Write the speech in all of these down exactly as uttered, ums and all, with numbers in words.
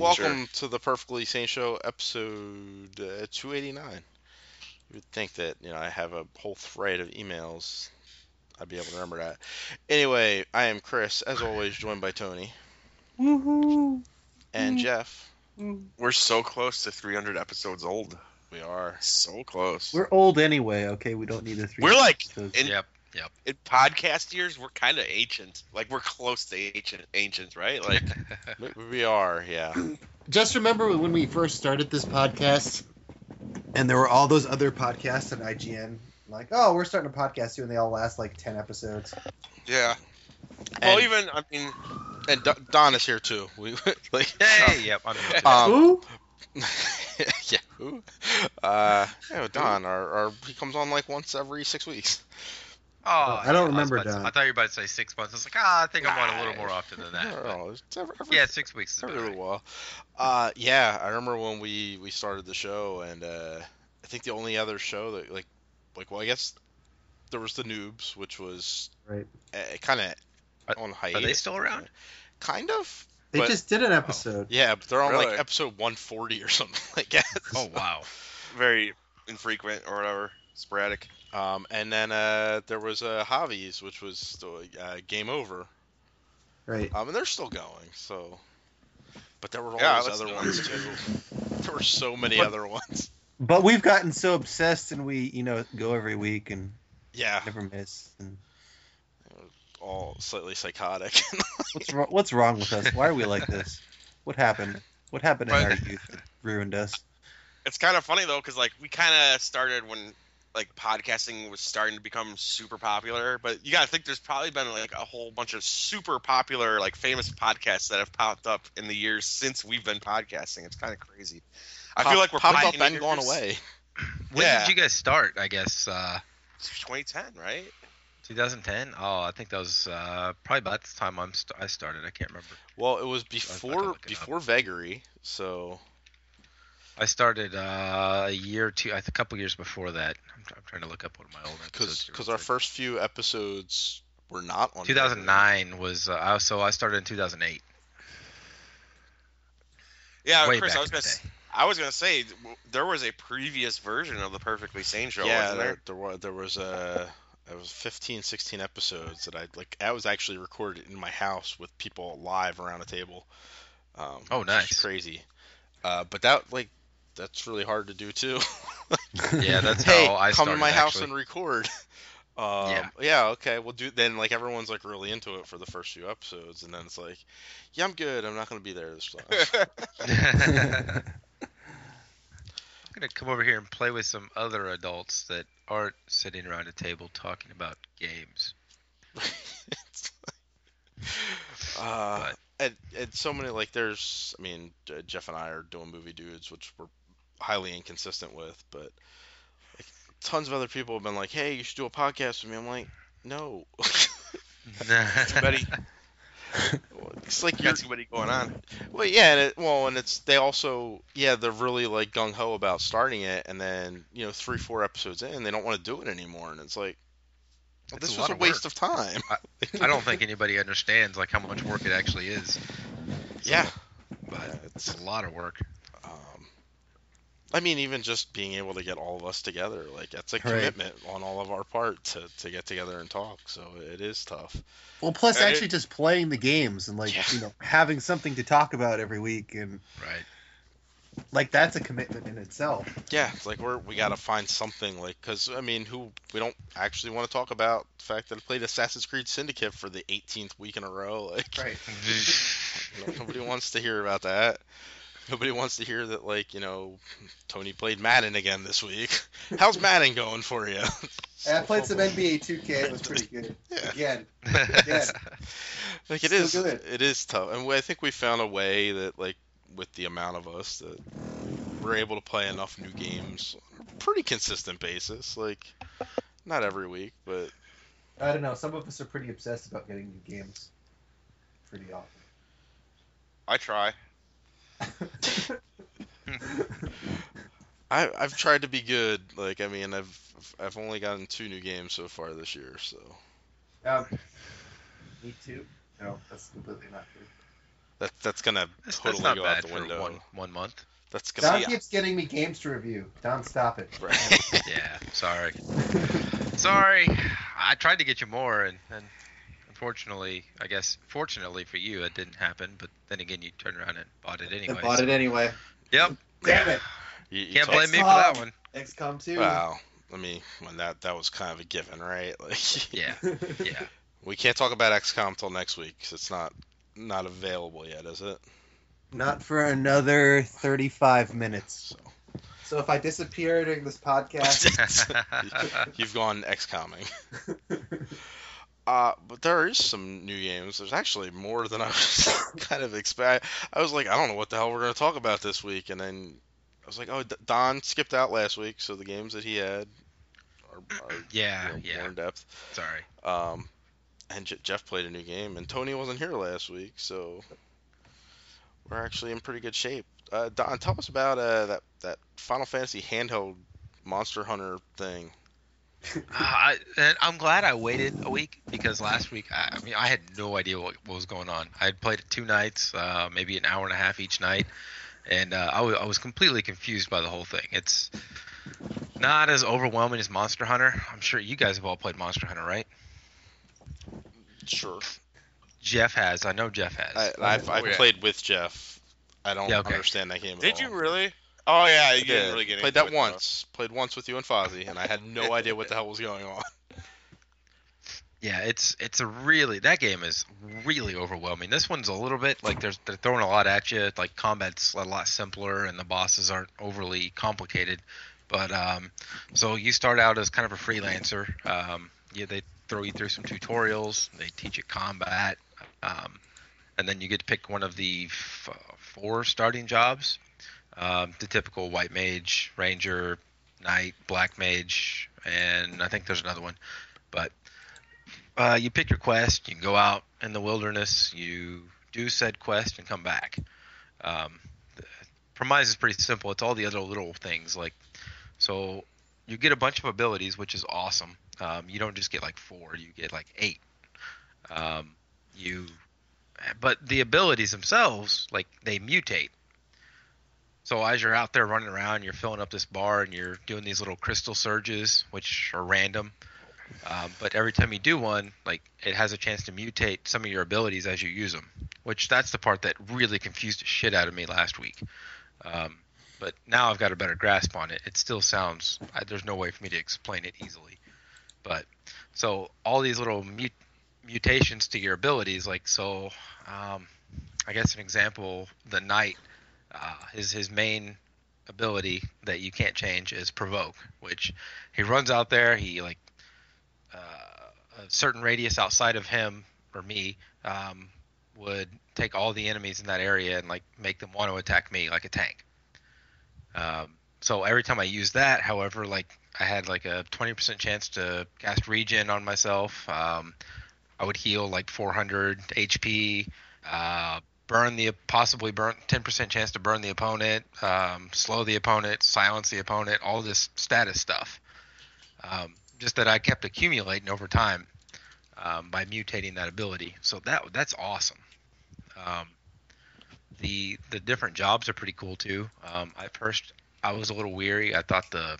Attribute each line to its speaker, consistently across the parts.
Speaker 1: welcome sure. to the Perfectly Sane Show, episode uh, two eighty-nine. You would think that, you know, I have a whole thread of emails. I'd be able to remember that. Anyway, I am Chris, as always, joined by Tony.
Speaker 2: Woohoo!
Speaker 1: And Jeff.
Speaker 3: We're so close to three hundred episodes old.
Speaker 1: We are.
Speaker 3: So close.
Speaker 2: We're old anyway, okay? We don't need a three.
Speaker 3: We're like,
Speaker 2: episodes.
Speaker 3: in,
Speaker 4: yep, yep.
Speaker 3: in podcast years, we're kind of ancient. Like, we're close to ancient, ancient, right? Like,
Speaker 1: we, we are, yeah.
Speaker 5: Just remember when we first started this podcast, and there were all those other podcasts on I G N, like, oh, we're starting a podcast here, and they all last like ten episodes.
Speaker 3: Yeah.
Speaker 1: And,
Speaker 3: well, even, I mean...
Speaker 1: And D- Don is here, too. We like,
Speaker 4: Hey, yep, I'm here.
Speaker 1: Um,
Speaker 2: Who?
Speaker 1: yeah, who? Uh, yeah, Don, our, our, he comes on like once every six weeks.
Speaker 4: Oh,
Speaker 2: I don't
Speaker 4: yeah,
Speaker 2: remember
Speaker 4: I
Speaker 2: Don.
Speaker 4: I thought you were about to say six months. I was like, ah, I think I'm on a little more often than that.
Speaker 1: I don't
Speaker 4: but-
Speaker 1: know, it's every, every,
Speaker 4: Yeah, six weeks is
Speaker 1: every
Speaker 4: about
Speaker 1: little
Speaker 4: right.
Speaker 1: while. Uh, yeah, I remember when we, we started the show, and uh, I think the only other show that, like, like well, I guess there was the Noobs, which was
Speaker 2: Right.
Speaker 1: uh, kind of
Speaker 4: Are-
Speaker 1: on hiatus.
Speaker 4: Are they still around?
Speaker 1: Kind of.
Speaker 2: They
Speaker 1: But-
Speaker 2: just did an episode.
Speaker 1: Yeah, but they're on
Speaker 3: Really?
Speaker 1: like episode one forty or something like that.
Speaker 4: Oh, wow.
Speaker 3: very infrequent or whatever. Sporadic.
Speaker 1: Um, and then uh, there was uh, Javi's, which was still, uh, Game Over.
Speaker 2: Right.
Speaker 1: Um, and they're still going. So, but there were all
Speaker 3: Yeah,
Speaker 1: those
Speaker 3: let's
Speaker 1: other
Speaker 3: do
Speaker 1: ones
Speaker 3: it.
Speaker 1: too. There were so many
Speaker 3: But-
Speaker 1: other ones.
Speaker 2: But we've gotten so obsessed, and we, you know, go every week and
Speaker 1: Yeah,
Speaker 2: never miss. And
Speaker 1: all slightly psychotic.
Speaker 2: what's wrong? What's wrong with us? Why are we like this? What happened? What happened in
Speaker 3: But-
Speaker 2: our youth that ruined us?
Speaker 3: It's kind of funny, though, because, like, we kind of started when, like, podcasting was starting to become super popular. But you got to think there's probably been, like, a whole bunch of super popular, like, famous podcasts that have popped up in the years since we've been podcasting. It's kind of crazy. I
Speaker 1: Pop,
Speaker 3: feel like we're
Speaker 1: popped up
Speaker 3: pioneers.
Speaker 1: and gone away.
Speaker 4: When
Speaker 3: Yeah.
Speaker 4: did you guys start? I guess uh,
Speaker 3: twenty ten, right?
Speaker 4: twenty ten? Oh, I think that was uh, probably about the time I'm st- I started. I can't remember.
Speaker 1: Well, it was
Speaker 4: I can
Speaker 1: before
Speaker 4: look it up.
Speaker 1: before Veggery, so
Speaker 4: I started uh, a year or two, I think a couple years before that. I'm, I'm trying to look up one of my old episodes.
Speaker 1: because
Speaker 4: here real
Speaker 1: our
Speaker 4: quick.
Speaker 1: first few episodes were not on
Speaker 4: two thousand nine was, uh, I, so I started in two thousand eight.
Speaker 3: Yeah,
Speaker 4: Way
Speaker 3: Chris,
Speaker 4: back
Speaker 3: I was
Speaker 4: in
Speaker 3: gonna,
Speaker 4: the
Speaker 3: s-
Speaker 4: day.
Speaker 3: I was gonna say w- there was a previous version of the Perfectly Sane Show,
Speaker 1: Yeah,
Speaker 3: wasn't
Speaker 1: there,
Speaker 3: there?
Speaker 1: there was there was a there was fifteen, sixteen episodes that I like. I was actually recorded in my house with people live around a table. Um,
Speaker 4: Oh,
Speaker 1: which is
Speaker 4: nice.
Speaker 1: crazy. Uh, but that like that's really hard to do too.
Speaker 4: Yeah, that's
Speaker 1: hey,
Speaker 4: how I
Speaker 1: come
Speaker 4: started.
Speaker 1: to my house
Speaker 4: actually.
Speaker 1: and record. Um,
Speaker 4: Yeah.
Speaker 1: yeah, okay, we'll do. Then like everyone's like really into it for the first few episodes, and then it's like, yeah, I'm good. I'm not gonna be there this time.
Speaker 4: I'm gonna come over here and play with some other adults that aren't sitting around a table talking about games.
Speaker 1: It's like- uh,
Speaker 4: But-
Speaker 1: and, and so many like there's I mean uh, Jeff and I are doing movie dudes, which we're highly inconsistent with, but like, tons of other people have been like, hey, you should do a podcast with me. I'm like, no.
Speaker 3: Too many,
Speaker 1: It's like
Speaker 3: you
Speaker 1: you're
Speaker 3: got too many going on.
Speaker 1: well, yeah, and it, well, and it's they also yeah they're really like gung ho about starting it, and then you know three four episodes in they don't want to do it anymore, and it's like well,
Speaker 4: It's
Speaker 1: this
Speaker 4: a
Speaker 1: was
Speaker 4: lot
Speaker 1: a
Speaker 4: of
Speaker 1: waste
Speaker 4: work.
Speaker 1: of time.
Speaker 4: I don't think anybody understands like how much work it actually is. So,
Speaker 1: Yeah,
Speaker 4: but
Speaker 1: Yeah,
Speaker 4: it's a lot of work.
Speaker 1: um, I mean, even just being able to get all of us together, like that's a
Speaker 2: Right.
Speaker 1: commitment on all of our part to, to get together and talk. So it is tough.
Speaker 5: Well, plus
Speaker 3: Uh, it-
Speaker 5: actually just playing the games and like
Speaker 1: Yeah.
Speaker 5: you know having something to talk about every week, and
Speaker 4: Right.
Speaker 5: like that's a commitment in itself.
Speaker 1: Yeah, it's like we're we gotta find something like because I mean, who we don't actually want to talk about the fact that I played Assassin's Creed Syndicate for the eighteenth week in a row. Like,
Speaker 5: Right.
Speaker 1: you know, nobody wants to hear about that. Nobody wants to hear that, like, you know, Tony played Madden again this week. How's Madden going for you?
Speaker 5: I played some N B A two K. It was pretty good.
Speaker 1: Yeah.
Speaker 5: Again,
Speaker 1: Like it
Speaker 5: Still
Speaker 1: is,
Speaker 5: good.
Speaker 1: it is tough, and we, I think we found a way that, like, with the amount of us, that we're able to play enough new games on a pretty consistent basis. Like, not every week, but
Speaker 5: I don't know. Some of us are pretty obsessed about getting new games. Pretty often.
Speaker 3: I try.
Speaker 1: I, I've tried to be good. Like, I mean, I've I've only gotten two new games so far this year, so
Speaker 5: Um, me too. No, that's completely not true.
Speaker 1: That that's gonna
Speaker 4: That's,
Speaker 1: totally
Speaker 4: that's not
Speaker 1: go
Speaker 4: bad
Speaker 1: out the
Speaker 4: for
Speaker 1: window.
Speaker 4: one one month.
Speaker 1: That's
Speaker 5: Don
Speaker 1: gonna
Speaker 5: keeps getting me games to review. Don, stop it.
Speaker 1: right.
Speaker 4: Yeah, sorry. Sorry. I tried to get you more, and, and unfortunately, I guess, fortunately for you, it didn't happen. But then again, you turned around and bought it anyway.
Speaker 5: I bought
Speaker 4: so-
Speaker 5: it anyway.
Speaker 4: Yep.
Speaker 5: Damn it.
Speaker 1: You, you
Speaker 4: Can't
Speaker 1: talk-
Speaker 4: blame me for that one.
Speaker 5: X COM two.
Speaker 1: Wow. I mean, when that that was kind of a given, right? Like,
Speaker 4: Yeah. Yeah.
Speaker 1: we can't talk about X COM till next week because it's not not available yet, is it?
Speaker 5: Not for another thirty-five minutes.
Speaker 1: So
Speaker 5: So if I disappear during this podcast,
Speaker 1: you've gone XCOMing. Uh, but there is some new games. There's actually more than I was kind of expect. I was like, I don't know what the hell we're going to talk about this week, and then I was like, oh, D- Don skipped out last week, so the games that he had are, are
Speaker 4: Yeah,
Speaker 1: you know,
Speaker 4: yeah.
Speaker 1: more in depth.
Speaker 4: Sorry.
Speaker 1: Um, and J- Jeff played a new game, and Tony wasn't here last week, so we're actually in pretty good shape. Uh, Don, tell us about uh, that that Final Fantasy handheld Monster Hunter thing.
Speaker 4: Uh, I, and I'm glad I waited a week because last week, I, I mean, I had no idea what, what was going on. I had played it two nights, uh, maybe an hour and a half each night, and uh, I, w- I was completely confused by the whole thing. It's not as overwhelming as Monster Hunter. I'm sure you guys have all played Monster Hunter, right?
Speaker 1: Sure.
Speaker 4: Jeff has. I know Jeff has.
Speaker 1: I, I've, I've
Speaker 3: Oh, yeah.
Speaker 1: played with Jeff. I don't
Speaker 4: Yeah, okay.
Speaker 1: understand that game at
Speaker 3: Did
Speaker 1: all.
Speaker 3: you really? Oh yeah, you
Speaker 1: I
Speaker 3: didn't
Speaker 1: did.
Speaker 3: really get
Speaker 1: Played
Speaker 3: into
Speaker 1: that
Speaker 3: it, though.
Speaker 1: once. Played once with you and Fozzie, and I had no idea what the hell was going on.
Speaker 4: Yeah, it's it's a really that game is really overwhelming. This one's a little bit like there's they're throwing a lot at you. Like combat's a lot simpler and the bosses aren't overly complicated. But um, so you start out as kind of a freelancer. Um, yeah, they throw you through some tutorials. They teach you combat, um, and then you get to pick one of the f- four starting jobs. Um, the typical white mage, ranger, knight, black mage, and I think there's another one. But uh, you pick your quest. You can go out in the wilderness. You do said quest and come back. Um, the premise is pretty simple. It's all the other little things like so. You get a bunch of abilities, which is awesome. Um, you don't just get like four. You get like eight. Um, you, but the abilities themselves, like they mutate. So as you're out there running around, you're filling up this bar and you're doing these little crystal surges, which are random. Um, but every time you do one, like it has a chance to mutate some of your abilities as you use them, which that's the part that really confused the shit out of me last week. Um, but now I've got a better grasp on it. It still sounds, I, there's no way for me to explain it easily. But so all these little mut- mutations to your abilities, like so, um, I guess an example, the knight. Uh, his his main ability that you can't change is provoke, which he runs out there. He like uh, a certain radius outside of him or me um, would take all the enemies in that area and like make them want to attack me like a tank. Um, so every time I use that, however, like I had like a twenty percent chance to cast regen on myself. Um, I would heal like four hundred H P. Uh, burn the possibly burn ten percent chance to burn the opponent, um, slow the opponent, silence the opponent, all this status stuff. Um, just that I kept accumulating over time um, by mutating that ability. So that that's awesome. Um, the the different jobs are pretty cool too. Um, at first I was a little weary. I thought the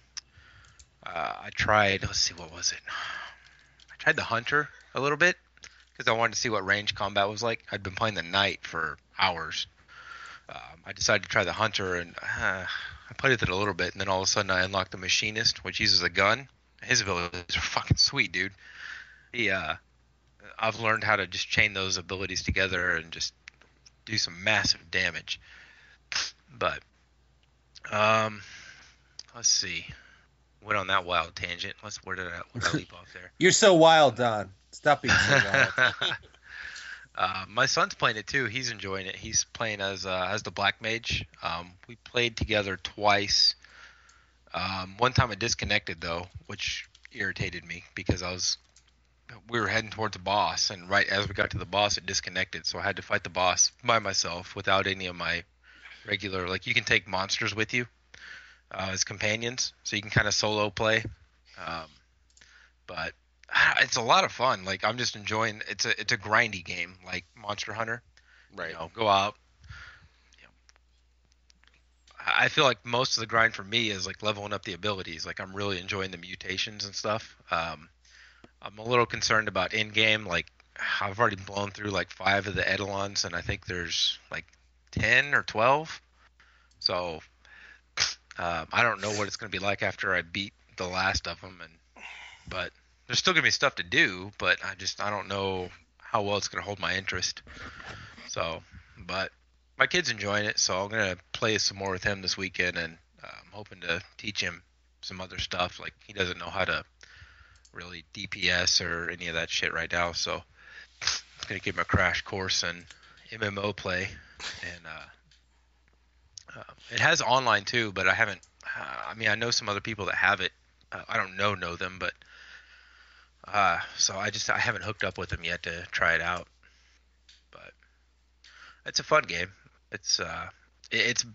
Speaker 4: uh, I tried. Let's see, what was it? I tried the hunter a little bit. Because I wanted to see what range combat was like. I'd been playing the knight for hours. Um, I decided to try the hunter, and uh, I played with it a little bit, and then all of a sudden I unlocked the machinist, which uses a gun. His abilities are fucking sweet, dude. He, uh, I've learned how to just chain those abilities together and just do some massive damage. But, um, let's see. Went on that wild tangent. Let's where did I, where did I leap off there?
Speaker 5: You're so wild, Don. Stop being so wild.
Speaker 4: uh, my son's playing it too. He's enjoying it. He's playing as uh, as the black mage. Um, we played together twice. Um, one time I disconnected though, which irritated me because I was we were heading towards the boss, and right as we got to the boss, it disconnected. So I had to fight the boss by myself without any of my regular. Like you can take monsters with you uh, as companions, so you can kind of solo play. Um, but it's a lot of fun. Like I'm just enjoying. It's a it's a grindy game, like Monster Hunter.
Speaker 1: Right.
Speaker 4: You know, go out. You know, I feel like most of the grind for me is like leveling up the abilities. Like I'm really enjoying the mutations and stuff. Um, I'm a little concerned about in game. Like I've already blown through like five of the Eidolons, and I think there's like ten or twelve. So um, I don't know what it's going to be like after I beat the last of them. And but there's still going to be stuff to do. But I just I don't know how well it's going to hold my interest. So, but my kid's enjoying it, so I'm gonna play some more with him this weekend, and uh, I'm hoping to teach him some other stuff. Like he doesn't know how to really D P S or any of that shit right now, so I'm gonna give him a crash course in M M O play, and uh, uh, it has online too, but I haven't. Uh, I mean, I know some other people that have it. Uh, I don't know know them, but uh, so I just I haven't hooked up with them yet to try it out. But it's a fun game. It's uh, it, it's.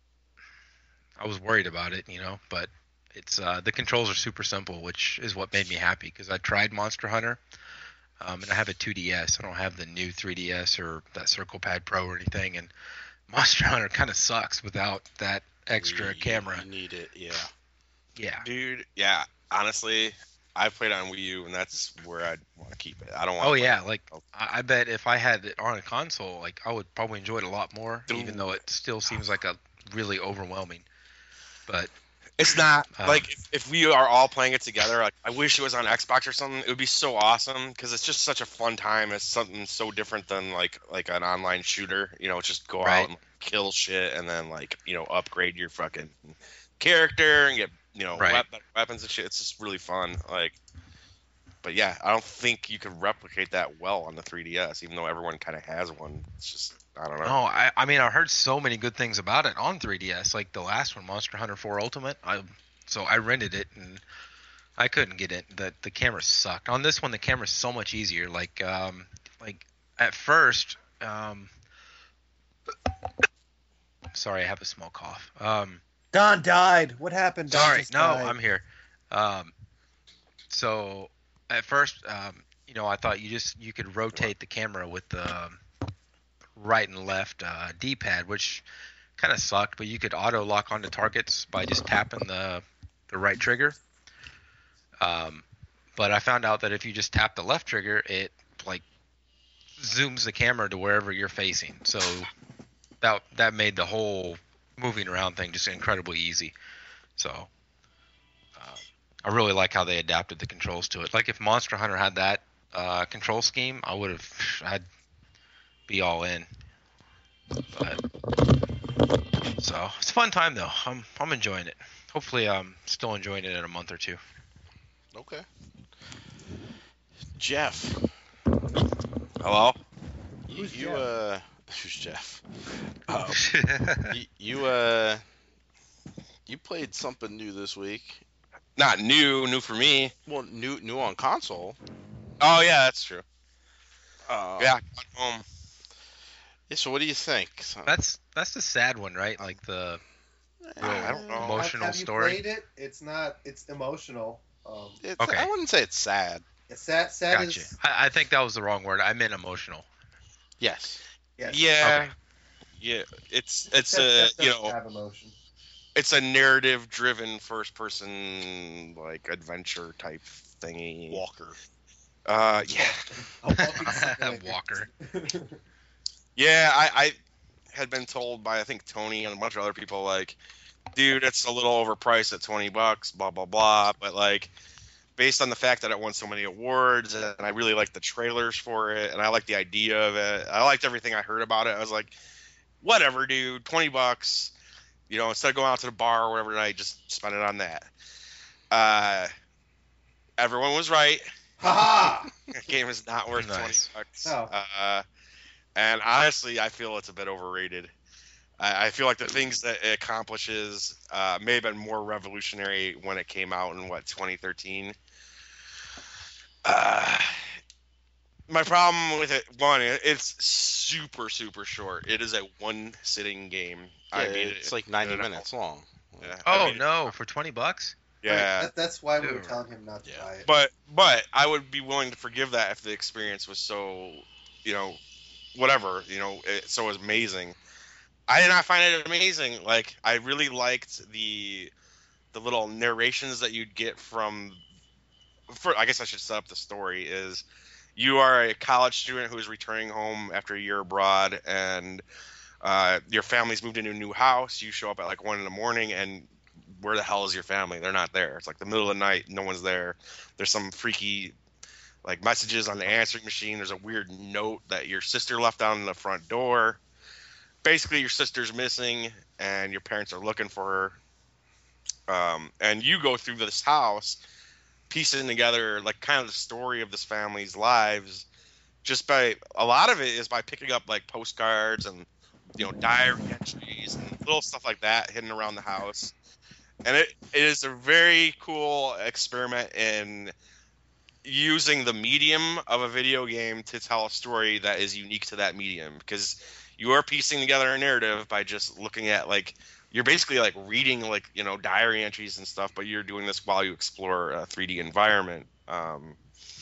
Speaker 4: I was worried about it, you know, but it's uh, the controls are super simple, which is what made me happy because I tried Monster Hunter, um, and I have a two D S. I don't have the new three D S or that Circle Pad Pro or anything, and Monster Hunter kind of sucks without that extra
Speaker 1: You-
Speaker 4: camera.
Speaker 1: You need it, yeah.
Speaker 4: Yeah,
Speaker 3: Dude, yeah. Honestly, I played on Wii U, and that's where I want to keep it. I don't want.
Speaker 4: Oh yeah, like I I bet if I had it on a console, like I would probably enjoy it a lot more, even
Speaker 3: Dude.
Speaker 4: though it still seems like a really overwhelming. But
Speaker 3: It's not
Speaker 4: Um,
Speaker 3: like if, if we are all playing it together. Like I wish it was on Xbox or something. It would be so awesome because it's just such a fun time. It's something so different than like like an online shooter. You know, just go
Speaker 4: Right.
Speaker 3: out and kill shit and then like you know upgrade your fucking character and get you know
Speaker 4: Right.
Speaker 3: wep- weapons and shit. It's just really fun. Like, but yeah, I don't think you could replicate that well on the three D S, even though everyone kind of has one. It's just I don't know.
Speaker 4: no, I, I mean I heard so many good things about it on three D S. Like the last one, Monster Hunter four Ultimate. I so I rented it and I couldn't get it. The the camera sucked. On this one, the camera's so much easier. Like um like at first, um, sorry, I have a small cough. Um.
Speaker 5: Don died. What happened? Don
Speaker 4: Sorry,
Speaker 5: just
Speaker 4: no,
Speaker 5: died.
Speaker 4: I'm here. Um, so at first, um, you know, I thought you just you could rotate the camera with the um, right and left uh, D-pad, which kind of sucked. But you could auto lock onto targets by just tapping the the right trigger. Um, but I found out that if you just tap the left trigger, it like zooms the camera to wherever you're facing. So that that made the whole moving around thing just incredibly easy. So uh, I really like how they adapted the controls to it. Like if Monster Hunter had that uh, control scheme, I would have, I'd be all in. But so it's a fun time though. I'm I'm enjoying it. Hopefully, I'm still enjoying it in a month or two.
Speaker 1: Okay. Jeff,
Speaker 3: Hello.
Speaker 1: you,
Speaker 5: Who's
Speaker 1: you
Speaker 5: Jeff?
Speaker 1: uh, who's Jeff? Uh, you, you uh, you played something new this week.
Speaker 3: Not new, new for me.
Speaker 1: Well, new new on console.
Speaker 3: Oh yeah, that's true.
Speaker 1: Uh,
Speaker 3: Yeah, gone home.
Speaker 1: yeah. So what do you think? So,
Speaker 4: that's that's the sad one, right? Like the
Speaker 3: I don't know.
Speaker 4: emotional
Speaker 5: have, have
Speaker 4: story.
Speaker 5: You played it? It's not. It's emotional. Um,
Speaker 1: It's,
Speaker 4: Okay.
Speaker 1: I wouldn't say it's sad.
Speaker 5: it's sad. Sad
Speaker 4: Gotcha.
Speaker 5: is.
Speaker 4: I, I think that was the wrong word. I meant emotional.
Speaker 1: Yes.
Speaker 5: Yes.
Speaker 3: Yeah.
Speaker 4: Okay.
Speaker 3: Yeah, it's it's
Speaker 5: Sad-
Speaker 3: a
Speaker 5: sad
Speaker 3: you
Speaker 5: doesn't
Speaker 3: know
Speaker 5: have emotion.
Speaker 3: it's a narrative driven first person like adventure type thingy.
Speaker 1: Walker.
Speaker 3: Uh yeah.
Speaker 5: A walking simulator.
Speaker 4: Walker.
Speaker 3: Yeah, I, I had been told by I think Tony and a bunch of other people like, dude, it's a little overpriced at twenty bucks, blah blah blah. But like, based on the fact that it won so many awards, and I really liked the trailers for it, and I liked the idea of it, I liked everything I heard about it. I was like, whatever, dude, twenty bucks. You know, instead of going out to the bar or whatever tonight, just spend it on that. Uh, everyone was right.
Speaker 5: Ha
Speaker 3: The game is not worth
Speaker 4: Nice.
Speaker 3: twenty bucks.
Speaker 5: Oh.
Speaker 3: Uh, and honestly, I feel it's a bit overrated. I, I feel like the things that it accomplishes uh, may have been more revolutionary when it came out in what twenty thirteen. Uh, my problem with it, one, it- it's super super short. It is a one sitting game.
Speaker 1: Yeah,
Speaker 3: I beat
Speaker 1: it's
Speaker 3: it
Speaker 1: like ninety
Speaker 3: in an
Speaker 1: minutes long.
Speaker 3: Yeah, I
Speaker 4: Oh
Speaker 3: beat it.
Speaker 4: no, for twenty bucks?
Speaker 3: Yeah.
Speaker 5: That, that's why we were
Speaker 4: Dude.
Speaker 5: telling him not to
Speaker 1: Yeah.
Speaker 5: buy it.
Speaker 3: But but I would be willing to forgive that if the experience was so, you know, whatever, you know, it's so amazing. I did not find it amazing. Like, I really liked the the little narrations that you'd get from. For I guess I should set up the story. Is you are a college student who is returning home after a year abroad, and uh, your family's moved into a new house. You show up at like one in the morning, and where the hell is your family? They're not there. It's like the middle of the night. No one's there. There's some freaky like messages on the answering machine. There's a weird note that your sister left down in the front door. Basically, your sister's missing, and your parents are looking for her. Um, and you go through this house, piecing together like kind of the story of this family's lives. Just by a lot of it is by picking up like postcards and you know diary entries and little stuff like that hidden around the house. And it, it is a very cool experiment in using the medium of a video game to tell a story that is unique to that medium, because you are piecing together a narrative by just looking at like you're basically like reading like you know diary entries and stuff, but you're doing this while you explore a three D environment. Um,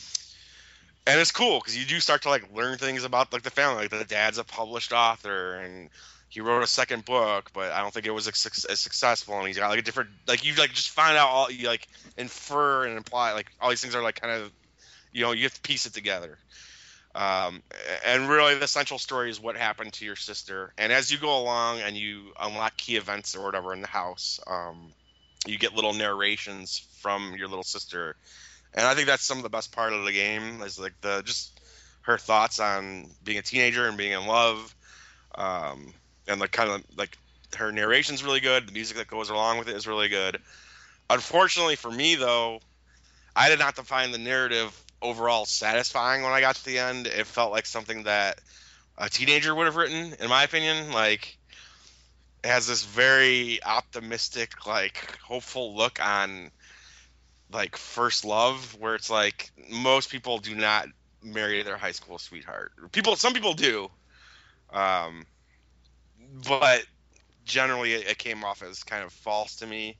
Speaker 3: and it's cool because you do start to like learn things about like the family. Like the dad's a published author and he wrote a second book, but I don't think it was as, as successful. And he's got like a different like you like just find out all you like infer and imply like all these things are like kind of you know you have to piece it together. Um, and really the central story is what happened to your sister. And as you go along and you unlock key events or whatever in the house, um, you get little narrations from your little sister. And I think that's some of the best part of the game is like the, just her thoughts on being a teenager and being in love. Um, and the kind of like her narration's really good. The music that goes along with it is really good. Unfortunately for me though, I did not find the narrative overall satisfying when I got to the end. It felt like something that a teenager would have written, in my opinion. Like, it has this very optimistic, like, hopeful look on, like, first love, where it's like most people do not marry their high school sweetheart. People, some people do, um, but generally it, it came off as kind of false to me.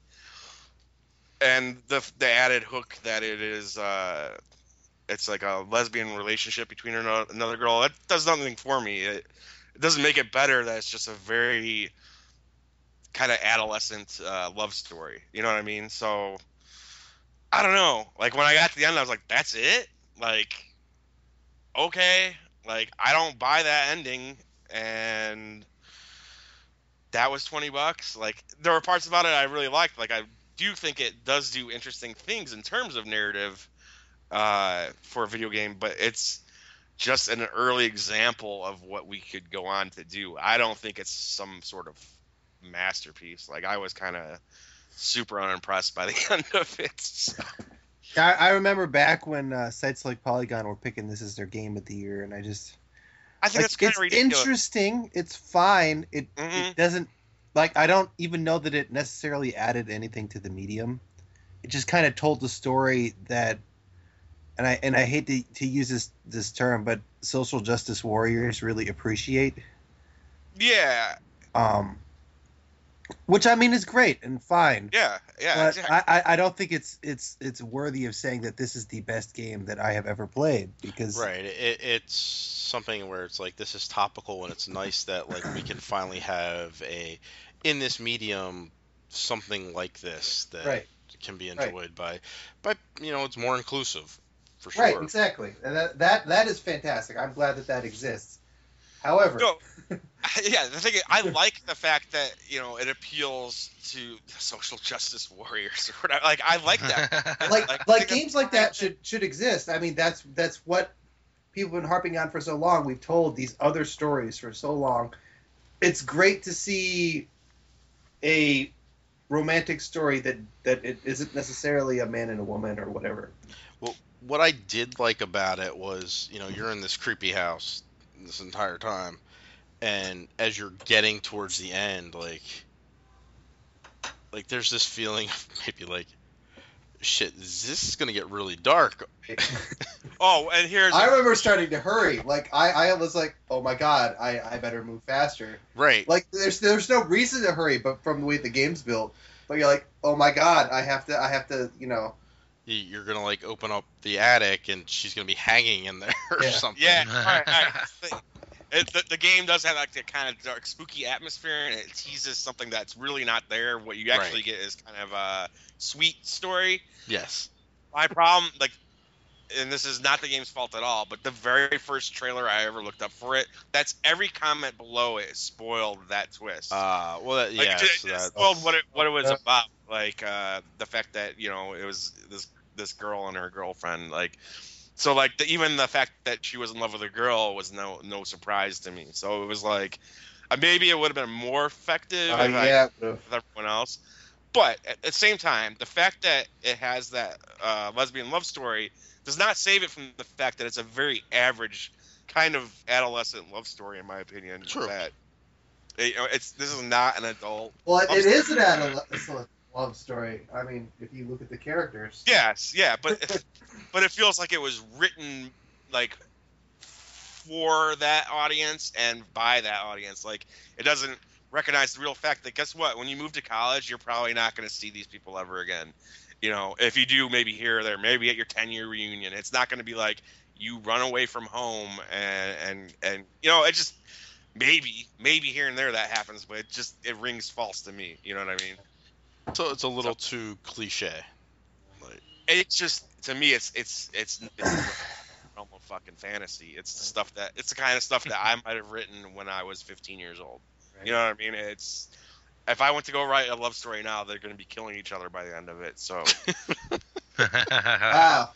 Speaker 3: And the the added hook that it is. Uh, It's like a lesbian relationship between her and another girl. That does nothing for me. It, it doesn't make it better that it's just a very kind of adolescent uh, love story. You know what I mean? So, I don't know. Like, when I got to the end, I was like, that's it? Like, okay. Like, I don't buy that ending. And that was twenty bucks. Like, there were parts about it I really liked. Like, I do think it does do interesting things in terms of narrative. Uh, for a video game, but it's just an early example of what we could go on to do. I don't think it's some sort of masterpiece. Like, I was kind of super unimpressed by the end of it. So.
Speaker 5: I, I remember back when uh, sites like Polygon were picking this as their game of the year, and I just
Speaker 3: I think
Speaker 5: like,
Speaker 3: that's kind
Speaker 5: it's
Speaker 3: of ridiculous.
Speaker 5: interesting. It's fine. It
Speaker 3: Mhm.
Speaker 5: it doesn't like I don't even know that it necessarily added anything to the medium. It just kind of told the story that. And I and I hate to, to use this, this term, but social justice warriors really appreciate.
Speaker 3: Yeah,
Speaker 5: Um, which I mean is great and fine.
Speaker 3: yeah, yeah.
Speaker 5: But
Speaker 3: exactly.
Speaker 5: I, I, I don't think it's it's it's worthy of saying that this is the best game that I have ever played because
Speaker 1: Right. It, it's something where it's like this is topical, and it's nice that like we can finally have a in this medium something like this that
Speaker 5: Right.
Speaker 1: can be
Speaker 5: Right.
Speaker 1: enjoyed by, by you know it's more inclusive for sure.
Speaker 5: right exactly and that, that that is fantastic. I'm glad that that exists. However,
Speaker 3: No, yeah, the thing is, I like the fact that you know it appeals to social justice warriors or whatever. Like, I like that.
Speaker 5: like
Speaker 3: Like,
Speaker 5: like
Speaker 3: I think
Speaker 5: games like that should should exist. I mean, that's that's what people have been harping on for so long. We've told these other stories for so long. It's great to see a romantic story that that it isn't necessarily a man and a woman or whatever.
Speaker 1: Well, what I did like about it was, you know, you're in this creepy house this entire time, and as you're getting towards the end, like, like there's this feeling of maybe like, shit, this is gonna get really dark.
Speaker 3: Oh, and here's
Speaker 5: I remember starting to hurry. Like I, I was like, oh my god, I, I better move faster.
Speaker 1: Right.
Speaker 5: Like there's there's no reason to hurry, but from the way the game's built, but you're like, oh my god, I have to I have to you know.
Speaker 1: You- You're gonna like open up the attic, and she's gonna be hanging in there or
Speaker 5: Yeah.
Speaker 1: something.
Speaker 3: yeah. All right, all right. it, the, the game does have like that kind of dark, spooky atmosphere, and it teases something that's really not there. What you actually
Speaker 1: Right.
Speaker 3: get is kind of a sweet story.
Speaker 1: Yes.
Speaker 3: My problem, like, and this is not the game's fault at all, but the very first trailer I ever looked up for it, that's every comment below it spoiled that twist.
Speaker 1: Uh, well, that,
Speaker 3: Like,
Speaker 1: yes,
Speaker 3: it, it
Speaker 1: that,
Speaker 3: spoiled what it what it was
Speaker 5: Yeah.
Speaker 3: about. Like uh, the fact that you know it was this this girl and her girlfriend. Like, so like the, even the fact that she was in love with a girl was no no surprise to me. So it was like uh, maybe it would have been more effective
Speaker 5: Uh,
Speaker 3: if I
Speaker 5: yeah, but
Speaker 3: with everyone else. But at the same time, the fact that it has that uh, lesbian love story does not save it from the fact that it's a very average kind of adolescent love story, in my opinion.
Speaker 1: True.
Speaker 3: That it, you know, it's this is not an adult.
Speaker 5: well, it,
Speaker 3: love
Speaker 5: it
Speaker 3: story.
Speaker 5: is an adolescent love story. I mean, if you look at the characters.
Speaker 3: Yes, yeah, but but it feels like it was written like for that audience and by that audience. Like it doesn't recognize the real fact that guess what? When you move to college, you're probably not going to see these people ever again. You know, if you do, maybe here or there, maybe at your ten year reunion, it's not going to be like you run away from home and and and you know, it just maybe maybe here and there that happens, but it just it rings false to me. You know what I mean?
Speaker 1: so it's a little too cliche. Like,
Speaker 3: It's just to me, it's it's it's it's the realm of fucking fantasy. It's the stuff that it's the kind of stuff that I might have written when I was fifteen years old. You know what I mean? It's if I went to go write a love story now, they're going to be killing each other by the end of it. So
Speaker 5: Wow.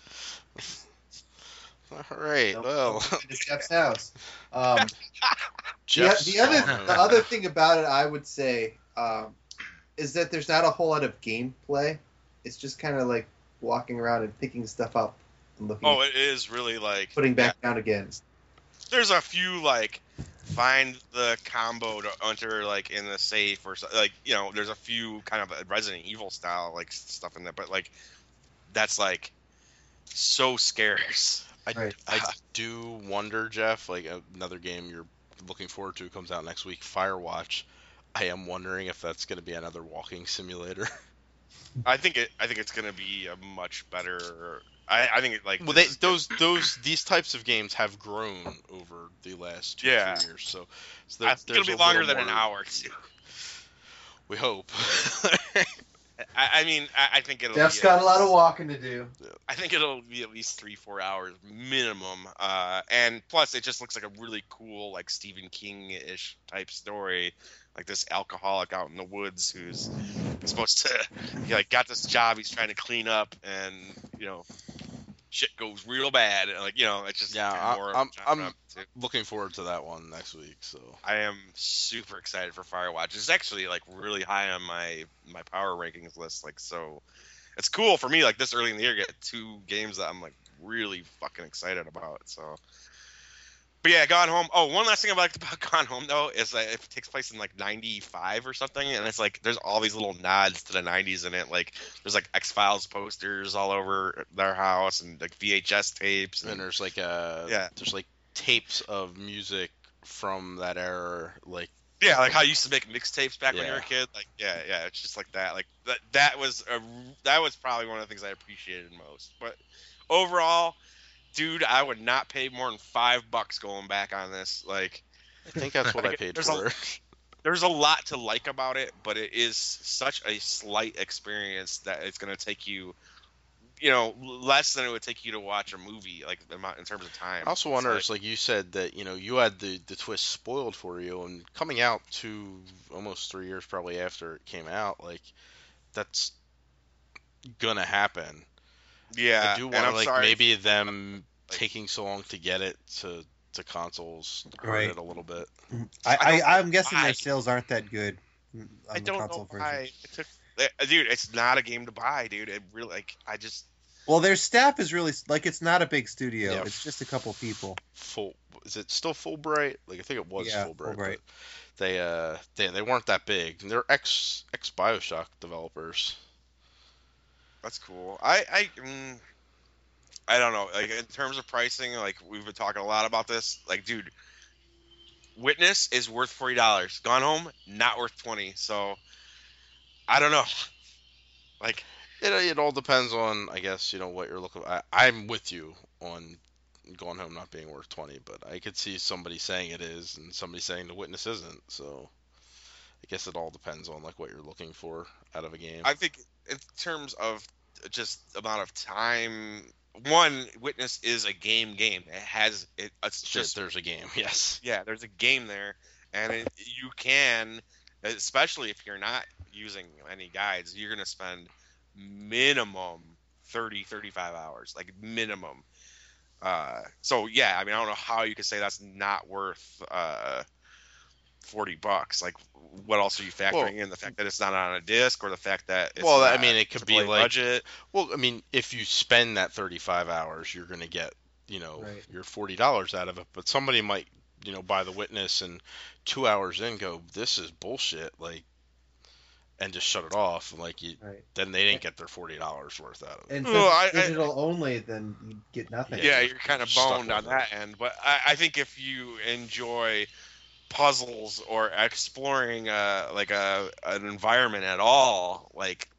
Speaker 1: all right,
Speaker 5: Don't-
Speaker 1: well,
Speaker 5: don't go to Jeff's house. Um, the,
Speaker 1: Jeff's
Speaker 5: the other
Speaker 1: gone.
Speaker 5: the other thing about it, I would say, um, is that there's not a whole lot of gameplay. It's just kind of like walking around and picking stuff up and looking,
Speaker 3: oh, it is really like
Speaker 5: putting back down again.
Speaker 3: there's a few like find the combo to enter like in the safe or so, like you know there's a few kind of Resident Evil style like stuff in there, but like that's like so scarce.
Speaker 1: I,
Speaker 5: Right.
Speaker 1: I do wonder, Jeff, like another game you're looking forward to comes out next week, Firewatch. I am wondering if that's going to be another walking simulator.
Speaker 3: I think it. I think it's gonna be a much better. I, I think it like.
Speaker 1: Well, they,
Speaker 3: this is-
Speaker 1: those those these types of games have grown over the last two
Speaker 3: Yeah.
Speaker 1: three years. So, so
Speaker 3: I
Speaker 1: there,
Speaker 3: think it'll
Speaker 1: there's
Speaker 3: be
Speaker 1: a
Speaker 3: longer
Speaker 1: little
Speaker 3: than an
Speaker 1: more-
Speaker 3: hour too.
Speaker 1: We hope.
Speaker 3: I, I mean, I, I think it'll.
Speaker 5: Jeff's
Speaker 3: be
Speaker 5: got
Speaker 3: at
Speaker 5: a lot of
Speaker 3: least-
Speaker 5: walking to do.
Speaker 3: I think it'll be at least three, four hours minimum. Uh, and plus, it just looks like a really cool, like Stephen King-ish type story. Like this alcoholic out in the woods who's supposed to, he like got this job he's trying to clean up, and you know, shit goes real bad. And, like you know, it's just
Speaker 1: Yeah,
Speaker 3: kinda
Speaker 1: I-
Speaker 3: more
Speaker 1: I'm-
Speaker 3: genre
Speaker 1: I'm-
Speaker 3: too.
Speaker 1: Looking forward to that one next week. So
Speaker 3: I am super excited for Firewatch. It's actually like really high on my my power rankings list. Like so, it's cool for me. Like this early in the year, get two games that I'm like really fucking excited about. So, but yeah, Gone Home. Oh, one last thing I liked about Gone Home though is that it takes place in like ninety-five or something, and it's like there's all these little nods to the nineties in it. Like there's like X-Files posters all over their house and like V H S tapes.
Speaker 1: and
Speaker 3: And
Speaker 1: there's like uh
Speaker 3: Yeah.
Speaker 1: there's like tapes of music from that era, like
Speaker 3: yeah, like how you used to make mixtapes back when you were a
Speaker 1: Yeah.
Speaker 3: kid. Like, yeah, yeah, it's just like that. Like that. That was a. That was probably one of the things I appreciated most. But overall, dude, I would not pay more than five bucks going back on this. Like,
Speaker 1: I think that's what I
Speaker 3: Like,
Speaker 1: paid
Speaker 3: there's
Speaker 1: for
Speaker 3: a-
Speaker 1: it.
Speaker 3: there's a lot to like about it, but it is such a slight experience that it's gonna take you, you know, less than it would take you to watch a movie. Like in terms of time.
Speaker 1: I also
Speaker 3: It's
Speaker 1: wonder,
Speaker 3: like-
Speaker 1: it's like you said that you know you had the the twist spoiled for you, and coming out to almost three years probably after it came out, like that's gonna happen.
Speaker 3: yeah,
Speaker 1: I do
Speaker 3: and
Speaker 1: wonder,
Speaker 3: I'm
Speaker 1: like
Speaker 3: sorry.
Speaker 1: maybe them
Speaker 3: Like-
Speaker 1: taking so long to get it to to consoles hurt
Speaker 2: Right.
Speaker 1: it a little bit.
Speaker 2: I,
Speaker 3: I don't
Speaker 2: I I'm guessing
Speaker 3: why.
Speaker 2: their sales aren't that good on
Speaker 3: I
Speaker 2: the
Speaker 3: don't
Speaker 2: console
Speaker 3: know
Speaker 2: version.
Speaker 3: why it took. uh, Dude, it's not a game to buy, dude. It really like I just.
Speaker 2: Well, their staff is really like it's not a big studio.
Speaker 1: Yeah.
Speaker 2: It's just a couple people.
Speaker 1: Full is it still Fulbright? Like I think it was
Speaker 2: Yeah,
Speaker 1: Fulbright.
Speaker 2: Fulbright.
Speaker 1: But they uh they they weren't that big. And they're ex ex BioShock developers.
Speaker 3: That's cool. I I mm, I don't know. Like in terms of pricing, like we've been talking a lot about this. Like, dude, Witness is worth forty dollars. Gone Home, not worth twenty. So I don't know. Like,
Speaker 1: It it all depends on, I guess, you know what you're looking. I, I'm with you on Gone Home not being worth twenty, but I could see somebody saying it is and somebody saying The Witness isn't. So I guess it all depends on like what you're looking for out of a game.
Speaker 3: I think in terms of just amount of time, one, Witness is a game game. It has it, it's
Speaker 1: Shit,
Speaker 3: just
Speaker 1: there's a game. Yes.
Speaker 3: yeah, there's a game there, and it, you can, especially if you're not using any guides, you're gonna spend minimum thirty, thirty-five hours, like minimum. Uh, so yeah, I mean, I don't know how you could say that's not worth uh, forty bucks. Like, what else are you factoring
Speaker 1: Well,
Speaker 3: in? The fact that it's not on a disc, or the fact that it's
Speaker 1: Well,
Speaker 3: not
Speaker 1: I mean, it could be
Speaker 3: triple A
Speaker 1: like-
Speaker 3: budget.
Speaker 1: Well, I mean, if you spend that thirty-five hours, you're going to get, you know,
Speaker 5: Right.
Speaker 1: your forty dollars out of it. But somebody might, you know, buy The Witness and two hours in go, this is bullshit, like, and just shut it off. Like, you,
Speaker 5: Right.
Speaker 1: then they didn't get their forty dollars worth out of it.
Speaker 5: And
Speaker 3: Well,
Speaker 5: since
Speaker 3: I-
Speaker 5: it's
Speaker 3: I-
Speaker 5: digital only, then you get nothing.
Speaker 3: Yeah,
Speaker 1: you're
Speaker 3: you're kind of
Speaker 1: stuck
Speaker 3: boned on
Speaker 1: with it.
Speaker 3: that end. But I, I think if you enjoy puzzles or exploring uh like a an environment at all, like,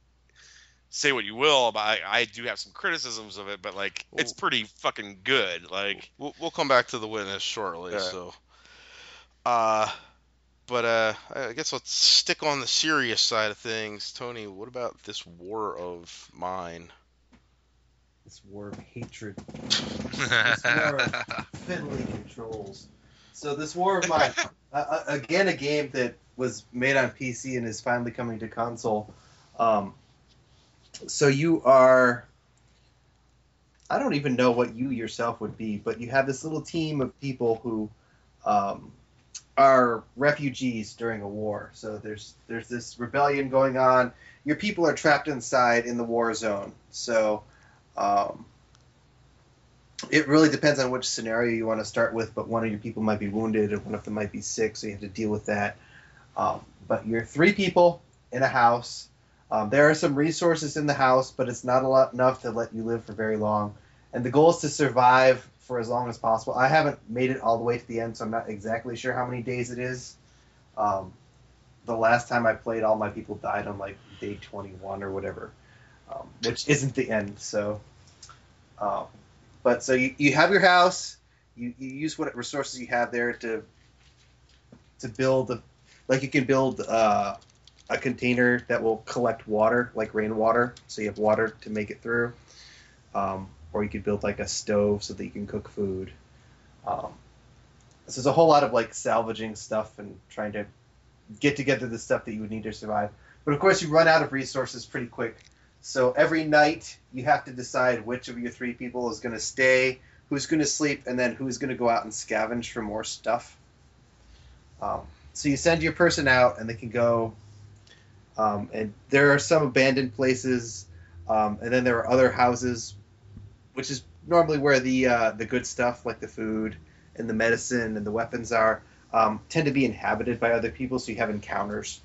Speaker 3: say what you will about I, I do have some criticisms of it, but like it's
Speaker 1: Well-
Speaker 3: pretty fucking good. Like,
Speaker 1: We'll, we'll come back to The Witness shortly.
Speaker 3: Yeah.
Speaker 1: So, uh, but uh, I guess let's stick on the serious side of things. Tony, what about this War of Mine?
Speaker 5: This war of hatred. This war of fiddly controls. So this War of Mine, uh, uh, again, a game that was made on P C and is finally coming to console. Um, so you are, I don't even know what you yourself would be, but you have this little team of people who um, are refugees during a war. So there's there's this rebellion going on. Your people are trapped inside in the war zone. So um, it really depends on which scenario you want to start with, but one of your people might be wounded and one of them might be sick, so you have to deal with that. Um, but you're three people in a house. Um, there are some resources in the house, but it's not a lot enough to let you live for very long. And the goal is to survive for as long as possible. I haven't made it all the way to the end, so I'm not exactly sure how many days it is. Um, the last time I played, all my people died on like day twenty-one or whatever, um, which isn't the end. So, um, but so you, you have your house. You, you use what resources you have there to to build a, like you can build uh, a container that will collect water, like rainwater, so you have water to make it through. Um, or you could build like a stove so that you can cook food. Um, so there's a whole lot of like salvaging stuff and trying to get together the stuff that you would need to survive. But of course you run out of resources pretty quick. So every night you have to decide which of your three people is going to stay, who's going to sleep, and then who's going to go out and scavenge for more stuff. Um, so you send your person out and they can go, um, and there are some abandoned places, um, and then there are other houses, which is normally where the uh, the good stuff like the food and the medicine and the weapons are, um, tend to be inhabited by other people, so you have encounters.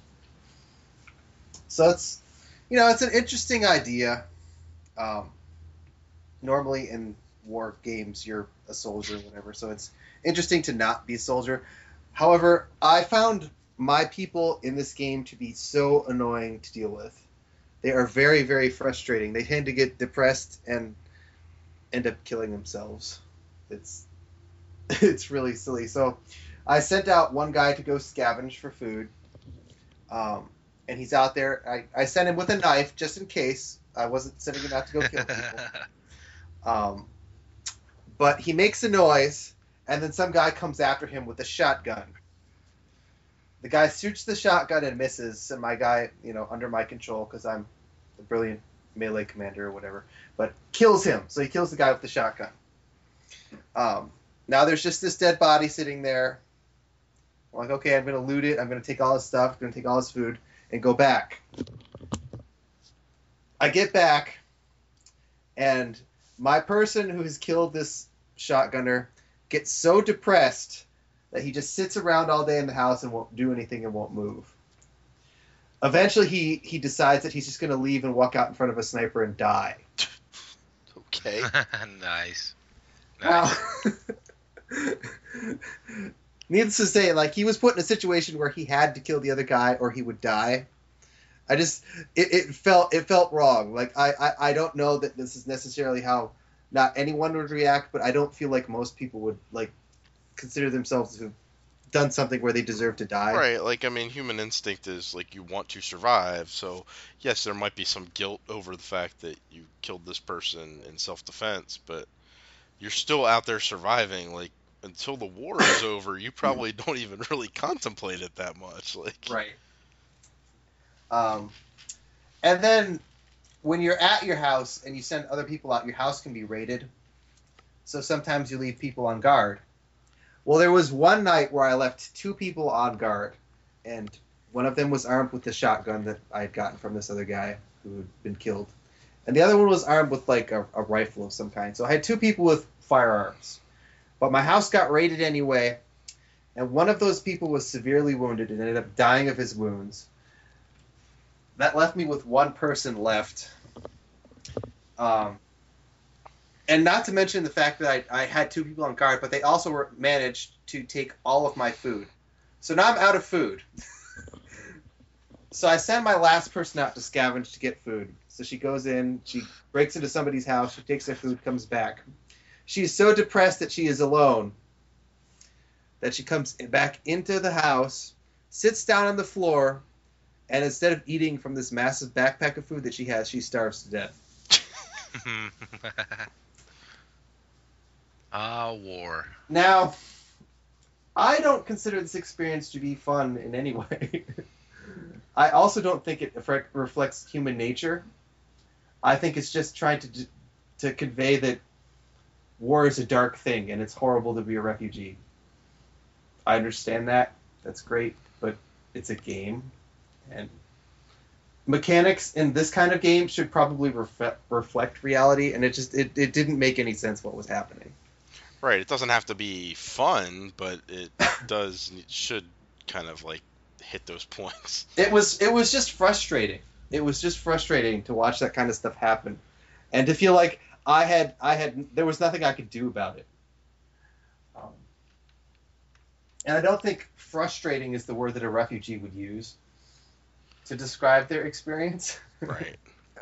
Speaker 5: So it's, you know, it's an interesting idea. Um, normally in war games, you're a soldier or whatever, so it's interesting to not be a soldier. However, I found my people in this game to be so annoying to deal with. They are very, very frustrating. They tend to get depressed and end up killing themselves. It's it's really silly. So I sent out one guy to go scavenge for food, um, and he's out there. I, I sent him with a knife just in case. I wasn't sending him out to go kill people. Um, but he makes a noise, and then some guy comes after him with a shotgun. The guy shoots the shotgun and misses, and my guy, you know, under my control, because I'm a brilliant melee commander or whatever, but kills him. So he kills the guy with the shotgun. Um, now there's just this dead body sitting there. I'm like, okay, I'm going to loot it. I'm going to take all his stuff. I'm going to take all his food and go back. I get back, and my person who has killed this shotgunner gets so depressed that he just sits around all day in the house and won't do anything and won't move. Eventually, he, he decides that he's just going to leave and walk out in front of a sniper and die.
Speaker 1: Okay.
Speaker 4: Nice.
Speaker 5: Now,
Speaker 4: Nice.
Speaker 5: needless to say, like, he was put in a situation where he had to kill the other guy or he would die. I just, it, it felt it felt wrong. Like, I, I, I don't know that this is necessarily how not anyone would react, but I don't feel like most people would like consider themselves to have done something where they deserve to die.
Speaker 1: Right, like, I mean, human instinct is, like, you want to survive, so, yes, there might be some guilt over the fact that you killed this person in self-defense, but you're still out there surviving, like, until the war is over, you probably don't even really contemplate it that much, like...
Speaker 5: Right. Um, and then, when you're at your house and you send other people out, your house can be raided, so sometimes you leave people on guard. Well, there was one night where I left two people on guard, and one of them was armed with the shotgun that I had gotten from this other guy who had been killed, and the other one was armed with like a, a rifle of some kind. So I had two people with firearms, but my house got raided anyway, and one of those people was severely wounded and ended up dying of his wounds. That left me with one person left. Um, And not to mention the fact that I, I had two people on guard, but they also were managed to take all of my food. So now I'm out of food. So I send my last person out to scavenge to get food. So she goes in, she breaks into somebody's house, she takes their food, comes back. She's so depressed that she is alone that she comes back into the house, sits down on the floor, and instead of eating from this massive backpack of food that she has, she starves to death.
Speaker 4: Ah, war.
Speaker 5: Now, I don't consider this experience to be fun in any way. I also don't think it effect- reflects human nature. I think it's just trying to to convey that war is a dark thing and it's horrible to be a refugee. I understand that. That's great, but it's a game, and mechanics in this kind of game should probably ref- reflect reality, and it just it, it didn't make any sense what was happening.
Speaker 1: Right, it doesn't have to be fun, but it does it should kind of like hit those points.
Speaker 5: It was it was just frustrating. It was just frustrating to watch that kind of stuff happen, and to feel like I had I had there was nothing I could do about it. Um, and I don't think frustrating is the word that a refugee would use to describe their experience.
Speaker 1: Right.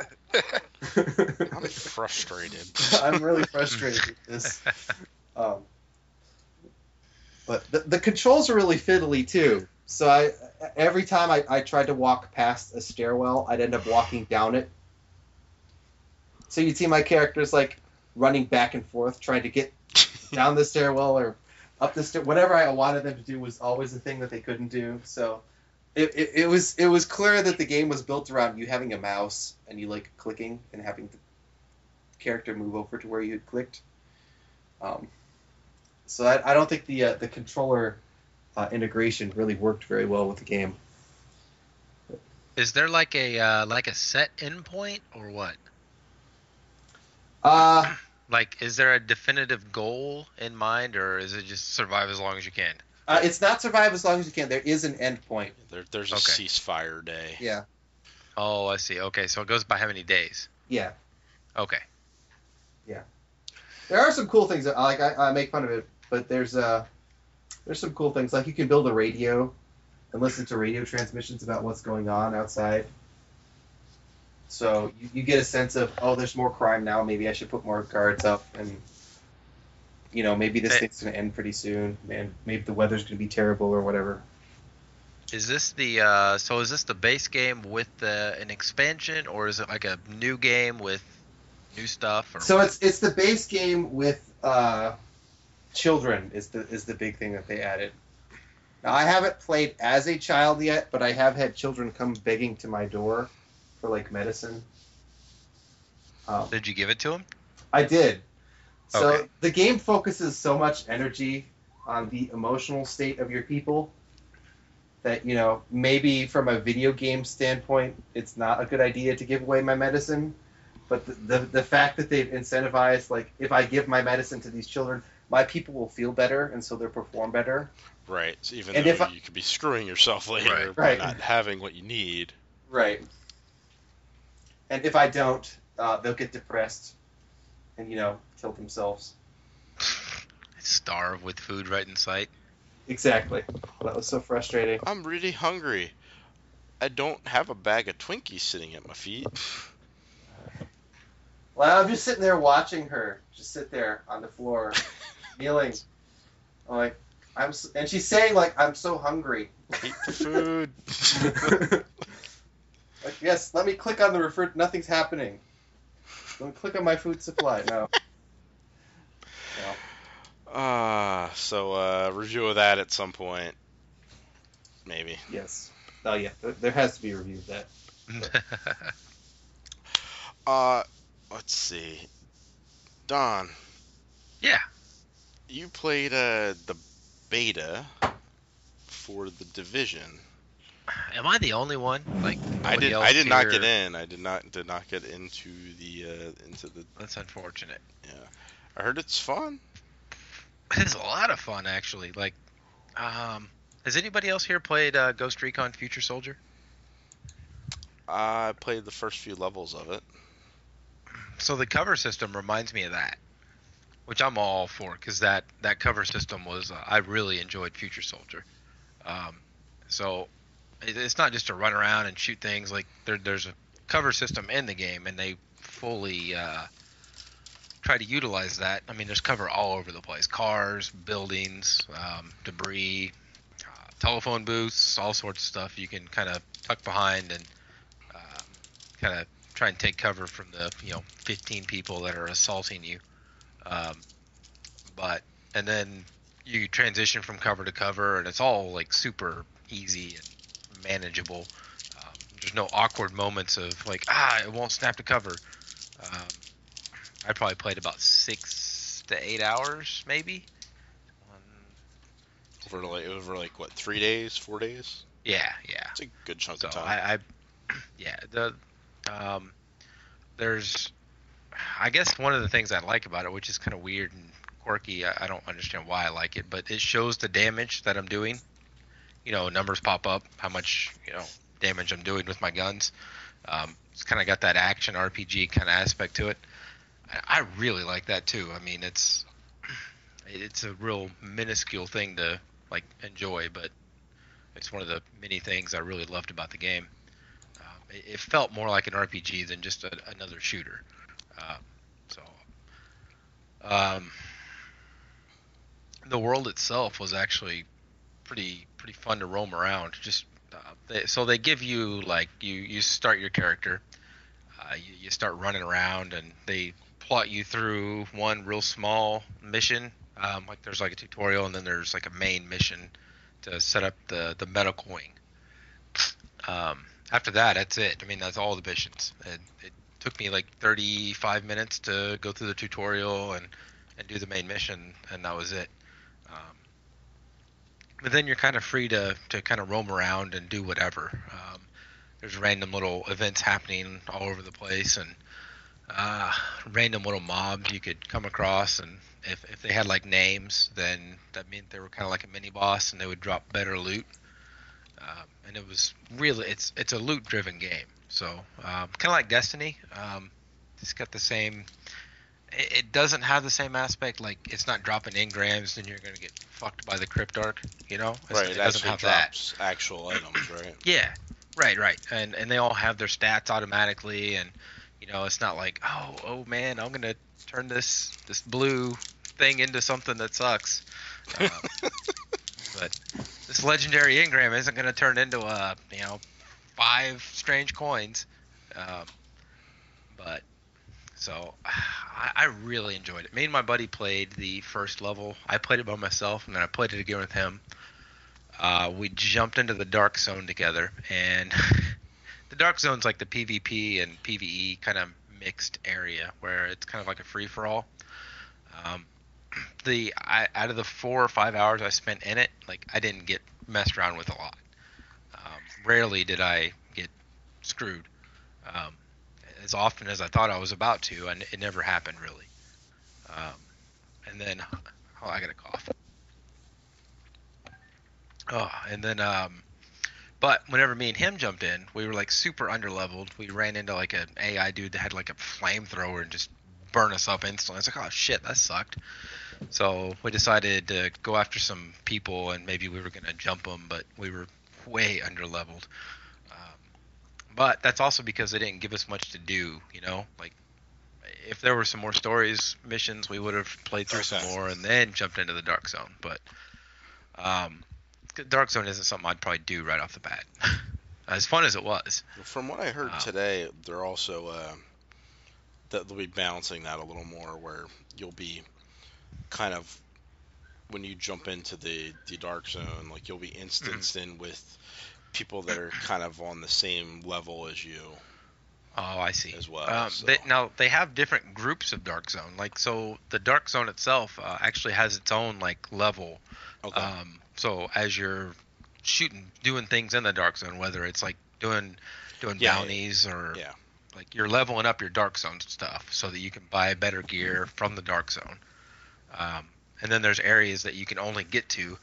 Speaker 1: I'm frustrated.
Speaker 5: I'm really frustrated with this. Um, but the, the controls are really fiddly too. So I every time I, I tried to walk past a stairwell, I'd end up walking down it. So you'd see my characters like running back and forth, trying to get down the stairwell or up the stair. Whatever I wanted them to do was always the thing that they couldn't do. So it, it, it was it was clear that the game was built around you having a mouse and you like clicking and having the character move over to where you had clicked. Um, so I, I don't think the uh, the controller uh, integration really worked very well with the game.
Speaker 4: Is there like a uh, like a set endpoint or what?
Speaker 5: Uh,
Speaker 4: Like, is there a definitive goal in mind, or is it just survive as long as you can?
Speaker 5: uh, it's not survive as long as you can. There is an end point.
Speaker 1: There, there's a
Speaker 4: Okay.
Speaker 1: ceasefire day.
Speaker 5: Yeah,
Speaker 4: Oh, I see. Okay, so it goes by how many days?
Speaker 5: yeah.
Speaker 4: Okay.
Speaker 5: There are some cool things. That, like I, I make fun of it, but there's uh there's some cool things. Like you can build a radio and listen to radio transmissions about what's going on outside. So you, you get a sense of, oh, there's more crime now. Maybe I should put more guards up, and you know, maybe this
Speaker 4: Hey.
Speaker 5: thing's gonna end pretty soon. Man, maybe the weather's gonna be terrible or whatever.
Speaker 4: Is this the uh, so is this the base game with the, an expansion, or is it like a new game with new stuff? Or
Speaker 5: So it's it's the base game with uh, children is the is the big thing that they added. Now I haven't played as a child yet, but I have had children come begging to my door for like medicine. Um,
Speaker 4: Did you give it to him?
Speaker 5: I did. So
Speaker 4: Okay.
Speaker 5: the game focuses so much energy on the emotional state of your people that, you know, maybe from a video game standpoint, it's not a good idea to give away my medicine. But the, the, the fact that they've incentivized, like, if I give my medicine to these children, my people will feel better, and so they'll perform better.
Speaker 1: Right. So even
Speaker 5: And
Speaker 1: though
Speaker 5: if I-
Speaker 1: you could be screwing yourself later
Speaker 4: Right.
Speaker 1: by
Speaker 5: Right.
Speaker 1: not having what you need.
Speaker 5: Right. And if I don't, uh, they'll get depressed and, you know, kill themselves.
Speaker 4: Starve with food right in sight.
Speaker 5: Exactly. That was so frustrating.
Speaker 1: I'm really hungry. I don't have a bag of Twinkies sitting at my feet.
Speaker 5: Well, I'm just sitting there watching her, just sit there on the floor, kneeling. I'm like, I'm, s- and she's saying like, I'm so hungry.
Speaker 1: Eat the food.
Speaker 5: Like, yes, let me click on the refer. Nothing's happening. Let me click on my food supply. No. No.
Speaker 1: Ah, so uh, review of that at some point, maybe.
Speaker 5: Yes. Oh yeah. There, there has to be a review of that.
Speaker 1: Uh, let's see. Don,
Speaker 4: Yeah.
Speaker 1: you played uh the beta for the Division.
Speaker 4: Am I the only one? Like
Speaker 1: I
Speaker 4: nobody
Speaker 1: did.
Speaker 4: else
Speaker 1: I did not
Speaker 4: here-
Speaker 1: get in. I did not. Did not get into the uh, into the.
Speaker 4: That's unfortunate.
Speaker 1: Yeah, I heard it's fun.
Speaker 4: It's a lot of fun, actually. Like, um, has anybody else here played uh, Ghost Recon Future Soldier?
Speaker 1: I played the first few levels of it.
Speaker 4: So the cover system reminds me of that, which I'm all for, because that, that cover system was, uh, I really enjoyed Future Soldier. Um, so it, it's not just to run around and shoot things. Like, there, there's a cover system in the game, and they fully uh, try to utilize that. I mean, there's cover all over the place. Cars, buildings, um, debris, uh, telephone booths, all sorts of stuff you can kind of tuck behind and um, kind of try and take cover from the, you know, fifteen people that are assaulting you. Um, but, and then you transition from cover to cover, and it's all, like, super easy and manageable. Um, there's no awkward moments of, like, ah, it won't snap to cover. Um, I probably played about six to eight hours, maybe. One,
Speaker 1: Over like over like what three days, four days?
Speaker 4: yeah, yeah.
Speaker 1: It's a good chunk
Speaker 4: So
Speaker 1: of time.
Speaker 4: I, I, yeah, the, um, there's, I guess one of the things I like about it, which is kind of weird and quirky, I, I don't understand why I like it, but it shows the damage that I'm doing. You know, numbers pop up, how much, you know, damage I'm doing with my guns. Um, it's kind of got that action R P G kind of aspect to it. I really like that too. I mean, it's it's a real minuscule thing to like enjoy, but it's one of the many things I really loved about the game. Um, it, it felt more like an R P G than just a, another shooter. Uh, so, um, the world itself was actually pretty pretty fun to roam around. Just uh, they, so they give you like you you start your character, uh, you, you start running around, and they plot you through one real small mission. Um, like there's like a tutorial, and then there's like a main mission to set up the the medical wing. Um, after that, that's it. I mean, that's all the missions. It, it took me like thirty-five minutes to go through the tutorial and and do the main mission, and that was it. Um, but then you're kind of free to to kind of roam around and do whatever. Um, there's random little events happening all over the place, and uh, random little mobs you could come across, and if, if they had like names, then that meant they were kind of like a mini boss, and they would drop better loot. Um, and it was really it's it's a loot driven game, so um, kind of like Destiny. Um, it's got the same. It, it doesn't have the same aspect. Like it's not dropping engrams, and you're gonna get fucked by the Cryptarch. You know, it's,
Speaker 1: right,
Speaker 4: it
Speaker 1: it
Speaker 4: doesn't
Speaker 1: actually
Speaker 4: have that.
Speaker 1: drops actual items, right?
Speaker 4: Yeah, right, right, and and they all have their stats automatically, and you know it's not like oh oh man I'm gonna turn this this blue thing into something that sucks, um, but this legendary engram isn't gonna turn into a you know five strange coins, um, but so I, I really enjoyed it. Me and my buddy played the first level. I played it by myself, and then I played it again with him. Uh, we jumped into the dark zone together, and the dark zone's like the PvP and PvE kind of mixed area where it's kind of like a free for all. Um, the I, out of the four or five hours I spent in it, like I didn't get messed around with a lot. Um, rarely did I get screwed. Um, as often as I thought I was about to, and it never happened really. Um, and then, oh, I got a cough. Oh, and then, um, but whenever me and him jumped in, we were like super underleveled. We ran into like an A I dude that had like a flamethrower and just burn us up instantly. I was like, oh shit, that sucked. So we decided to go after some people, and maybe we were gonna jump them, but we were way underleveled. Um, but that's also because they didn't give us much to do. You know, like if there were some more stories, missions, we would have played through some
Speaker 1: Okay.
Speaker 4: more and then jumped into the Dark Zone. But um, Dark Zone isn't something I'd probably do right off the bat. As fun as it was.
Speaker 1: From what I heard
Speaker 4: Wow.
Speaker 1: today, they're also uh, that they'll be balancing that a little more, where you'll be kind of when you jump into the the dark zone, like you'll be instanced in with people that are kind of on the same level as you
Speaker 4: Oh, I see.
Speaker 1: as well.
Speaker 4: Um,
Speaker 1: so.
Speaker 4: they, now they have different groups of Dark Zone. Like so, the Dark Zone itself uh, actually has its own like level.
Speaker 1: okay.
Speaker 4: Um, so as you're shooting, doing things in the Dark Zone, whether it's like doing doing
Speaker 1: Yeah,
Speaker 4: bounties or
Speaker 1: yeah.
Speaker 4: like you're leveling up your Dark Zone stuff so that you can buy better gear from the Dark Zone. Um, and then there's areas that you can only get to.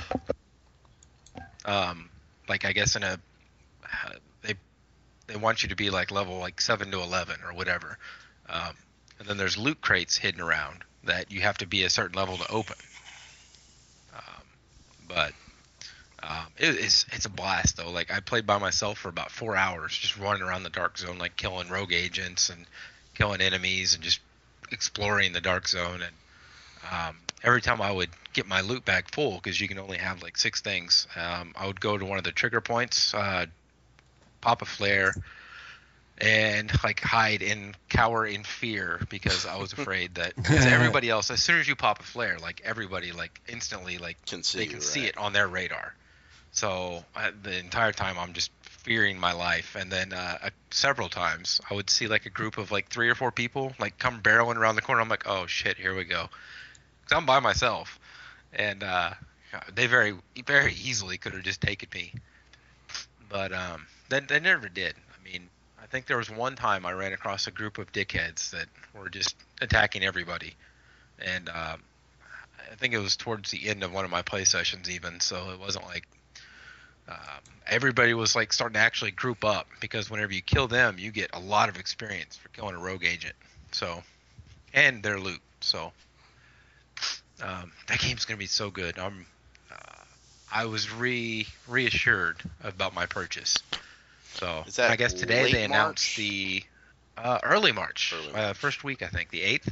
Speaker 4: Um, like I guess in a uh, they they want you to be like level like seven to eleven or whatever. Um, and then there's loot crates hidden around that you have to be a certain level to open. Um, but um, it, it's it's a blast though. Like I played by myself for about four hours, just running around the Dark Zone, like killing rogue agents and killing enemies and just exploring the Dark Zone. And um, every time I would get my loot bag full, because you can only have like six things, um, I would go to one of the trigger points, uh, pop a flare, and like hide and cower in fear because I was afraid that because everybody else, as soon as you pop a flare, like everybody like instantly like
Speaker 1: Can see
Speaker 4: they
Speaker 1: you,
Speaker 4: can see
Speaker 1: right?
Speaker 4: it on their radar. So I, the entire time I'm just fearing my life. And then uh, uh, several times I would see like a group of like three or four people like come barreling around the corner. I'm like, oh shit, here we go. Because I'm by myself, and uh, they very very easily could have just taken me. But um, they, they never did. I mean, I think there was one time I ran across a group of dickheads that were just attacking everybody. And um, I think it was towards the end of one of my play sessions even, so it wasn't like um, everybody was like starting to actually group up, because whenever you kill them, you get a lot of experience for killing a rogue agent. So, and their loot. So um, that game's gonna be so good. I'm, uh, I was re reassured about my purchase. So
Speaker 1: Is that
Speaker 4: I guess today
Speaker 1: late
Speaker 4: they announced
Speaker 1: March?
Speaker 4: the uh, early March,
Speaker 1: Early
Speaker 4: Uh,
Speaker 1: March.
Speaker 4: first week I think, the eighth.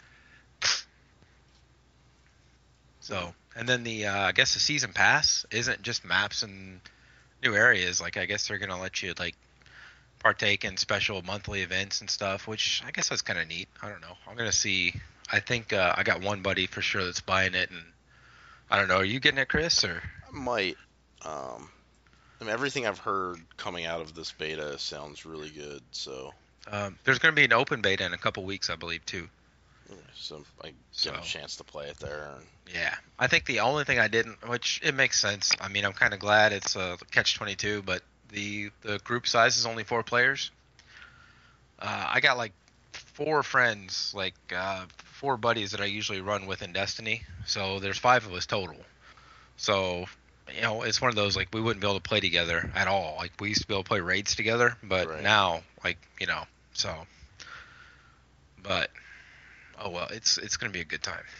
Speaker 4: So, and then the uh, I guess the season pass isn't just maps and new areas. Like I guess they're gonna let you like partake in special monthly events and stuff, which I guess that's kind of neat. I don't know. I'm gonna see. I think uh, I got one buddy for sure that's buying it, and I don't know. Are you getting it, Chris? Or
Speaker 1: I might. Um, I mean, everything I've heard coming out of this beta sounds really good. So,
Speaker 4: um, there's gonna be an open beta in a couple weeks, I believe, too.
Speaker 1: yeah, so I get
Speaker 4: So
Speaker 1: a chance to play it there. And,
Speaker 4: yeah, I think the only thing I didn't, which it makes sense. I mean, I'm kind of glad it's a catch twenty-two, but the the group size is only four players. Uh, I got like four friends, like uh, four buddies that I usually run with in Destiny. So there's five of us total. So you know, it's one of those like we wouldn't be able to play together at all. Like we used to be able to play raids together, but
Speaker 1: Right.
Speaker 4: now, like you know, so. But oh well, it's it's gonna be a good time.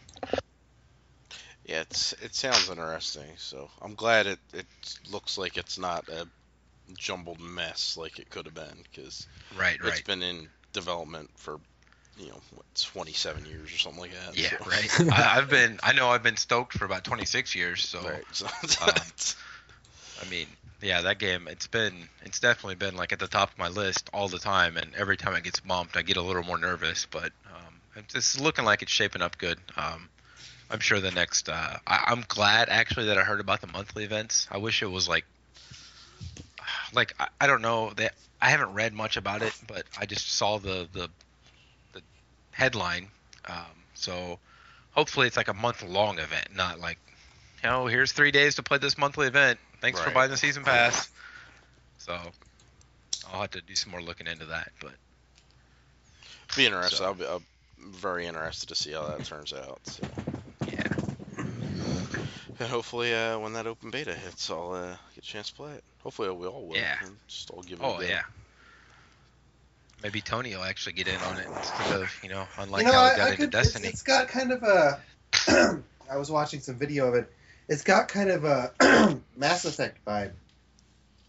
Speaker 1: yeah, it's it sounds interesting. So I'm glad it it looks like it's not a jumbled mess like it could have been, because
Speaker 4: Right,
Speaker 1: it's
Speaker 4: right.
Speaker 1: been in development for you know what, twenty-seven years or something like that.
Speaker 4: Yeah,
Speaker 1: so.
Speaker 4: right. I, I've been, I know I've been stoked for about twenty-six years. So,
Speaker 1: Right. So,
Speaker 4: um, I mean, yeah, that game, it's been, it's definitely been like at the top of my list all the time. And every time it gets bumped, I get a little more nervous. But um, it's it's looking like it's shaping up good. Um, I'm sure the next, uh, I, I'm glad actually that I heard about the monthly events. I wish it was like, like I, I don't know that I haven't read much about it, but I just saw the the, the headline. Um, so hopefully it's like a month long event, not like, you know, here's three days to play this monthly event. Thanks for
Speaker 1: Right.
Speaker 4: buying the season pass. So I'll have to do some more looking into that. But
Speaker 1: be interested.
Speaker 4: So-
Speaker 1: I'll be I'm very interested to see how that turns out. So.
Speaker 4: yeah,
Speaker 1: And hopefully, uh, when that open beta hits, I'll uh, get a chance to play it. Hopefully, we all will.
Speaker 4: Yeah.
Speaker 1: And just all give it
Speaker 4: oh
Speaker 1: a go.
Speaker 4: yeah. Maybe Tony will actually get in on it instead of, you know, unlike
Speaker 5: you know,
Speaker 4: how he
Speaker 5: I,
Speaker 4: got
Speaker 5: I
Speaker 4: into
Speaker 5: could.
Speaker 4: Destiny.
Speaker 5: It's, it's got kind of a. I was watching some video of it. It's got kind of a Mass Effect vibe.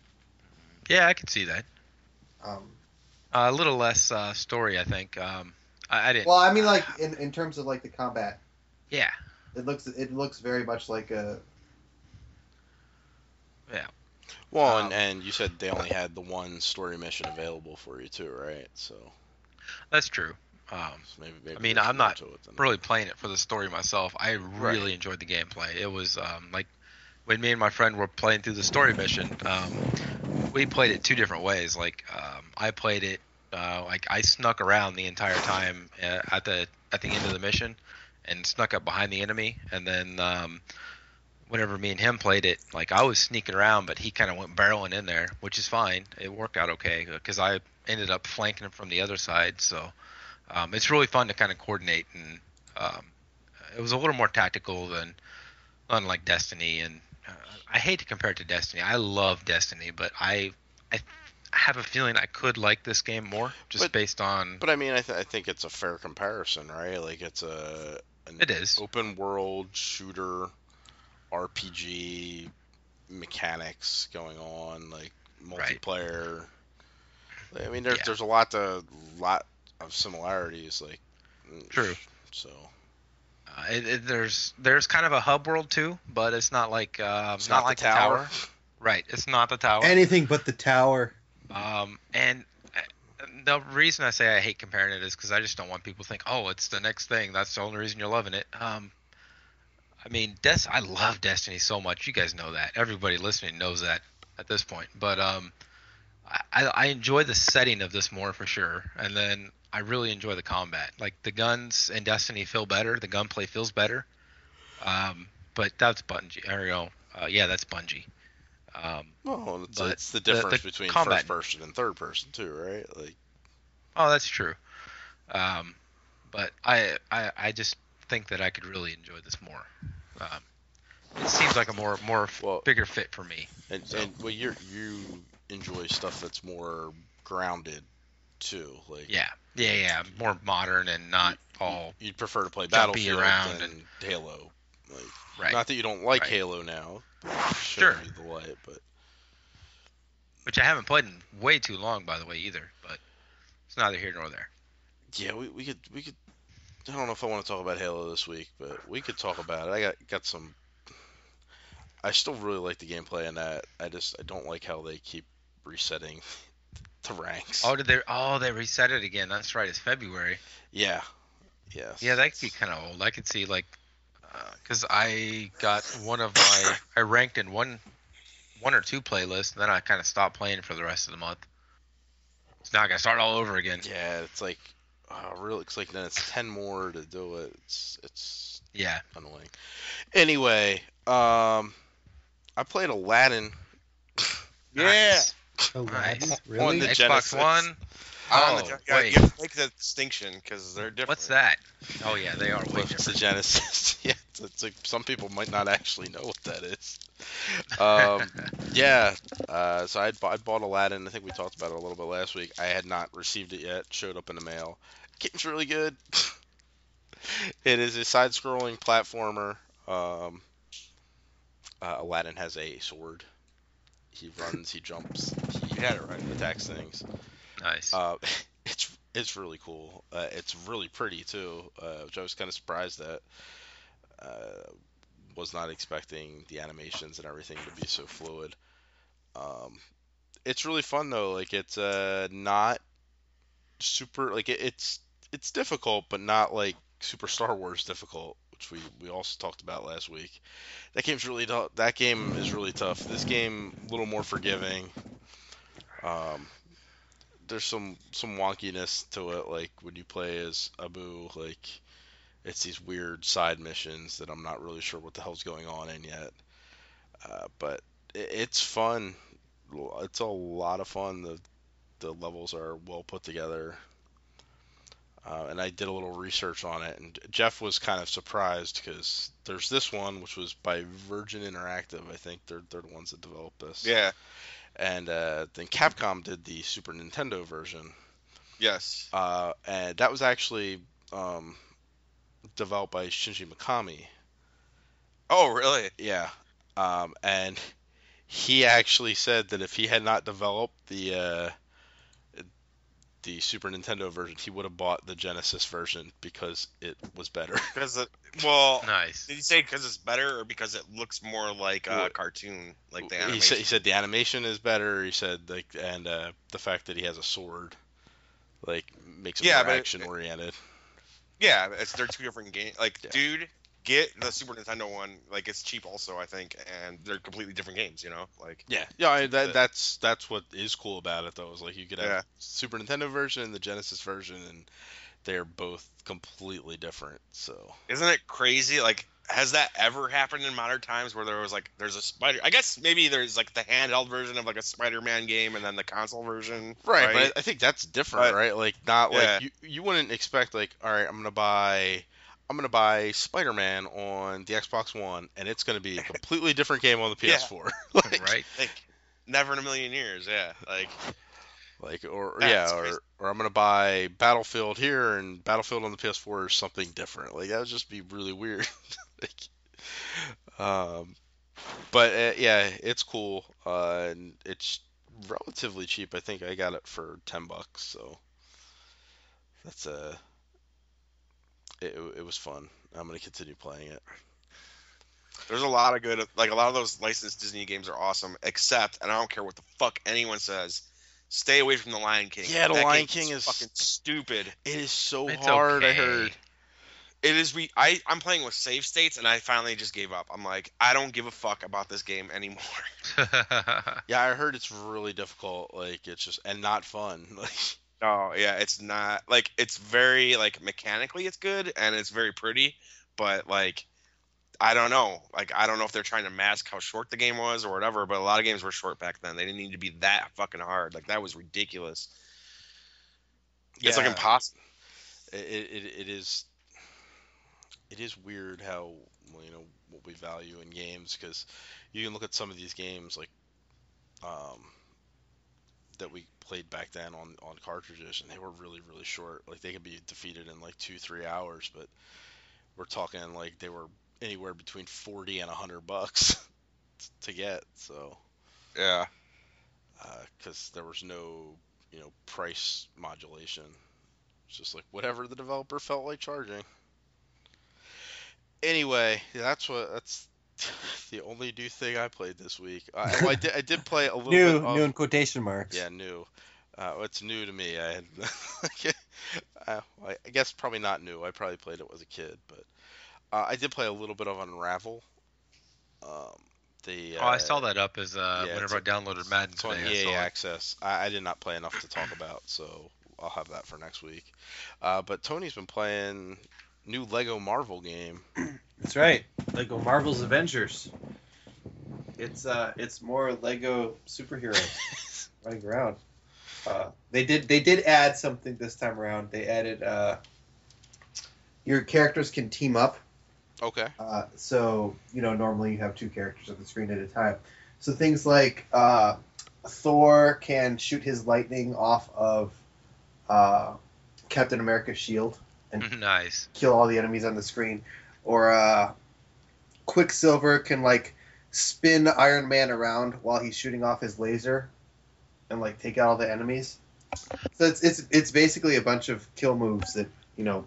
Speaker 4: Yeah, I can see that.
Speaker 5: Um,
Speaker 4: Uh, a little less uh, story, I think. Um, I, I didn't.
Speaker 5: Well, I mean, like in, in terms of like the combat,
Speaker 4: Yeah.
Speaker 5: it looks it looks very much like a.
Speaker 4: Yeah.
Speaker 1: Well,
Speaker 4: Um,
Speaker 1: and, and you said they only had the one story mission available for you too, right? So,
Speaker 4: That's true. Um,
Speaker 1: so maybe, maybe
Speaker 4: I mean,
Speaker 1: there's
Speaker 4: I'm
Speaker 1: more
Speaker 4: not
Speaker 1: to it than
Speaker 4: really playing it for the story myself. I really
Speaker 1: Right.
Speaker 4: enjoyed the gameplay. It was um, like when me and my friend were playing through the story mission. Um, we played it two different ways. Like um, I played it uh, like I snuck around the entire time uh, at the at the end of the mission and snuck up behind the enemy, and then um, whenever me and him played it, like I was sneaking around, but he kind of went barreling in there, which is fine. It worked out okay because I ended up flanking him from the other side. So um, it's really fun to kind of coordinate, and um, it was a little more tactical than unlike Destiny. And uh, I hate to compare it to Destiny. I love Destiny, but I I have a feeling I could like this game more just
Speaker 1: But-
Speaker 4: based on.
Speaker 1: But I mean, I, th- I think it's a fair comparison, right? Like it's a an
Speaker 4: It is.
Speaker 1: open world shooter, R P G mechanics going on, like
Speaker 4: Right.
Speaker 1: multiplayer. I mean, there's
Speaker 4: Yeah.
Speaker 1: there's a lot to lot of similarities, like mm,
Speaker 4: True.
Speaker 1: So
Speaker 4: Uh, it, it, there's there's kind of a hub world too, but it's not like um,
Speaker 1: it's
Speaker 4: not,
Speaker 1: not,
Speaker 4: like
Speaker 1: the tower.
Speaker 4: Right, it's not the tower.
Speaker 5: Anything but the tower.
Speaker 4: Um, and uh, the reason I say I hate comparing it is because I just don't want people to think, oh, it's the next thing. That's the only reason you're loving it. Um, I mean, Des- I love Destiny so much. You guys know that. Everybody listening knows that at this point. But um, I, I enjoy the setting of this more for sure. And then I really enjoy the combat. Like the guns in Destiny feel better. The gunplay feels better. Um, but that's Bungie. Or, you know, uh, yeah, that's Bungie. Um,
Speaker 1: Well, it's,
Speaker 4: But
Speaker 1: it's the
Speaker 4: the-
Speaker 1: difference
Speaker 4: the
Speaker 1: between
Speaker 4: combat-
Speaker 1: first person and third person too, right? Like
Speaker 4: Oh, that's true. Um, but I, I I just think that I could really enjoy this more. Um, it seems like a more more f-
Speaker 1: Well-
Speaker 4: bigger fit for me.
Speaker 1: and,
Speaker 4: So-
Speaker 1: and well, you you enjoy stuff that's more grounded too, like
Speaker 4: Yeah, yeah, yeah. More modern and not all
Speaker 1: you'd prefer to play
Speaker 4: jumpy
Speaker 1: Battlefield
Speaker 4: around
Speaker 1: than Halo. Like,
Speaker 4: right.
Speaker 1: not that you don't like
Speaker 4: Right.
Speaker 1: Halo now.
Speaker 4: Sure.
Speaker 1: You the light, but
Speaker 4: Which I haven't played in way too long, by the way, either. But it's neither here nor there.
Speaker 1: yeah, we, we could we could. I don't know if I want to talk about Halo this week, but we could talk about it. I got got some. I still really like the gameplay in that. I just I don't like how they keep resetting the ranks.
Speaker 4: Oh, did they? Oh, they reset it again. That's right. It's February.
Speaker 1: Yeah. Yes.
Speaker 4: Yeah, that could be kind of old. I could see like, because I got one of my I ranked in one, one or two playlists, and then I kind of stopped playing for the rest of the month. So now I got to start all over again.
Speaker 1: Yeah, it's like, oh, really looks like then it's ten more to do it. It's it's
Speaker 4: Yeah.
Speaker 1: annoying. Anyway, um, I played Aladdin.
Speaker 4: Nice.
Speaker 5: Aladdin?
Speaker 4: Nice.
Speaker 5: Really?
Speaker 1: On the
Speaker 4: Xbox
Speaker 1: Genesis.
Speaker 4: One.
Speaker 3: On
Speaker 4: Oh,
Speaker 3: the, you,
Speaker 4: wait.
Speaker 3: you have to make that distinction because they're different.
Speaker 4: What's that? Oh yeah, they are way
Speaker 1: It's the
Speaker 4: different.
Speaker 1: Genesis. yeah, it's, it's like some people might not actually know what that is. Um, yeah, uh, so I bought, I bought Aladdin. I think we talked about it a little bit last week. I had not received it yet. Showed up in the mail. Game's really good. It is a side-scrolling platformer. Um, uh, Aladdin has a sword. He runs. He jumps. He
Speaker 3: You had it right.
Speaker 1: attacks things.
Speaker 4: Nice.
Speaker 1: Uh, it's it's really cool. Uh, it's really pretty too, uh, which I was kind of surprised at. Uh, was not expecting the animations and everything to be so fluid. Um, it's really fun though. Like it's uh, not super. Like it, it's it's difficult, but not like Super Star Wars difficult, which we, we also talked about last week. That game's really tough. That game is really tough. This game a little more forgiving. Um, there's some some wonkiness to it, like when you play as Abu, like it's these weird side missions that I'm not really sure what the hell's going on in yet. Uh, but it, it's fun. It's a lot of fun. The the levels are well put together. Uh, and I did a little research on it, and Jeff was kind of surprised because there's this one, which was by Virgin Interactive. I think they're they're the ones that developed this.
Speaker 3: Yeah.
Speaker 1: And uh, then Capcom did the Super Nintendo version,
Speaker 3: Yes.
Speaker 1: uh, and that was actually um, developed by Shinji Mikami.
Speaker 3: Oh, really?
Speaker 1: Yeah, um, and he actually said that if he had not developed the uh, the Super Nintendo version, he would have bought the Genesis version because it was better.
Speaker 3: Because it, well,
Speaker 4: Nice.
Speaker 3: did you say because it's better or because it looks more like a
Speaker 1: Well,
Speaker 3: cartoon, like the
Speaker 1: he
Speaker 3: animation?
Speaker 1: said he said the animation is better. He said like and uh, the fact that he has a sword, like makes it
Speaker 3: Yeah,
Speaker 1: more
Speaker 3: but it-
Speaker 1: action oriented.
Speaker 3: Yeah, it's they're two different games. Like,
Speaker 1: Yeah.
Speaker 3: dude, get the Super Nintendo one. Like, it's cheap also, I think, and they're completely different games. You know, like.
Speaker 1: Yeah, yeah. I, that
Speaker 3: But-
Speaker 1: that's that's what is cool about it though. Is like you could have
Speaker 3: Yeah.
Speaker 1: Super Nintendo version and the Genesis version, and they're both completely different. So
Speaker 3: Isn't it crazy? Like, has that ever happened in modern times where there was like, there's a Spider? I guess maybe there's like the handheld version of like a Spider-Man game, and then the console version.
Speaker 1: right,
Speaker 3: Right.
Speaker 1: but I, I think that's different,
Speaker 3: But-
Speaker 1: right? Like not
Speaker 3: Yeah.
Speaker 1: like you you wouldn't expect like all right, I'm gonna buy. I'm gonna buy Spider-Man on the Xbox One, and it's gonna be a completely different game on the P S four. like,
Speaker 4: Right?
Speaker 3: Like, never in a million years. Yeah. Like,
Speaker 1: Like or
Speaker 3: That's
Speaker 1: yeah,
Speaker 3: crazy.
Speaker 1: or or I'm gonna buy Battlefield here, and Battlefield on the P S four is something different. Like that would just be really weird. like, um, but uh, yeah, it's cool. Uh, and it's relatively cheap. I think I got it for ten bucks. So that's a. It, it was fun. I'm gonna continue playing it.
Speaker 3: there's a lot of good, like a lot of those licensed Disney games are awesome. Except, and I don't care what the fuck anyone says, stay away from the Lion King.
Speaker 1: Yeah, The
Speaker 3: That
Speaker 1: Lion
Speaker 3: game
Speaker 1: King is-
Speaker 3: fucking stupid.
Speaker 1: It is so
Speaker 4: It's
Speaker 1: hard. I
Speaker 4: okay.
Speaker 1: heard.
Speaker 3: It is. We. I. I'm playing with save states, and I finally just gave up. I'm like, I don't give a fuck about this game anymore.
Speaker 1: Yeah, I heard it's really difficult. Like it's just and not fun. Like
Speaker 3: Oh yeah, it's not like it's very like mechanically it's good and it's very pretty, but like I don't know. Like I don't know if they're trying to mask how short the game was or whatever, but a lot of games were short back then. They didn't need to be that fucking hard. Like that was ridiculous. It's like
Speaker 1: Yeah.
Speaker 3: impossible.
Speaker 1: it, it, it is it is weird how well, you know what we value in games because you can look at some of these games like um that we played back then on on cartridges and they were really really short. Like they could be defeated in like two three hours, but we're talking like they were anywhere between forty and a hundred bucks to get. So
Speaker 3: Yeah.
Speaker 1: because there was no you know price modulation. It's just like whatever the developer felt like charging. Anyway, yeah, that's what that's the only new thing I played this week. I, well, I did I did play a little
Speaker 2: New,
Speaker 1: bit of,
Speaker 2: new in quotation marks.
Speaker 1: yeah, new. Uh, it's new to me. I had, uh, I guess probably not new. I probably played it as a kid, but uh, I did play a little bit of Unravel. Um, the
Speaker 4: Oh, I
Speaker 1: uh,
Speaker 4: saw that up as uh,
Speaker 1: yeah,
Speaker 4: whenever I
Speaker 1: it's
Speaker 4: downloaded Madden
Speaker 1: It's on
Speaker 4: today. I
Speaker 1: E A
Speaker 4: saw it.
Speaker 1: Access. I, I did not play enough to talk about, so I'll have that for next week. Uh, but Tony's been playing new Lego Marvel game.
Speaker 5: That's right. Lego Marvel's Avengers. It's uh, it's more Lego superheroes running around. Uh, they did they did add something this time around. They added uh, your characters can team up.
Speaker 1: Okay.
Speaker 5: Uh, so you know normally you have two characters on the screen at a time. So things like uh, Thor can shoot his lightning off of uh, Captain America's shield.
Speaker 4: Nice.
Speaker 5: Kill all the enemies on the screen, or uh, Quicksilver can like spin Iron Man around while he's shooting off his laser, and like take out all the enemies. So it's it's it's basically a bunch of kill moves that you know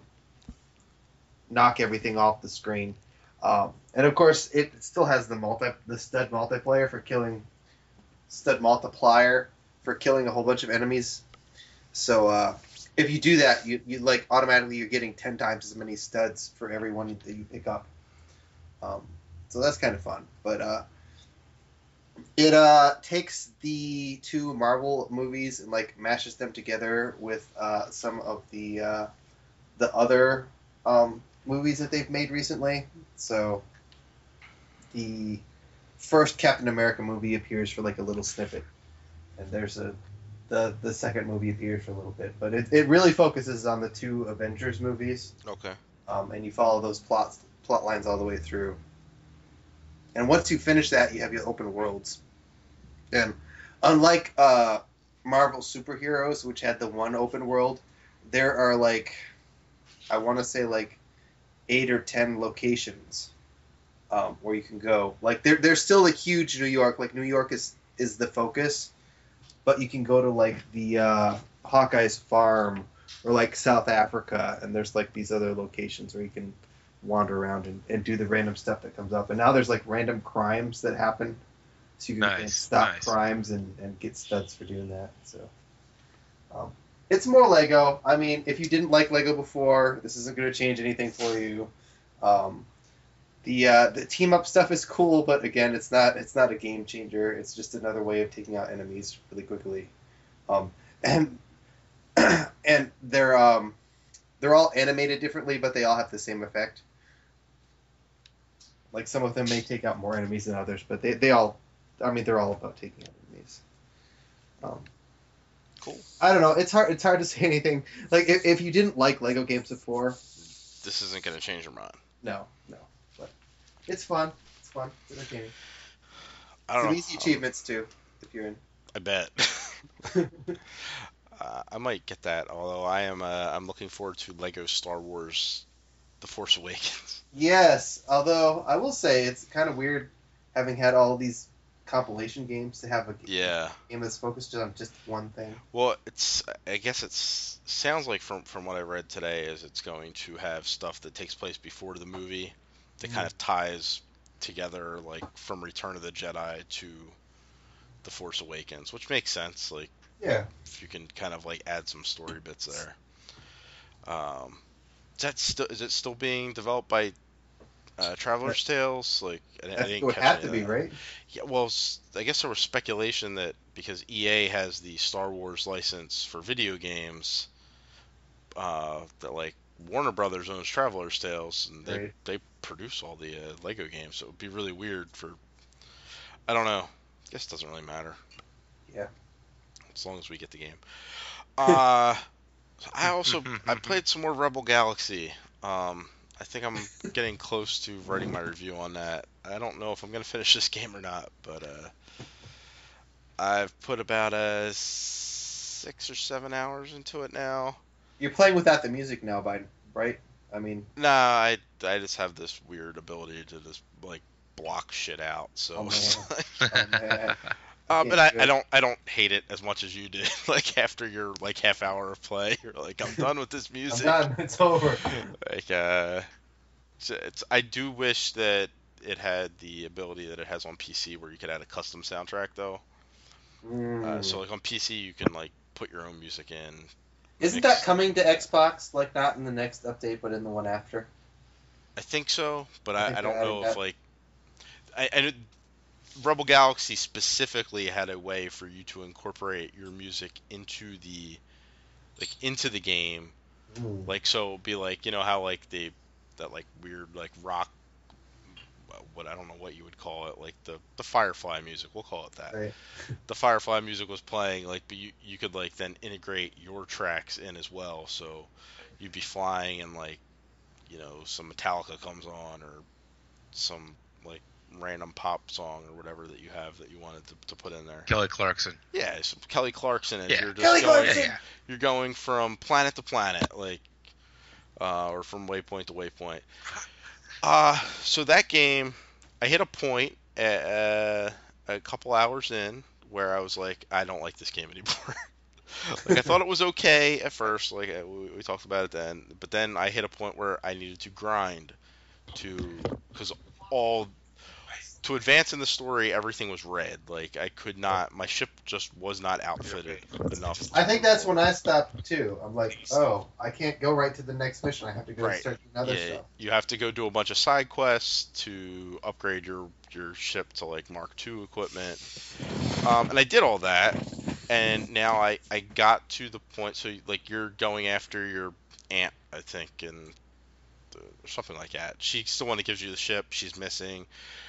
Speaker 5: knock everything off the screen, um, and of course it still has the multi the stud multiplayer for killing stud multiplier for killing a whole bunch of enemies. So. Uh, If you do that, you, you like automatically you're getting ten times as many studs for every one that you pick up. Um, so that's kind of fun. But uh, it uh, takes the two Marvel movies and like mashes them together with uh, some of the uh, the other um, movies that they've made recently. So the first Captain America movie appears for like a little snippet, and there's a The, the second movie appears for a little bit, but it, it really focuses on the two Avengers movies,
Speaker 1: Okay.
Speaker 5: um, and you follow those plots plot lines all the way through. And once you finish that, you have your open worlds. And unlike uh, Marvel superheroes, which had the one open world, there are like, I want to say like eight or ten locations um, where you can go. Like there, there's still a huge New York. Like New York is is the focus. But you can go to like the uh, Hawkeye's farm or like South Africa, and there's like these other locations where you can wander around and, and do the random stuff that comes up. And now there's like random crimes that happen, so you can
Speaker 4: Nice,
Speaker 5: stop
Speaker 4: nice.
Speaker 5: crimes and, and get studs for doing that. So um, it's more Lego. I mean, if you didn't like Lego before, this isn't going to change anything for you. Um, the uh, the team up stuff is cool, but again, it's not it's not a game changer. It's just another way of taking out enemies really quickly. Um, and and they're um, they're all animated differently, but they all have the same effect. Like some of them may take out more enemies than others, but they, they all, I mean, they're all about taking out enemies. Um,
Speaker 1: Cool.
Speaker 5: I don't know. It's hard. It's hard to say anything. Like if, if you didn't like Lego games before,
Speaker 1: This isn't going to change your mind.
Speaker 5: no, no. But it's fun. It's fun. It's entertaining.
Speaker 1: I don't
Speaker 5: Some
Speaker 1: know.
Speaker 5: easy achievements too, if you're in.
Speaker 1: I bet. uh, I might get that. Although I am, uh, I'm looking forward to Lego Star Wars: The Force Awakens.
Speaker 5: Yes, although I will say it's kind of weird having had all these compilation games to have a g-
Speaker 1: Yeah.
Speaker 5: game that's focused on just one thing.
Speaker 1: Well, it's. I guess it's sounds like from from what I read today is it's going to have stuff that takes place before the movie that kind of ties together, like from Return of the Jedi to The Force Awakens, which makes sense. Like
Speaker 5: Yeah.
Speaker 1: if you can kind of like add some story bits there. Um, is that still is it still being developed by uh, Traveler's Tales? Like I, I
Speaker 5: That's,
Speaker 1: didn't
Speaker 5: it would
Speaker 1: catch
Speaker 5: have
Speaker 1: any
Speaker 5: to
Speaker 1: of
Speaker 5: be,
Speaker 1: that.
Speaker 5: right?
Speaker 1: Yeah, well, s- I guess there was speculation that because E A has the Star Wars license for video games, uh, that like Warner Brothers owns Traveler's Tales, and they
Speaker 5: Right.
Speaker 1: they produce all the uh, Lego games, so it would be really weird for. I don't know. I guess it doesn't really matter.
Speaker 5: Yeah.
Speaker 1: As long as we get the game. Uh, I also I played some more Rebel Galaxy. Um, I think I'm getting close to writing my review on that. I don't know if I'm gonna finish this game or not, but uh, I've put about uh six or seven hours into it now.
Speaker 5: You're playing without the music now, Biden, right? I mean,
Speaker 1: Nah, I I just have this weird ability to just like block shit out. So,
Speaker 5: Oh, man. oh, man.
Speaker 1: uh,
Speaker 5: can't
Speaker 1: but I,
Speaker 5: do
Speaker 1: I
Speaker 5: it.
Speaker 1: don't I don't hate it as much as you did. Like after your like half hour of play, you're like I'm done with this
Speaker 5: I'm
Speaker 1: music.
Speaker 5: done. It's over.
Speaker 1: Like uh, it's, it's I do wish that it had the ability that it has on P C where you could add a custom soundtrack though. Uh,
Speaker 5: Mm.
Speaker 1: so like on P C you can like put your own music in.
Speaker 5: Isn't
Speaker 1: mix-
Speaker 5: that coming to Xbox? Like not in the next update, but in the one after.
Speaker 1: I think so, but
Speaker 5: I
Speaker 1: I,
Speaker 5: think
Speaker 1: I don't
Speaker 5: they're
Speaker 1: know
Speaker 5: adding
Speaker 1: if
Speaker 5: that.
Speaker 1: like I, I did- Rebel Galaxy specifically had a way for you to incorporate your music into the like into the game.
Speaker 5: Mm.
Speaker 1: Like so it'd be like you know how like the that like weird like rock uh, what I don't know what you would call it like the the Firefly music, we'll call it that.
Speaker 5: Right.
Speaker 1: The Firefly music was playing like but you you could like then integrate your tracks in as well, so you'd be flying and like you know some Metallica comes on or some like random pop song or whatever that you have that you wanted to, to put in there.
Speaker 4: Kelly Clarkson.
Speaker 1: Yeah, some Kelly Clarkson and
Speaker 4: Yeah.
Speaker 1: you're just
Speaker 5: Kelly
Speaker 1: going
Speaker 5: Clarkson!
Speaker 4: Yeah,
Speaker 1: you're going from planet to planet, like, uh, or from waypoint to waypoint. Uh, so that game, I hit a point at, uh, a couple hours in where I was like, I don't like this game anymore. Like I thought it was okay at first, like uh, we, we talked about it then, but then I hit a point where I needed to grind to, because all to advance in the story, everything was red. Like I could not, my ship just was not outfitted enough.
Speaker 5: I think that's when I stopped too. I'm like, oh, I can't go right to the next mission. I have to go
Speaker 1: Right.
Speaker 5: start doing other
Speaker 1: Yeah,
Speaker 5: stuff.
Speaker 1: you have to go do a bunch of side quests to upgrade your your ship to like Mark two equipment. Um, and I did all that, and now I I got to the point. So like you're going after your aunt, I think, and the, or something like that. She's the one that gives you the ship. She's missing.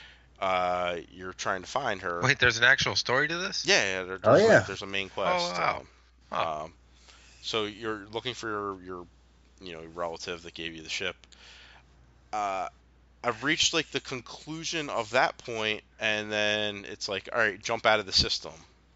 Speaker 1: Uh, you're trying to find her.
Speaker 4: Wait, there's an actual story to this?
Speaker 1: Yeah, yeah. There,
Speaker 5: Oh,
Speaker 1: there's,
Speaker 5: yeah.
Speaker 1: Like, there's a main quest.
Speaker 4: Oh, wow.
Speaker 1: Um,
Speaker 4: Huh.
Speaker 1: um, so you're looking for your, your, you know, relative that gave you the ship. Uh, I've reached like the conclusion of that point, and then it's like, all right, jump out of the system.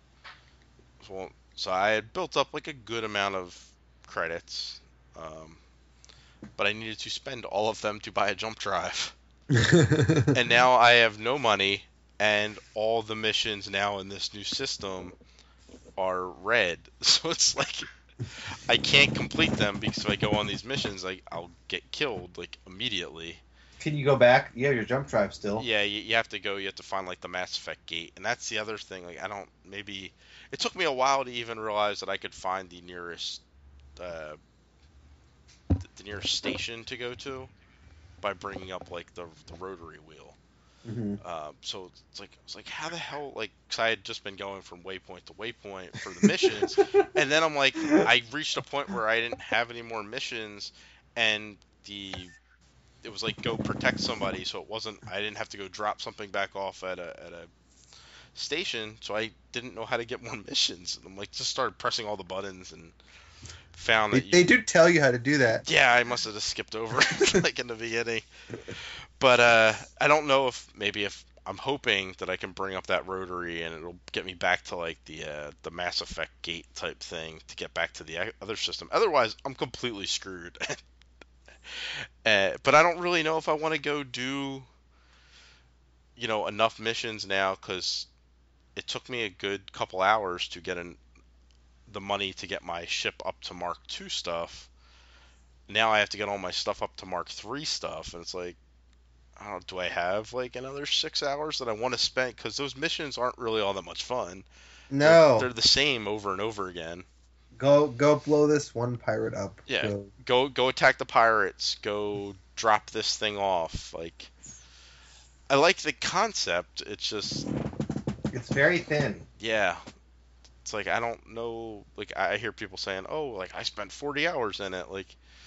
Speaker 1: So, so I had built up like a good amount of credits, um, but I needed to spend all of them to buy a jump drive. And now I have no money, and all the missions now in this new system are red. So it's like I can't complete them because if I go on these missions, like I'll get killed like immediately.
Speaker 2: Can you go back? You have your jump drive still.
Speaker 1: Yeah, you, you have to go. You have to find like the Mass Effect gate, and that's the other thing. Like I don't maybe it took me a while to even realize that I could find the nearest uh, the, the nearest station to go to by bringing up like the the rotary wheel.
Speaker 2: Mm-hmm.
Speaker 1: Um, so it's like I was like, how the hell? Like, cause I had just been going from waypoint to waypoint for the missions, and then I'm like, I reached a point where I didn't have any more missions, and the it was like go protect somebody, so it wasn't. I didn't have to go drop something back off at a at a station, so I didn't know how to get more missions. And I'm like, just started pressing all the buttons and found
Speaker 5: They,
Speaker 1: that you,
Speaker 5: they do tell you how to do that.
Speaker 1: yeah, I must have just skipped over like in the beginning. But uh, I don't know if maybe if I'm hoping that I can bring up that rotary and it'll get me back to like the uh, the Mass Effect gate type thing to get back to the other system. Otherwise, I'm completely screwed. uh, but I don't really know if I want to go do you know enough missions now because it took me a good couple hours to get in the money to get my ship up to Mark two stuff. Now I have to get all my stuff up to Mark three stuff, and it's like. I don't know, do I have like another six hours that I want to spend? Because those missions aren't really all that much fun.
Speaker 5: No.
Speaker 1: They're, they're the same over and over again.
Speaker 5: Go go blow this one pirate up.
Speaker 1: Yeah.
Speaker 5: Go.
Speaker 1: Go go attack the pirates. Go drop this thing off. Like, I like the concept. It's just,
Speaker 2: It's very thin.
Speaker 1: yeah. It's like I don't know. Like I hear people saying, "Oh, like I spent forty hours in it." Like,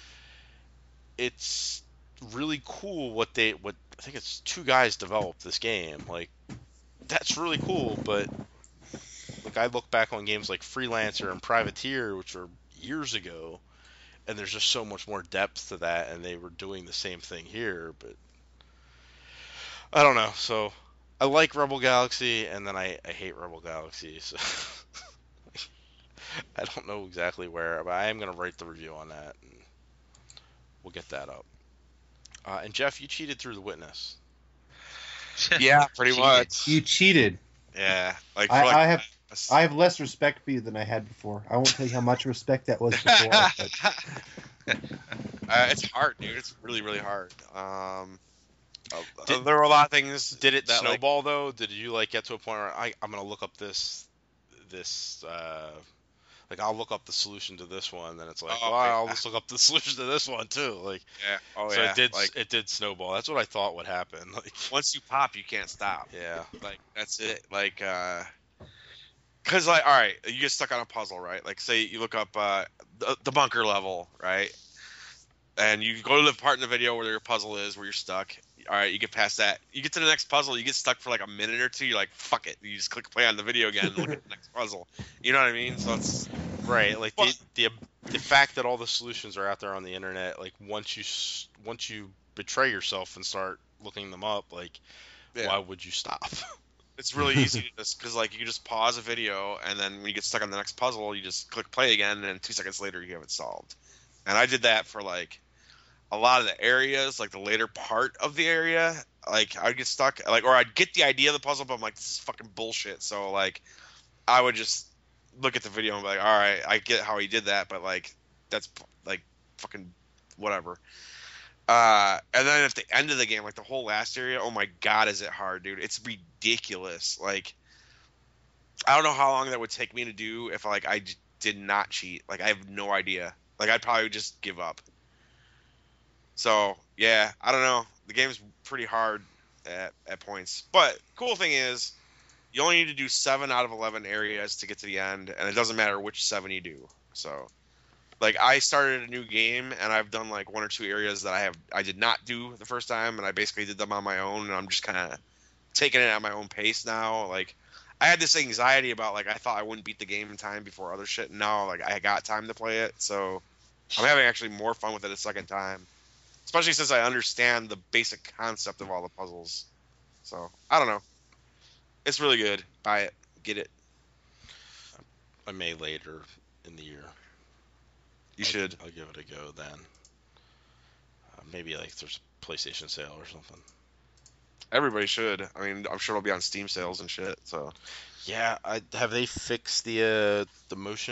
Speaker 1: it's really cool what they what I think it's two guys developed this game. Like that's really cool, but like I look back on games like Freelancer and Privateer, which were years ago, and there's just so much more depth to that, and they were doing the same thing here, but I don't know. So I like Rebel Galaxy, and then I, I hate Rebel Galaxy, so I don't know exactly where, but I am gonna write the review on that, and we'll get that up. Uh, and Jeff, you cheated through The Witness.
Speaker 3: Yeah, pretty
Speaker 4: Cheated.
Speaker 3: much.
Speaker 5: You cheated.
Speaker 3: Yeah, like, for
Speaker 5: I,
Speaker 3: like
Speaker 5: I have I have less respect for you than I had before. I won't tell you how much respect that was before. But
Speaker 3: uh, it's hard, dude. It's really, really hard. Um, uh,
Speaker 1: Did-
Speaker 3: there were a lot of things.
Speaker 1: Did it
Speaker 3: that, like,
Speaker 1: snowball though? Did you like get to a point where I, I'm gonna look up this this uh, like I'll look up the solution to this one, then it's like,
Speaker 3: Oh,
Speaker 1: well, I'll
Speaker 3: yeah.
Speaker 1: just look up the solution to this one too. Like,
Speaker 3: yeah. Oh
Speaker 1: so
Speaker 3: yeah.
Speaker 1: it did
Speaker 3: Like,
Speaker 1: it did snowball. That's what I thought would happen. Like,
Speaker 3: once you pop, you can't stop.
Speaker 1: yeah,
Speaker 3: Like that's it. Like, uh, cause like, all right, you get stuck on a puzzle, right? Like, say you look up uh, the, the bunker level, right? And you go to the part in the video where your puzzle is, where you're stuck. All right, you get past that. You get to the next puzzle, you get stuck for like a minute or two. You're like, fuck it. You just click play on the video again and look at the next puzzle. You know what I mean? So it's
Speaker 1: right. Like the,
Speaker 3: Well-
Speaker 1: the the fact that all the solutions are out there on the internet. Like once you s- once you betray yourself and start looking them up, like
Speaker 3: yeah.
Speaker 1: why would you stop?
Speaker 3: It's really easy to just because like you can just pause a video and then when you get stuck on the next puzzle, you just click play again, and two seconds later you have it solved. And I did that for like a lot of the areas, like the later part of the area. Like I'd get stuck, like or I'd get the idea of the puzzle, but I'm like, this is fucking bullshit. So like I would just look at the video and be like, all right, I get how he did that, but like that's like fucking whatever. Uh, and then at the end of the game, like the whole last area, oh my god, is it hard, dude? It's ridiculous. Like, I don't know how long that would take me to do if like I j- did not cheat. Like, I have no idea. Like, I'd probably just give up. So yeah, I don't know. The game's pretty hard at at points, but cool thing is, you only need to do seven out of eleven areas to get to the end, and it doesn't matter which seven you do. So. Like I started a new game and I've done like one or two areas that I have I did not do the first time, and I basically did them on my own, and I'm just kind of taking it at my own pace now. Like I had this anxiety about like I thought I wouldn't beat the game in time before other shit. And now like I got time to play it, so I'm having actually more fun with it a second time, especially since I understand the basic concept of all the puzzles. So I don't know, it's really good. Buy it, get it.
Speaker 1: I may later in the year.
Speaker 3: You
Speaker 1: I'll,
Speaker 3: should.
Speaker 1: I'll give it a go then. Uh, maybe like there's a PlayStation sale or something.
Speaker 3: Everybody should. I mean, I'm sure it'll be on Steam sales and shit. So
Speaker 1: Yeah, I, have they fixed the uh, the motion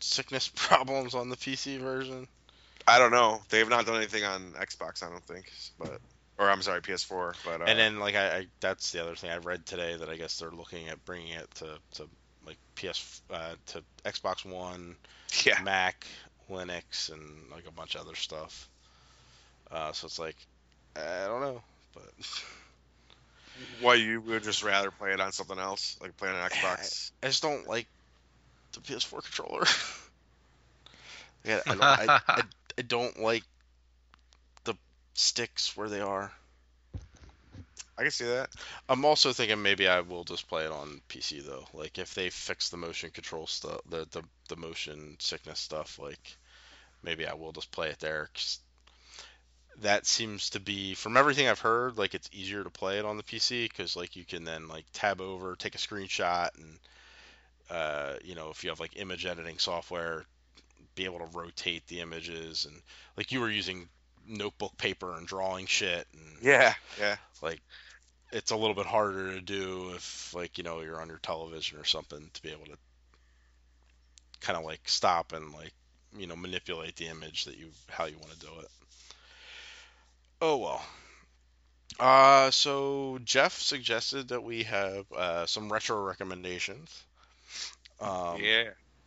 Speaker 1: sickness problems on the P C version.
Speaker 3: I don't know. They have not done anything on Xbox, I don't think. But or I'm sorry, P S four. But uh,
Speaker 1: And then like I, I that's the other thing I read today, that I guess they're looking at bringing it to, to like P S uh, to Xbox One,
Speaker 3: yeah,
Speaker 1: Mac, Linux, and like a bunch of other stuff. Uh, so it's like I don't know, but
Speaker 3: why you would just rather play it on something else, like play it on Xbox?
Speaker 1: I just don't like the P S four controller. yeah, I don't, I, I, I don't like the sticks where they are.
Speaker 3: I can see that.
Speaker 1: I'm also thinking maybe I will just play it on P C though. Like if they fix the motion control stuff, the, the the motion sickness stuff, like maybe I will just play it there. 'Cause that seems to be, from everything I've heard, like it's easier to play it on the P C because like you can then like tab over, take a screenshot, and uh, you know, if you have like image editing software, be able to rotate the images, and like you were using notebook paper and drawing shit, and
Speaker 3: Yeah, yeah.
Speaker 1: like it's a little bit harder to do if like you know you're on your television or something, to be able to kind of like stop and like you know manipulate the image that you how you want to do it. Oh well. Uh, so Jeff suggested that we have uh, some retro recommendations. Um,
Speaker 3: yeah.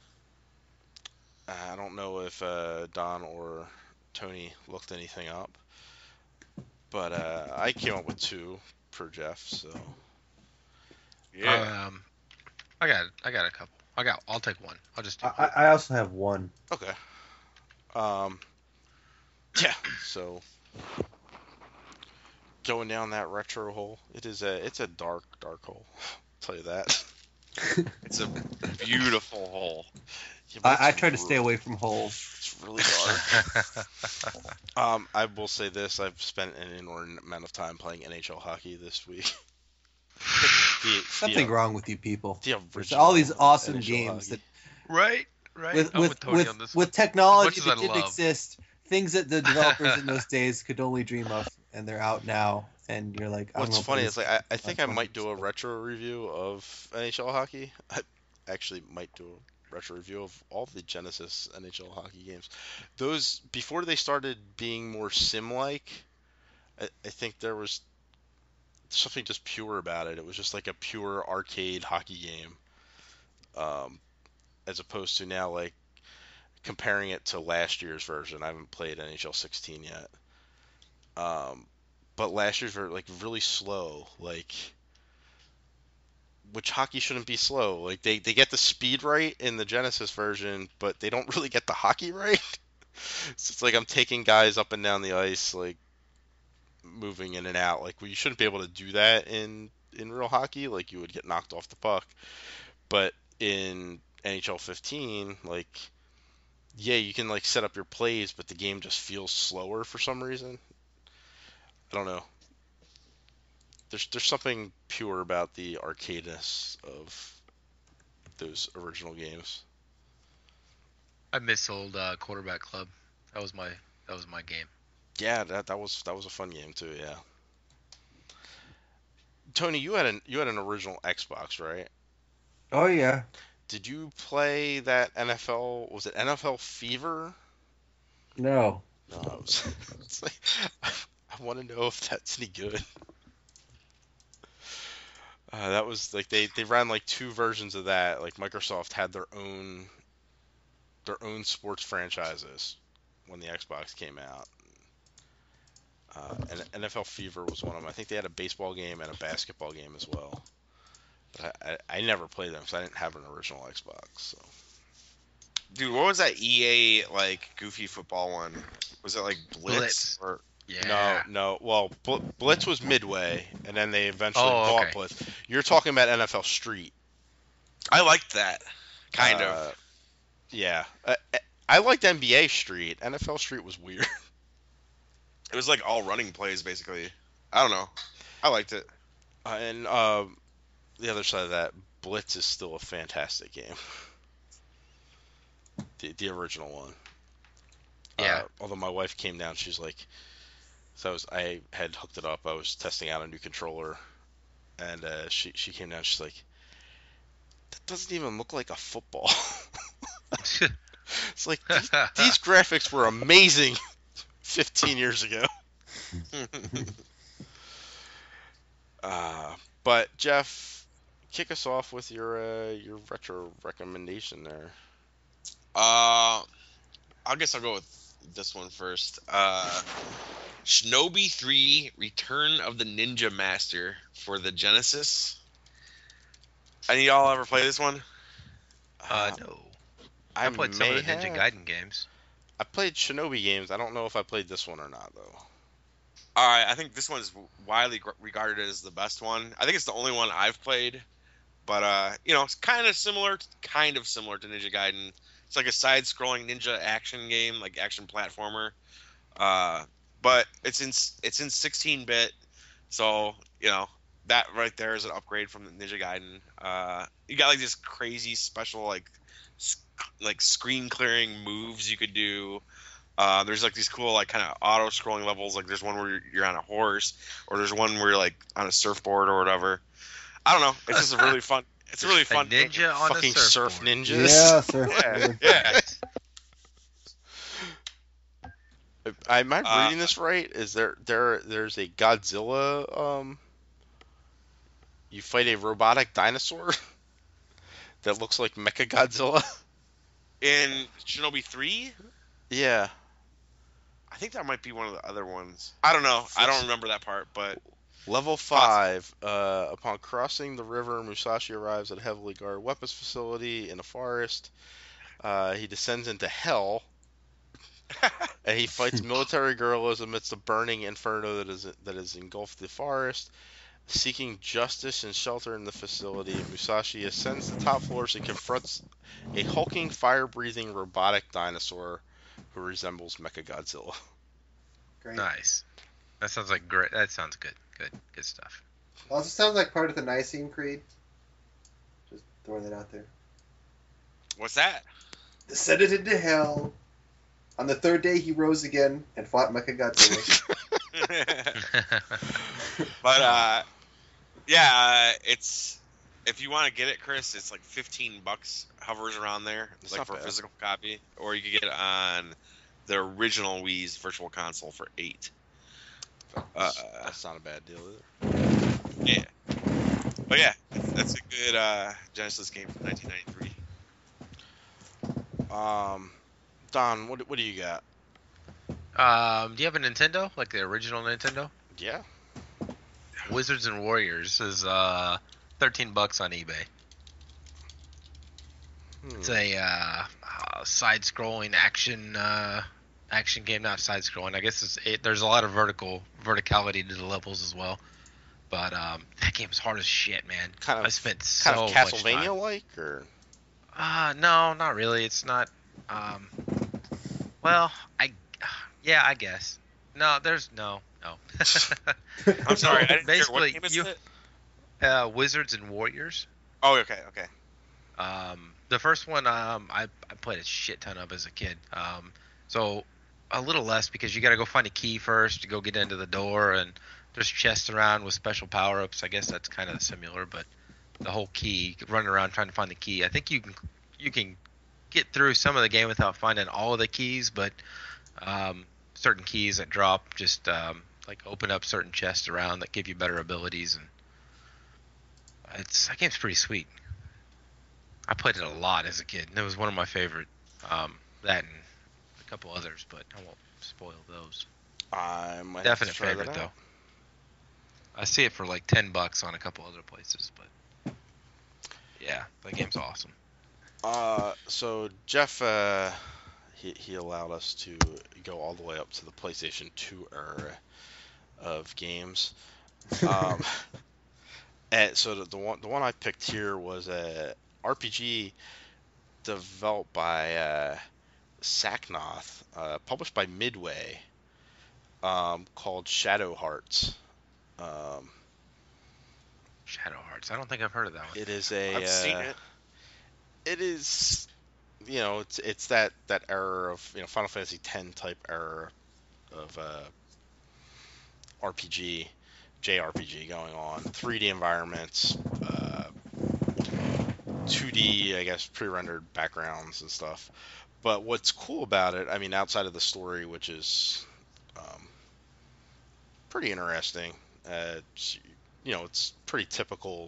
Speaker 1: I don't know if uh, Don or Tony looked anything up, but uh, I came up with two for Jeff. So
Speaker 3: Yeah.
Speaker 4: Um, I got I got a couple. I got. I'll take one. I'll just do.
Speaker 5: I, I also have one.
Speaker 1: okay. Um, yeah. So going down that retro hole, it is a it's a dark dark hole. I'll tell you that.
Speaker 3: It's a beautiful hole.
Speaker 1: Yeah, but
Speaker 5: I, I
Speaker 1: it's
Speaker 5: try to stay
Speaker 1: really-
Speaker 5: away from holes.
Speaker 1: It's really dark. Um, I will say this: I've spent an inordinate amount of time playing N H L hockey this week. the,
Speaker 5: Something
Speaker 1: the,
Speaker 5: wrong with you people.
Speaker 1: The
Speaker 5: There's all these
Speaker 1: original
Speaker 5: awesome
Speaker 1: N H L
Speaker 5: games
Speaker 1: hockey.
Speaker 4: right, right.
Speaker 5: with
Speaker 4: I'm
Speaker 5: with
Speaker 4: with Tony
Speaker 5: with,
Speaker 4: on this
Speaker 5: with
Speaker 4: one.
Speaker 5: technology
Speaker 4: As much
Speaker 5: that
Speaker 4: as I
Speaker 5: didn't
Speaker 4: love-
Speaker 5: exist, things that the developers in those days could only dream of, and they're out now. And you're like, I'm
Speaker 1: What's
Speaker 5: gonna
Speaker 1: funny
Speaker 5: play
Speaker 1: is like I, I
Speaker 5: on
Speaker 1: think I might do a
Speaker 5: twenty percent.
Speaker 1: retro review of N H L hockey. I actually might do a retro review of all the Genesis N H L hockey games. Those before they started being more sim-like, I, I think there was something just pure about it. It was just like a pure arcade hockey game, um, as opposed to now like comparing it to last year's version. I haven't played N H L sixteen yet. Um, but last year's were like really slow, like which hockey shouldn't be slow. Like they, they get the speed right in the Genesis version, but they don't really get the hockey right. So it's like I'm taking guys up and down the ice, like moving in and out. Like well, you shouldn't be able to do that in in real hockey. Like you would get knocked off the puck. But in N H L fifteen, like yeah, you can like set up your plays, but the game just feels slower for some reason. I don't know. There's there's something pure about the arcadeness of those original games.
Speaker 4: I miss old uh, Quarterback Club. That was my that was my game.
Speaker 1: Yeah, that that was that was a fun game too. Yeah. Tony, you had an you had an original Xbox, right?
Speaker 5: Oh yeah.
Speaker 1: Did you play that N F L? Was it N F L Fever?
Speaker 5: No.
Speaker 1: No, it was, it's like I want to know if that's any good. Uh, that was like they, they ran like two versions of that. Like Microsoft had their own their own sports franchises when the Xbox came out. Uh, and N F L Fever was one of them. I think they had a baseball game and a basketball game as well. But I, I, I never played them because I didn't have an original Xbox. So.
Speaker 3: Dude, what was that E A like goofy football one? Was it like Blitz?
Speaker 4: Blitz.
Speaker 3: Or
Speaker 4: Yeah.
Speaker 1: No, no. Well, Bl- Blitz was Midway, and then they eventually
Speaker 4: Oh,
Speaker 1: bought
Speaker 4: okay.
Speaker 1: Blitz. You're talking about N F L Street.
Speaker 3: I liked that. Kind
Speaker 1: Uh,
Speaker 3: of.
Speaker 1: Yeah. Uh, I liked N B A Street. N F L Street was weird.
Speaker 3: It was like all running plays basically. I don't know. I liked it.
Speaker 1: Uh, and uh, the other side of that, Blitz is still a fantastic game. The, the original one.
Speaker 4: Yeah.
Speaker 1: Uh, although my wife came down, she's like, so I was, I had hooked it up. I was testing out a new controller, and uh, she she came down. She's like, that doesn't even look like a football. It's like these, these graphics were amazing fifteen years ago. Uh, but Jeff, kick us off with your uh, your retro recommendation there.
Speaker 3: Uh, I guess I'll go with this one first. Uh, Shinobi three: Return of the Ninja Master for the Genesis. Any of y'all ever play this one?
Speaker 4: Uh, no.
Speaker 1: I,
Speaker 4: I played
Speaker 1: may
Speaker 4: some of the
Speaker 1: have.
Speaker 4: Ninja Gaiden games.
Speaker 1: I played Shinobi games. I don't know if I played this one or not though.
Speaker 3: All right, I think this one is widely gr- regarded as the best one. I think it's the only one I've played, but uh, you know, it's kind of similar, kind of similar to Ninja Gaiden. It's like a side-scrolling ninja action game, like action platformer. Uh, but it's in it's in sixteen bit, so you know that right there is an upgrade from the Ninja Gaiden. Uh, you got like this crazy special like sc- like screen clearing moves you could do. Uh, there's like these cool like kind of auto scrolling levels. Like there's one where you're, you're on a horse, or there's one where you're like on a surfboard or whatever. I don't know. It's just a really fun. It's a really
Speaker 4: A
Speaker 3: fun game.
Speaker 4: ninja on
Speaker 1: Fucking
Speaker 4: a
Speaker 1: surf
Speaker 4: surfboard.
Speaker 1: ninjas.
Speaker 5: Yeah, sir.
Speaker 3: Yeah, yeah.
Speaker 1: Am I
Speaker 3: Uh,
Speaker 1: reading this right? Is there there there's a Godzilla? Um, you fight a robotic dinosaur that looks like Mechagodzilla.
Speaker 3: In Shinobi three,
Speaker 1: Yeah.
Speaker 3: I think that might be one of the other ones. I don't know. I don't remember that part, but
Speaker 1: Level five. Uh, upon crossing the river, Musashi arrives at a heavily guarded weapons facility in a forest. Uh, he descends into hell, and he fights military guerrillas amidst a burning inferno that is that is engulfed the forest. Seeking justice and shelter in the facility, Musashi ascends the top floors and confronts a hulking, fire-breathing robotic dinosaur who resembles Mechagodzilla.
Speaker 5: Great.
Speaker 4: Nice. That sounds like great. That sounds good. Good. Good stuff.
Speaker 5: Also sounds like part of the Nicene Creed. Just throwing that out there.
Speaker 3: what's that?
Speaker 5: Descended into hell. On the third day, he rose again and fought Mechagodzilla.
Speaker 3: But uh, yeah, uh, it's if you want to get it, Chris, it's like fifteen bucks. Hovers around there,
Speaker 1: It's
Speaker 3: like
Speaker 1: not
Speaker 3: for a
Speaker 1: bad.
Speaker 3: physical copy, or you could get it on the original Wii's Virtual Console for eight.
Speaker 1: That's,
Speaker 3: Uh,
Speaker 1: that's not a bad deal either.
Speaker 3: Yeah, but yeah, that's, that's a good uh, Genesis game from nineteen ninety-three.
Speaker 1: Um, Don, what what do you got?
Speaker 4: Um, do you have a Nintendo, like the original Nintendo?
Speaker 1: Yeah.
Speaker 4: Wizards and Warriors is uh thirteen bucks on eBay.
Speaker 1: Hmm.
Speaker 4: It's a uh, uh, side-scrolling action uh, action game, not side-scrolling. I guess it's it, there's a lot of vertical verticality to the levels as well. But um, that game's hard as shit, man.
Speaker 1: Kind of
Speaker 4: I spent so
Speaker 1: kind of
Speaker 4: much time.
Speaker 1: Castlevania-like, or
Speaker 4: Uh, no, not really. It's not. Um, well, I, yeah, I guess. No, there's no, no.
Speaker 3: I'm sorry, I didn't hear, what
Speaker 4: Basically,
Speaker 3: game is
Speaker 4: you-
Speaker 3: it?
Speaker 4: uh, Wizards and Warriors.
Speaker 3: Oh, okay, okay.
Speaker 4: Um, the first one, um, I, I played a shit ton of as a kid. Um, so a little less because you got to go find a key first to go get into the door, and there's chests around with special power-ups. I guess that's kind of similar, but the whole key, running around trying to find the key. I think you can you can get through some of the game without finding all of the keys, but um, certain keys that drop just um, like open up certain chests around that give you better abilities, and it's that game's pretty sweet. I played it a lot as a kid, and it was one of my favorite. Um, that and a couple others, but I won't spoil those.
Speaker 1: I might
Speaker 4: Definite
Speaker 1: have to try
Speaker 4: favorite
Speaker 1: that
Speaker 4: though.
Speaker 1: out.
Speaker 4: I see it for like ten bucks on a couple other places, but yeah, that game's awesome.
Speaker 1: Uh, so Jeff, uh, he he allowed us to go all the way up to the PlayStation two era of games. Um, and so the, the one the one I picked here was a R P G developed by uh, Sacknoth, uh, published by Midway, um, called Shadow Hearts. Um,
Speaker 4: Shadow Hearts. I don't think I've heard of that one.
Speaker 1: it is a.
Speaker 3: I've seen
Speaker 1: uh,
Speaker 3: it.
Speaker 1: It is, you know, it's it's that that era of you know Final Fantasy X type era of uh, R P G, J R P G going on. three D environments, uh, two D, I guess, pre-rendered backgrounds and stuff. but what's cool about it, I mean, outside of the story, which is um, pretty interesting, uh, it's, you know, it's pretty typical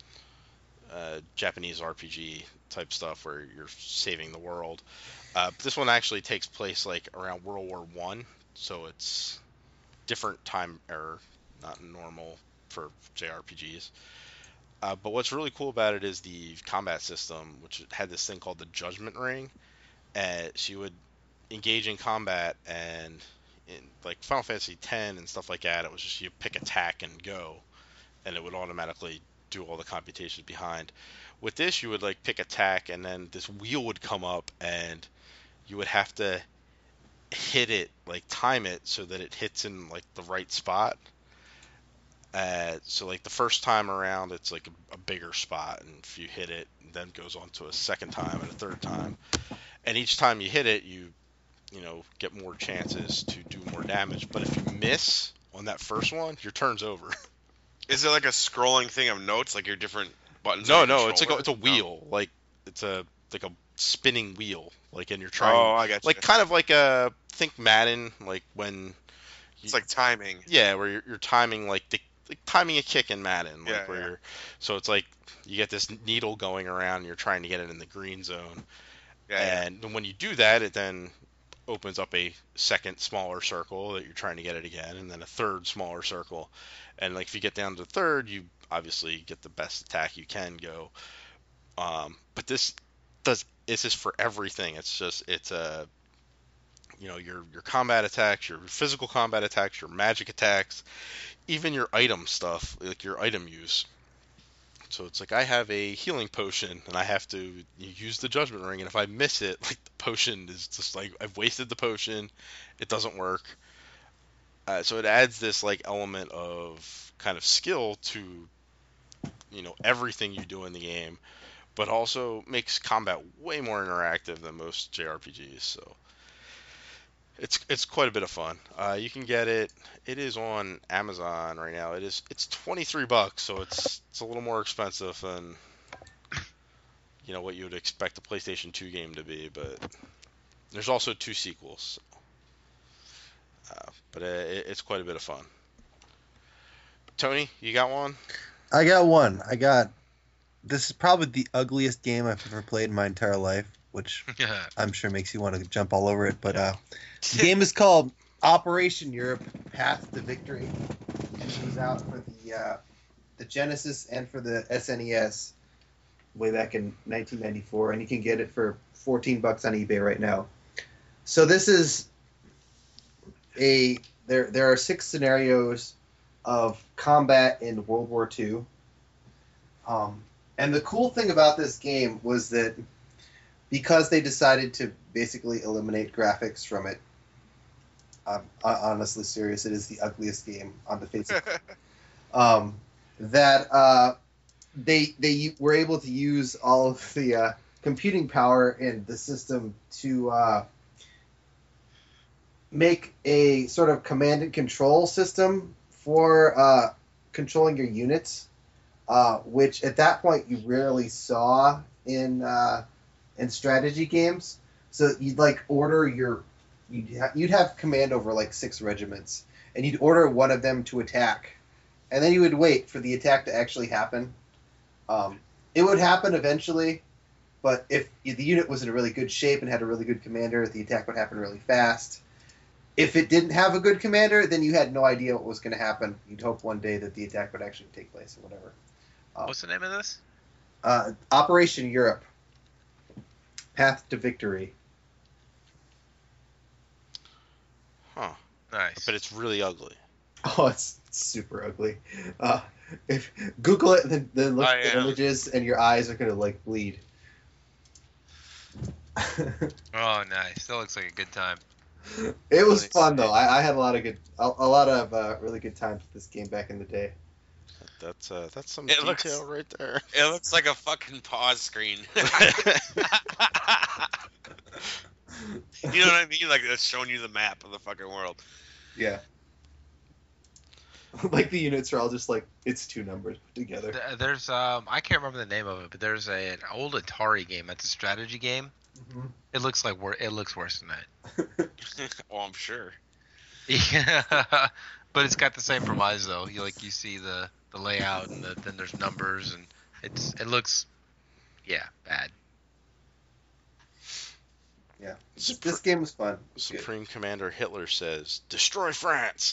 Speaker 1: uh, Japanese R P G type stuff where you're saving the world. Uh, this one actually takes place like around World War One, so it's different time era, not normal for J R P Gs. Uh, but what's really cool about it is the combat system, which had this thing called the Judgment Ring. And so you would engage in combat, and in like Final Fantasy X and stuff like that, it was just you pick attack and go, and it would automatically do all the computations behind. With this, you would like pick attack, and then this wheel would come up, and you would have to hit it, like time it so that it hits in like the right spot. Uh, so like the first time around, it's like a, a bigger spot, and if you hit it, then it goes on to a second time and a third time. And each time you hit it, you, you know, get more chances to do more damage. But if you miss on that first one, your turn's over.
Speaker 3: Is it like a scrolling thing of notes, like your different buttons?
Speaker 1: No,
Speaker 3: on your
Speaker 1: no, it's like a,
Speaker 3: controller?
Speaker 1: it's a wheel,
Speaker 3: No.
Speaker 1: like it's a like a spinning wheel, like and you're trying,
Speaker 3: Oh, I got you.
Speaker 1: like kind of like a think Madden, like when
Speaker 3: It's like timing.
Speaker 1: yeah, where you're, you're timing like the like timing a kick in Madden, like
Speaker 3: Yeah,
Speaker 1: where
Speaker 3: yeah.
Speaker 1: you're so it's like you get this needle going around, and you're trying to get it in the green zone.
Speaker 3: Yeah, yeah.
Speaker 1: And when you do that, it then opens up a second smaller circle that you're trying to get it again, and then a third smaller circle. And like if you get down to the third, you obviously get the best attack you can go. Um, but this does this is for everything. It's just it's a you know your your combat attacks, your physical combat attacks, your magic attacks, even your item stuff, like your item use. So it's like I have a healing potion and I have to use the Judgment Ring, and if I miss it, like the potion is just like I've wasted the potion, it doesn't work. Uh, so it adds this like element of kind of skill to you know everything you do in the game, but also makes combat way more interactive than most J R P Gs. So it's it's quite a bit of fun. Uh, you can get it. It is on Amazon right now. It is it's twenty-three bucks, so it's it's a little more expensive than you know what you would expect a PlayStation two game to be. But there's also two sequels. Uh, but it, it's quite a bit of fun. Tony, you got one?
Speaker 2: I got one. I got. This is probably the ugliest game I've ever played in my entire life, which I'm sure makes you want to jump all over it. But uh, the game is called Operation Europe: Path to Victory, and it was out for the uh, the Genesis and for the S N E S way back in nineteen ninety-four, and you can get it for fourteen bucks on eBay right now. So this is a there. There are six scenarios of combat in World War Two. Um, and the cool thing about this game was that because they decided to basically eliminate graphics from it, I'm honestly serious, it is the ugliest game on the face of it. Um, that uh, they they were able to use all of the uh, computing power in the system to uh, make a sort of command and control system for uh, controlling your units, uh, which at that point you rarely saw in uh, in strategy games. So you'd like order your you'd, ha- you'd have command over like six regiments, and you'd order one of them to attack, and then you would wait for the attack to actually happen. Um, it would happen eventually, but if the unit was in a really good shape and had a really good commander, the attack would happen really fast. If it didn't have a good commander, then you had no idea what was going to happen. You'd hope one day that the attack would actually take place or whatever. Um,
Speaker 4: What's the name of this?
Speaker 2: Uh, Operation Europe: Path to Victory.
Speaker 1: Huh.
Speaker 4: Nice.
Speaker 1: But it's really ugly.
Speaker 2: Oh, it's super ugly. Uh, if Google it, then, then look
Speaker 3: I
Speaker 2: at the
Speaker 3: am.
Speaker 2: images, and your eyes are going to like bleed.
Speaker 4: Oh, nice. That looks like a good time.
Speaker 2: It was
Speaker 3: Nice.
Speaker 2: fun though. I, I had a lot of good, a, a lot of uh, really good times with this game back in the day.
Speaker 1: That's uh, that's some
Speaker 3: It
Speaker 1: detail
Speaker 3: looks-
Speaker 1: right there.
Speaker 3: It looks like a fucking pause screen. You know what I mean? Like it's showing you the map of the fucking world.
Speaker 2: Yeah. Like the units are all just like it's two numbers put together.
Speaker 4: Th- There's um I can't remember the name of it, but there's a, an old Atari game. It's a strategy game
Speaker 5: Mhm.
Speaker 4: It looks like wor- it looks worse than that.
Speaker 3: Oh, I'm sure.
Speaker 4: Yeah, but it's got the same proviso. You like you see the the layout and the, then there's numbers and it's it looks yeah bad.
Speaker 5: Yeah, this,
Speaker 1: Supre-
Speaker 5: this game was fun. It was good.
Speaker 1: Supreme Commander Hitler says, "Destroy France."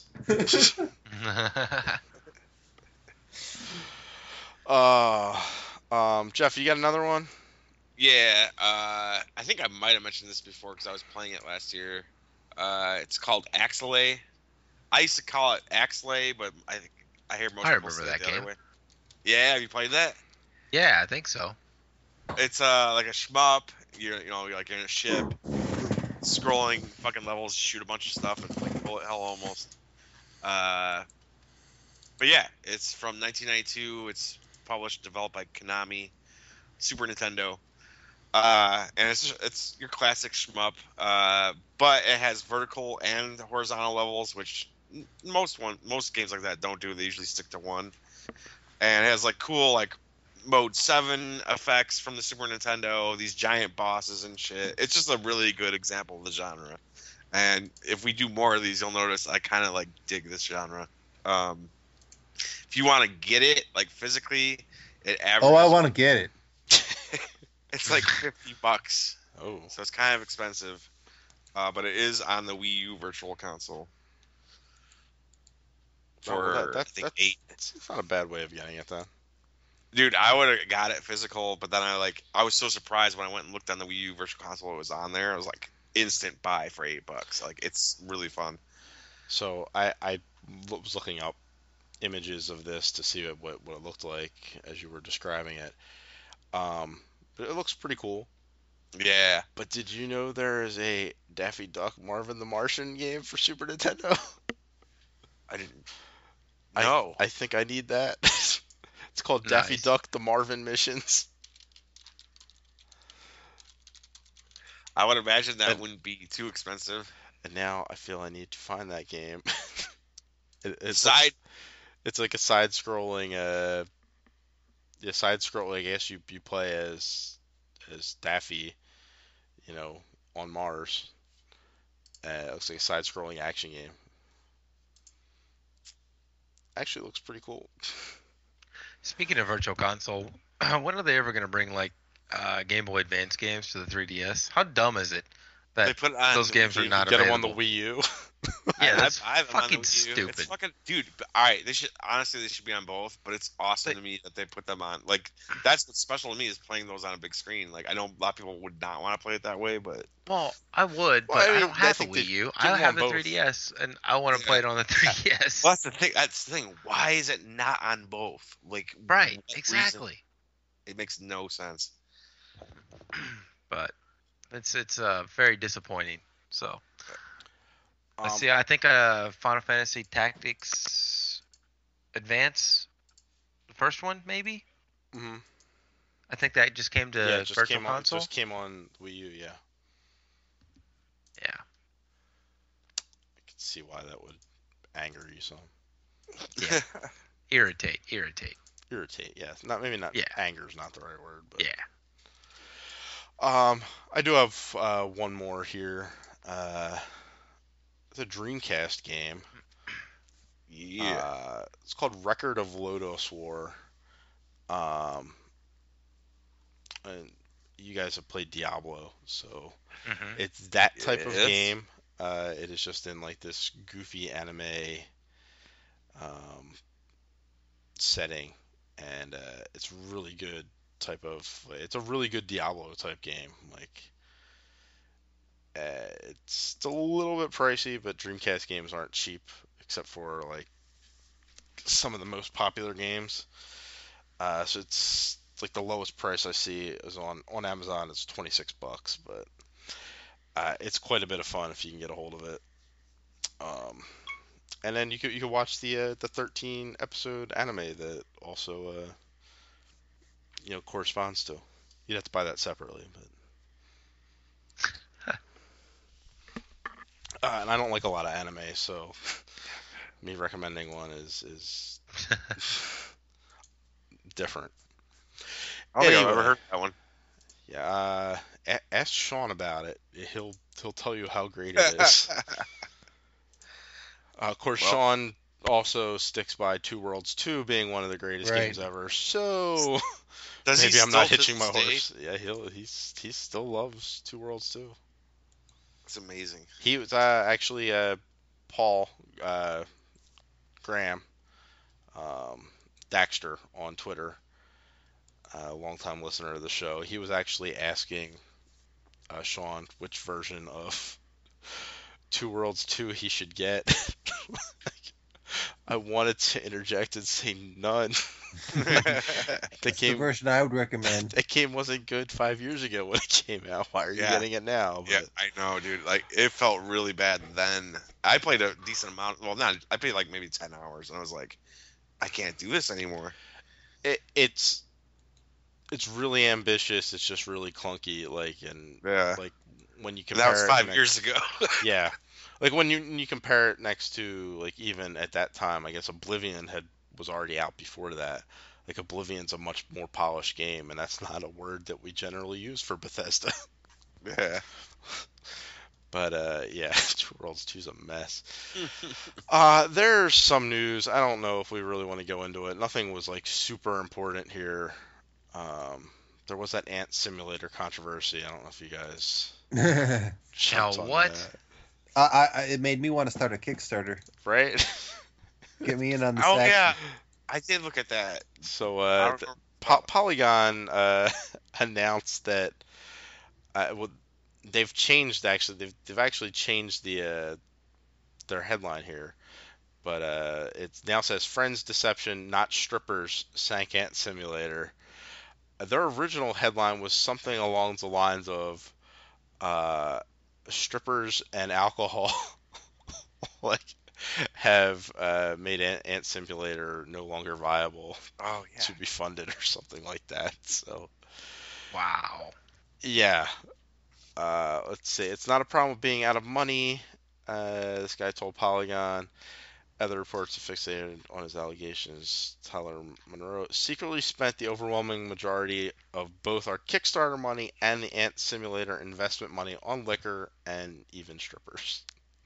Speaker 1: uh, um, Jeff, you got another one?
Speaker 3: Yeah, uh, I think I might have mentioned this before because I was playing it last year. Uh, it's called Axelay. I used to call it Axelay, but I think I hear most
Speaker 4: I
Speaker 3: people
Speaker 4: remember
Speaker 3: say
Speaker 4: that
Speaker 3: it the
Speaker 4: game.
Speaker 3: other way. Yeah, have you played that?
Speaker 4: Yeah, I think so.
Speaker 3: It's uh like a shmup. You're you know you're like in a ship, scrolling fucking levels, shoot a bunch of stuff. It's like bullet hell almost. Uh, but yeah, it's from nineteen ninety-two. It's published, developed by Konami, Super Nintendo. Uh, and it's just, it's your classic shmup, uh, but it has vertical and horizontal levels, which n- most one most games like that don't do. They usually stick to one. And it has like cool like mode seven effects from the Super Nintendo, these giant bosses and shit. It's just a really good example of the genre. And if we do more of these, you'll notice I kind of like dig this genre. Um, if you want to get it like physically, it averages.
Speaker 2: Oh, I want to get it.
Speaker 3: It's like fifty bucks.
Speaker 1: Oh,
Speaker 3: So it's kind of expensive, uh, but it is on the Wii U Virtual Console for
Speaker 1: Oh, that- that-
Speaker 3: I think
Speaker 1: that's-
Speaker 3: eight.
Speaker 1: it's not a bad way of getting it then.
Speaker 3: Dude, I would have got it physical, but then I like I was so surprised when I went and looked on the Wii U Virtual Console. It was on there. I was like instant buy for eight bucks. Like it's really fun.
Speaker 1: So I I lo- was looking up images of this to see what, what what it looked like as you were describing it. Um, but it looks pretty cool.
Speaker 3: Yeah,
Speaker 1: But did you know there is a Daffy Duck Marvin the Martian game for Super Nintendo?
Speaker 3: I didn't.
Speaker 1: I-
Speaker 3: No,
Speaker 1: I think I need that. It's called Daffy
Speaker 4: Nice.
Speaker 1: Duck the Marvin Missions.
Speaker 3: I would imagine that
Speaker 1: And-
Speaker 3: wouldn't be too expensive.
Speaker 1: And now I feel I need to find that game. it, it's
Speaker 3: Side,
Speaker 1: it's like a side-scrolling, uh, yeah, side-scrolling. I guess you you play as as Daffy, you know, on Mars. Uh, it looks like a side-scrolling action game. Actually, it looks pretty cool.
Speaker 4: Speaking of Virtual Console, when are they ever going to bring like uh, Game Boy Advance games to the three D S? How dumb is it
Speaker 3: they
Speaker 4: that
Speaker 3: put it on
Speaker 4: those games
Speaker 1: You
Speaker 4: are not
Speaker 1: get them on
Speaker 4: available?
Speaker 1: the Wii U.
Speaker 4: Yeah,
Speaker 3: I-
Speaker 4: that's
Speaker 3: I have them on
Speaker 4: fucking
Speaker 3: the Wii U.
Speaker 4: stupid.
Speaker 3: It's fucking dude. But, all right, they should honestly they should be on both. But it's awesome
Speaker 4: They-
Speaker 3: to me that they put them on. Like that's what's special to me is playing those on a big screen. Like I know a lot of people would not want to play it that way, but
Speaker 4: Well, I would, but
Speaker 1: Well, I
Speaker 4: I,
Speaker 1: mean,
Speaker 4: don't
Speaker 1: I
Speaker 4: have a
Speaker 1: think they
Speaker 4: Wii U.
Speaker 1: give
Speaker 4: I
Speaker 1: them
Speaker 4: have
Speaker 1: on
Speaker 4: a
Speaker 1: both.
Speaker 4: three D S, and I want to
Speaker 3: Yeah.
Speaker 4: play it on the three D S.
Speaker 3: well, that's the thing. That's the thing. Why is it not on both? Like
Speaker 4: Right,
Speaker 3: what reason?
Speaker 4: exactly.
Speaker 3: It makes no sense.
Speaker 4: But it's it's uh, very disappointing. So let's
Speaker 1: Um,
Speaker 4: see. I think uh, Final Fantasy Tactics Advance, the first one maybe.
Speaker 1: mhm.
Speaker 4: I think that just came to
Speaker 1: Yeah, it just
Speaker 4: Virtual
Speaker 1: came on. It
Speaker 4: Console.
Speaker 1: just came on Wii U. Yeah,
Speaker 4: Yeah.
Speaker 1: I can see why that would anger you some.
Speaker 4: Yeah. Irritate, irritate.
Speaker 1: Irritate. Yeah, not maybe not.
Speaker 4: Yeah.
Speaker 1: Anger is not the right word, but
Speaker 4: Yeah.
Speaker 1: Um, I do have uh, one more here. Uh, it's a Dreamcast game.
Speaker 3: yeah.
Speaker 1: Uh, it's called Record of Lodoss War. Um, and you guys have played Diablo, so
Speaker 4: hmm
Speaker 1: it's that type of
Speaker 3: Yes.
Speaker 1: game. Uh, it is just in like this goofy anime um, setting, and uh, it's really good type of. It's a really good Diablo type game. Like, uh, it's a little bit pricey, but Dreamcast games aren't cheap, except for like some of the most popular games. Uh, so it's, it's like the lowest price I see is on on Amazon. It's twenty-six bucks, but uh, it's quite a bit of fun if you can get a hold of it. Um, and then you could you could watch the uh, the thirteen episode anime that also uh, you know corresponds to. You'd have to buy that separately, but uh, and I don't like a lot of anime, so me recommending one is is different.
Speaker 3: I don't think I've
Speaker 1: Anyway.
Speaker 3: ever heard that one.
Speaker 1: Yeah, uh, a- ask Sean about it. He'll he'll tell you how great it is. Uh, of course,
Speaker 3: Well-
Speaker 1: Sean also sticks by Two Worlds two being one of the greatest
Speaker 2: Right.
Speaker 1: games ever. So
Speaker 3: Does he
Speaker 1: maybe I'm
Speaker 3: still
Speaker 1: not
Speaker 3: to
Speaker 1: hitching my
Speaker 3: this day?
Speaker 1: horse. Yeah, he'll he's he still loves Two Worlds two.
Speaker 3: It's amazing.
Speaker 1: He was uh, actually uh, Paul uh, Graham, um, Daxter on Twitter, a longtime listener of the show. He was actually asking uh, Sean which version of Two Worlds two he should get. I wanted to interject and say none. the
Speaker 2: That's the
Speaker 1: game,
Speaker 2: version I would recommend.
Speaker 1: that game wasn't good five years ago when it came out. Why are you
Speaker 3: Yeah.
Speaker 1: getting it now?
Speaker 3: Yeah,
Speaker 1: But
Speaker 3: I know, dude. Like, it felt really bad then. I played a decent amount. Well, not. I played like maybe ten hours, and I was like, I can't do this anymore.
Speaker 1: it, it's it's really ambitious. It's just really clunky. Like and
Speaker 3: Yeah.
Speaker 1: like when you
Speaker 3: And
Speaker 1: compare
Speaker 3: that was
Speaker 1: it
Speaker 3: five
Speaker 1: next-
Speaker 3: years ago.
Speaker 1: Yeah, like when you when you compare it next to like even at that time, I guess Oblivion had was already out before that. Like Oblivion's a much more polished game, and that's not a word that we generally use for Bethesda.
Speaker 3: Yeah.
Speaker 1: But uh, yeah, Two Worlds two's a mess. uh, there's some news. I don't know if we really want to go into it. Nothing was like super important here. Um, there was that Ant Simulator controversy. I don't know if you guys.
Speaker 2: I,
Speaker 1: jumped
Speaker 4: Now
Speaker 1: on
Speaker 4: what?
Speaker 1: that,
Speaker 2: I, I- it made me want to start a Kickstarter.
Speaker 1: right?
Speaker 2: Get me in on the
Speaker 3: Oh
Speaker 2: action.
Speaker 3: yeah, I did look at that.
Speaker 1: so
Speaker 3: I
Speaker 1: uh,
Speaker 3: don't
Speaker 1: th-
Speaker 3: remember.
Speaker 1: Po- Polygon uh, announced that uh, well, they've changed actually. They've they've actually changed the uh, their headline here, but uh, it now says "Friends Deception, Not Strippers, Sank Ant Simulator." Uh, Their original headline was something along the lines of uh, "Strippers and alcohol." like have uh, made Ant, Ant Simulator no longer viable
Speaker 3: Oh yeah.
Speaker 1: to be funded or something like that. So
Speaker 4: Wow.
Speaker 1: yeah, uh, let's see. It's not a problem with being out of money. Uh, this guy told Polygon. Other reports are fixated on his allegations. Tyler Monroe secretly spent the overwhelming majority of both our Kickstarter money and the Ant Simulator investment money on liquor and even strippers.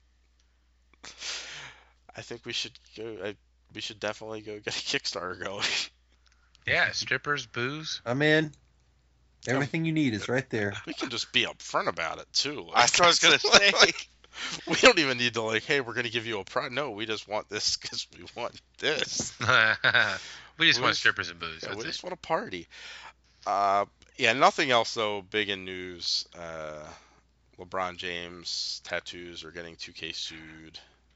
Speaker 1: I think we should go. I, we should definitely go get a Kickstarter going.
Speaker 4: Yeah, strippers, booze.
Speaker 2: I'm in. Everything you need is right there.
Speaker 1: We can just be upfront about it too. Like,
Speaker 3: That's what I was gonna say.
Speaker 1: like, we don't even need to like, hey, we're gonna give you a prize. No, we just want this because we want this.
Speaker 4: we just
Speaker 1: We
Speaker 4: want
Speaker 1: just-
Speaker 4: strippers and booze.
Speaker 1: Yeah,
Speaker 4: That's
Speaker 1: we
Speaker 4: it.
Speaker 1: just want a party. Uh, yeah, nothing else though. Big in news. Uh, LeBron James tattoos are getting two K sued.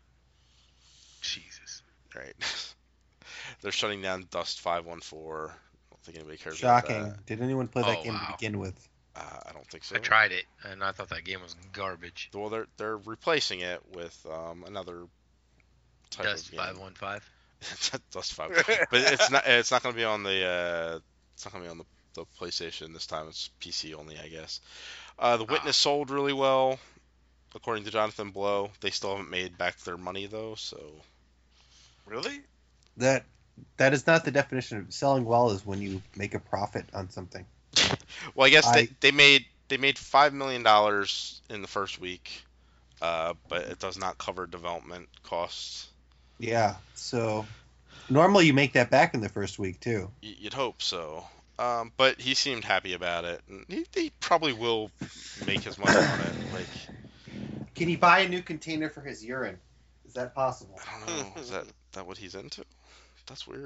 Speaker 4: Jesus.
Speaker 1: Right. They're shutting down Dust five one four. I don't think anybody cares
Speaker 2: Shocking.
Speaker 1: about
Speaker 2: Did anyone play that
Speaker 4: Oh,
Speaker 2: game
Speaker 4: wow.
Speaker 2: to begin with?
Speaker 1: that. Uh, I don't think so.
Speaker 4: I tried it, and I thought that game was garbage.
Speaker 1: Well, they're they're replacing it with um, another type
Speaker 4: Dust
Speaker 1: of game.
Speaker 4: five one five.
Speaker 1: Dust five, but it's not. It's not going to be on the. Uh, it's not going to be on the, the PlayStation this time. It's P C only, I guess. Uh, the Witness sold really well, according to Jonathan Blow. They still haven't made back their money though, so.
Speaker 3: Really?
Speaker 2: That that is not the definition of selling well. Is when you make a profit on something.
Speaker 1: Well, I guess
Speaker 2: I-
Speaker 1: they, they made they made five million dollars in the first week, uh, but it does not cover development costs.
Speaker 2: Yeah. So normally you make that back in the first week too.
Speaker 1: Y- You'd hope so. Um, but he seemed happy about it, and he, he probably will make his money on it. Like,
Speaker 5: Can he buy a new container for his urine? Is that possible?
Speaker 1: I don't know, is that that what he's into? That's weird.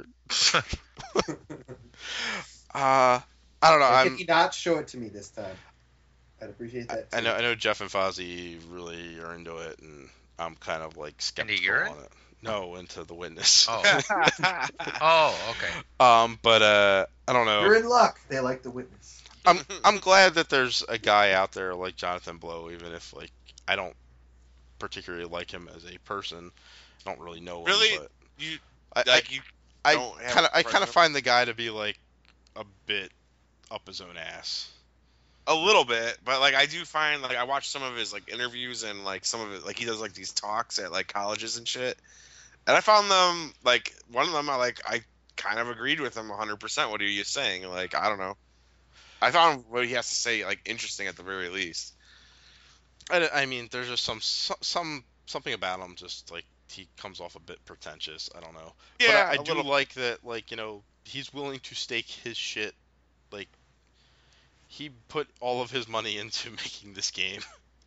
Speaker 1: uh, I don't know.
Speaker 5: Or
Speaker 1: I'm.
Speaker 5: can he not show it to me this time? I'd appreciate
Speaker 1: I,
Speaker 5: that.
Speaker 1: I
Speaker 5: too.
Speaker 1: know. I know Jeff and Fozzie really are into it, and I'm kind of like skeptical
Speaker 4: urine?
Speaker 1: on it. No, into the Witness.
Speaker 4: Oh. Oh, okay.
Speaker 1: Um, but uh, I don't know.
Speaker 5: You're in luck. They like the witness.
Speaker 1: I'm I'm glad that there's a guy out there like Jonathan Blow, even if like I don't particularly like him as a person. I don't really know him.
Speaker 3: Really?
Speaker 1: But
Speaker 3: You
Speaker 1: I
Speaker 3: like you?
Speaker 1: I
Speaker 3: don't have
Speaker 1: kind of I
Speaker 3: a
Speaker 1: kind of
Speaker 3: preference?
Speaker 1: find the guy to be like a bit up his own ass.
Speaker 3: A little bit, but like I do find like I watch some of his like interviews and like some of it like he does like these talks at like colleges and shit, and I found them like one of them I like I kind of agreed with him one hundred percent. What are you saying? Like I don't know. I found what he has to say like interesting at the very least.
Speaker 1: I, I mean, there's just some some something about him just like he comes off a bit pretentious. I don't know.
Speaker 3: Yeah,
Speaker 1: but I, I
Speaker 3: a
Speaker 1: do
Speaker 3: little.
Speaker 1: like that. Like you know, he's willing to stake his shit. Like he put all of his money into making this game.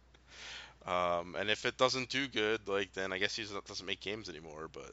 Speaker 1: Um, and if it doesn't do good, like then I guess he doesn't make games anymore. But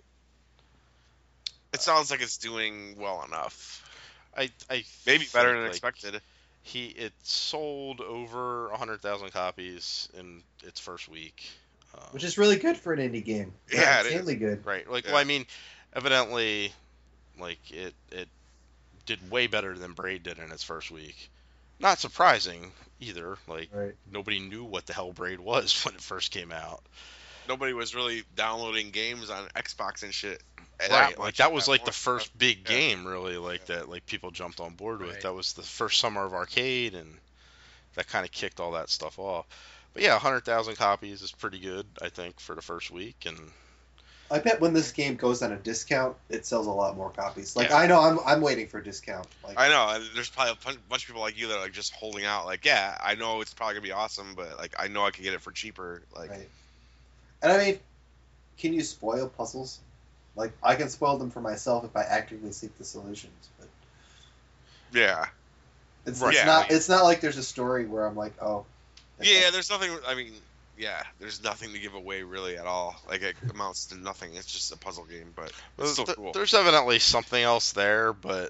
Speaker 3: It sounds like it's doing well enough.
Speaker 1: I I
Speaker 3: Maybe better
Speaker 1: think,
Speaker 3: than
Speaker 1: like,
Speaker 3: expected.
Speaker 1: He it sold over a hundred thousand copies in its first week, um,
Speaker 5: Which is really good for an indie game.
Speaker 3: Yeah, it
Speaker 5: insanely
Speaker 3: is.
Speaker 5: good.
Speaker 1: right. Like,
Speaker 3: Yeah.
Speaker 1: well, I mean, evidently, like it it did way better than Braid did in its first week. Not surprising either. Like
Speaker 5: Right.
Speaker 1: nobody knew what the hell Braid was when it first came out.
Speaker 3: Nobody was really downloading games on Xbox and shit. that
Speaker 1: Right,
Speaker 3: much
Speaker 1: like that
Speaker 3: at
Speaker 1: was
Speaker 3: that
Speaker 1: like the
Speaker 3: point.
Speaker 1: first big
Speaker 3: Yeah.
Speaker 1: game, really, like that, like people jumped on board with.
Speaker 4: Right.
Speaker 1: That was the first summer of arcade, and that kind of kicked all that stuff off. But yeah, a hundred thousand copies is pretty good, I think, for the first week. And
Speaker 5: I bet when this game goes on a discount, it sells a lot more copies. Like
Speaker 1: Yeah.
Speaker 5: I know I'm I'm waiting for a discount. Like
Speaker 3: I know, and there's probably a pun- bunch of people like you that are like just holding out. Like, yeah, I know it's probably gonna be awesome, but like I know I can get it for cheaper. Like,
Speaker 5: right. And I mean, can you spoil puzzles? Like I can spoil them for myself if I actively seek the solutions. But
Speaker 3: yeah,
Speaker 5: it's,
Speaker 3: Right.
Speaker 5: it's
Speaker 3: Yeah,
Speaker 5: not
Speaker 3: I mean-
Speaker 5: it's not like there's a story where I'm like, oh.
Speaker 3: yeah. There's nothing. I mean, yeah, there's nothing to give away really at all. Like it amounts to nothing. It's just a puzzle game, but it's still
Speaker 1: th-
Speaker 3: cool.
Speaker 1: there's evidently something else there, but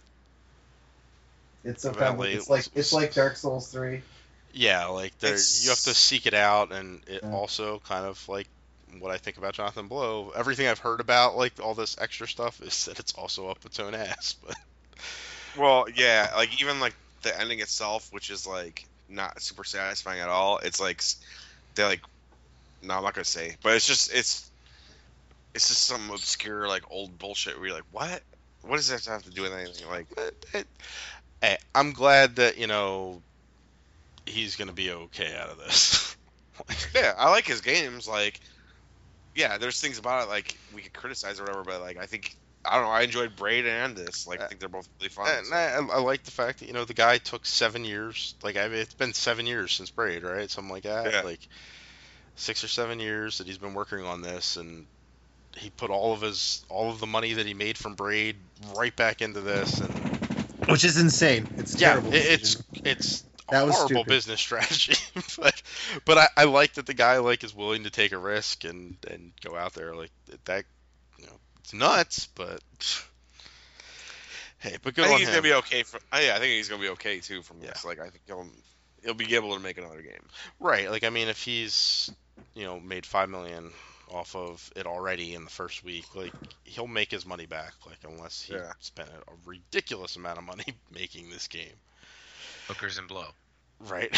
Speaker 5: It's so
Speaker 1: Apparently
Speaker 5: it's
Speaker 1: it
Speaker 5: like
Speaker 1: was-
Speaker 5: it's like Dark Souls three.
Speaker 1: yeah, like there
Speaker 3: It's-
Speaker 1: you have to seek it out, and it
Speaker 5: Yeah.
Speaker 1: also kind of like what I think about Jonathan Blow. Everything I've heard about like all this extra stuff is that it's also up its own ass. But
Speaker 3: Well, yeah, like even like the ending itself, which is like not super satisfying at all. It's like s- they like, no, I'm not gonna say, but it's just it's it's just some obscure like old bullshit where you're like, what? What does that have to do with anything? Like,
Speaker 1: But it, hey, I'm glad that you know he's gonna be okay out of this.
Speaker 3: yeah, I like his games. Like, yeah, there's things about it like we could criticize or whatever, but like I think I don't know. I enjoyed Braid and this. Like, I think they're both really fun.
Speaker 1: And
Speaker 3: so-
Speaker 1: I, I like the fact that you know the guy took seven years. Like I mean, it's been seven years since Braid, right? Something like that.
Speaker 3: Yeah.
Speaker 1: Like six or seven years that he's been working on this, and he put all of his all of the money that he made from Braid right back into this. And
Speaker 2: Which is insane. It's
Speaker 1: yeah,
Speaker 2: terrible.
Speaker 1: it, it's
Speaker 2: decision.
Speaker 1: it's a
Speaker 5: That was
Speaker 1: horrible
Speaker 5: stupid.
Speaker 1: business strategy. but but I, I like that the guy like is willing to take a risk and and go out there like that. You know, it's nuts, but. Hey, but good
Speaker 3: I think
Speaker 1: on
Speaker 3: he's
Speaker 1: him.
Speaker 3: gonna be okay. For, uh, yeah, I think he's gonna be okay too from
Speaker 1: Yeah.
Speaker 3: this. Like, I think he'll he'll be able to make another game.
Speaker 1: Right. Like I mean, if he's you know made five million off of it already in the first week, like he'll make his money back. Like unless he
Speaker 3: Yeah.
Speaker 1: spent a ridiculous amount of money making this game.
Speaker 4: Hookers and Blow.
Speaker 1: Right.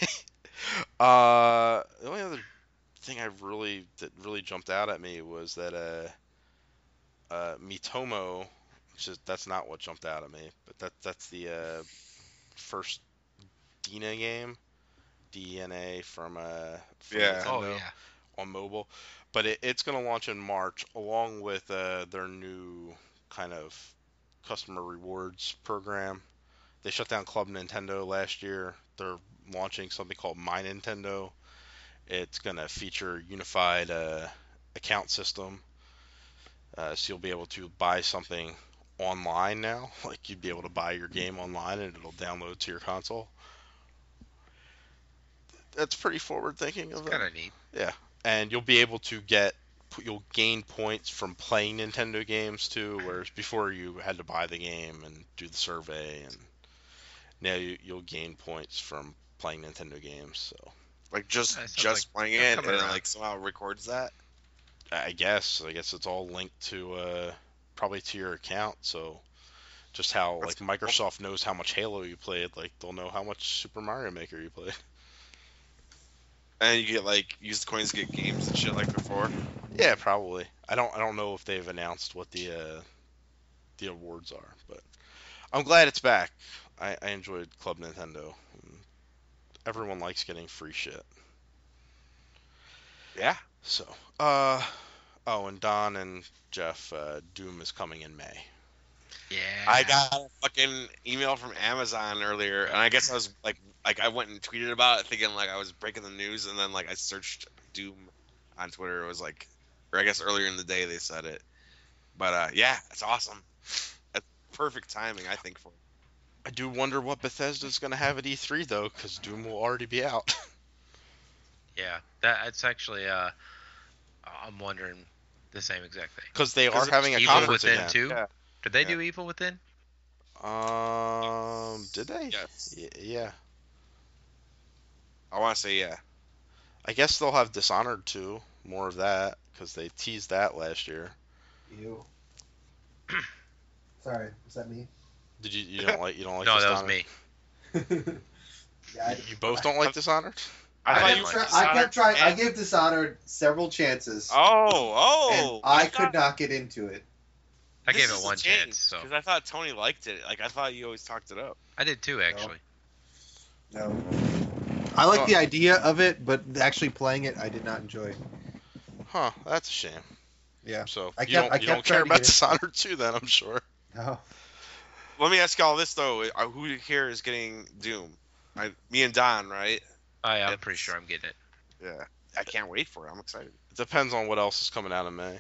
Speaker 1: uh, the only other thing I really that really jumped out at me was that uh, uh, Mitomo, which is that's not what jumped out at me, but that that's the uh, first D N A game, D N A from uh, from
Speaker 3: Yeah.
Speaker 1: Nintendo
Speaker 4: Oh yeah.
Speaker 1: on mobile, but it, it's going to launch in March along with uh, their new kind of customer rewards program. They shut down Club Nintendo last year. They're launching something called My Nintendo. It's going to feature unified uh, account system, uh, so you'll be able to buy something online now. Like you'd be able to buy your game online and it'll download to your console. That's pretty forward thinking of
Speaker 4: It's
Speaker 1: them.
Speaker 4: kind of neat.
Speaker 1: And you'll be able to get you'll gain points from playing Nintendo games too, whereas before you had to buy the game and do the survey, and now you, you'll gain points from playing Nintendo games. So
Speaker 3: Like just
Speaker 4: Yeah, it sounds
Speaker 3: just
Speaker 4: like
Speaker 3: playing
Speaker 4: they're
Speaker 3: it,
Speaker 4: coming
Speaker 3: and
Speaker 4: around.
Speaker 3: like somehow records that.
Speaker 1: I guess I guess it's all linked to uh, probably to your account. So just how
Speaker 3: That's
Speaker 1: like Microsoft knows how much Halo you played, like they'll know how much Super Mario Maker you played.
Speaker 3: And you get like use the coins to get games and shit like before.
Speaker 1: Yeah, probably. I don't I don't know if they've announced what the uh, the awards are, but I'm glad it's back. I, I enjoyed Club Nintendo. Everyone likes getting free shit.
Speaker 3: Yeah.
Speaker 1: So, uh, oh, and Don and Jeff, uh, Doom is coming in May.
Speaker 4: Yeah.
Speaker 3: I got a fucking email from Amazon earlier, and I guess I was like, like I went and tweeted about it, thinking like I was breaking the news, and then like I searched Doom on Twitter. It was like, or I guess earlier in the day they said it. But uh, yeah, it's awesome. That's perfect timing, I think, for.
Speaker 1: I do wonder what Bethesda's going to have at E three though, because Doom will already be out.
Speaker 4: Yeah, that it's actually. Uh, I'm wondering the same exact thing.
Speaker 1: Because they are having a
Speaker 4: Evil
Speaker 1: conference
Speaker 4: Within
Speaker 1: again.
Speaker 4: too.
Speaker 3: Yeah.
Speaker 4: Did they
Speaker 3: Yeah.
Speaker 4: do Evil Within?
Speaker 1: Um, did they?
Speaker 3: Yes.
Speaker 1: Y- yeah.
Speaker 3: I want to say yeah.
Speaker 1: I guess they'll have Dishonored too. More of that, because they teased that last year.
Speaker 5: You. Sorry, was that me?
Speaker 1: Did you? You don't like? You don't like?
Speaker 4: No, that was
Speaker 1: Dishonored?
Speaker 4: me.
Speaker 5: yeah, I,
Speaker 1: You, you both don't like Dishonored?
Speaker 3: I,
Speaker 4: I
Speaker 3: thought
Speaker 4: didn't
Speaker 3: you
Speaker 4: like
Speaker 3: were
Speaker 5: try, I kept trying. I
Speaker 3: and-
Speaker 5: gave Dishonored several chances,
Speaker 3: Oh, oh!
Speaker 5: and I,
Speaker 3: thought-
Speaker 5: could not get into it.
Speaker 4: I
Speaker 3: this
Speaker 4: gave
Speaker 3: is
Speaker 4: it
Speaker 3: a
Speaker 4: one
Speaker 3: change,
Speaker 4: chance, so
Speaker 3: because I thought Tony liked it. Like I thought you always talked it up.
Speaker 4: I did too, actually.
Speaker 5: No. I like
Speaker 1: Oh.
Speaker 5: the idea of it, but actually playing it, I did not enjoy.
Speaker 1: Huh? That's a shame.
Speaker 5: Yeah.
Speaker 1: So
Speaker 5: I
Speaker 1: you
Speaker 5: kept-
Speaker 1: don't
Speaker 5: I
Speaker 1: you
Speaker 5: kept
Speaker 1: don't care
Speaker 5: trying to
Speaker 1: about
Speaker 5: get into it.
Speaker 1: Dishonored too, then I'm sure.
Speaker 5: No.
Speaker 3: Let me ask y'all this though: uh, Who here is getting Doom? I, me and Don, right?
Speaker 4: I, I'm
Speaker 3: Yep.
Speaker 4: pretty sure I'm getting it.
Speaker 3: Yeah. I can't wait for it. I'm excited.
Speaker 1: It depends on what else is coming out in May.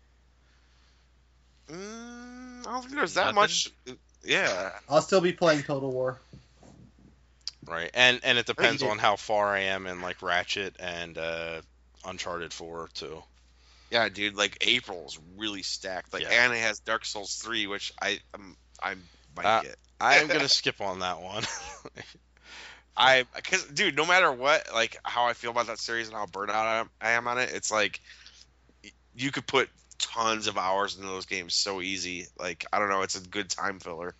Speaker 3: Mm, I don't think there's that
Speaker 4: Nothing?
Speaker 3: much. Yeah.
Speaker 5: I'll still be playing Total War.
Speaker 1: Right, and and it depends
Speaker 5: did.
Speaker 1: on how far I am in like Ratchet and uh, Uncharted four too.
Speaker 3: Yeah, dude. Like April's really stacked. Like,
Speaker 1: Yeah.
Speaker 3: and it has Dark Souls three, which I um, I might
Speaker 1: Uh,
Speaker 3: get.
Speaker 1: I am gonna skip on that one.
Speaker 3: I, cause, dude, no matter what, like how I feel about that series and how burnt out I am, I am on it, it's like y- you could put tons of hours into those games so easy. Like, I don't know, it's a good time filler.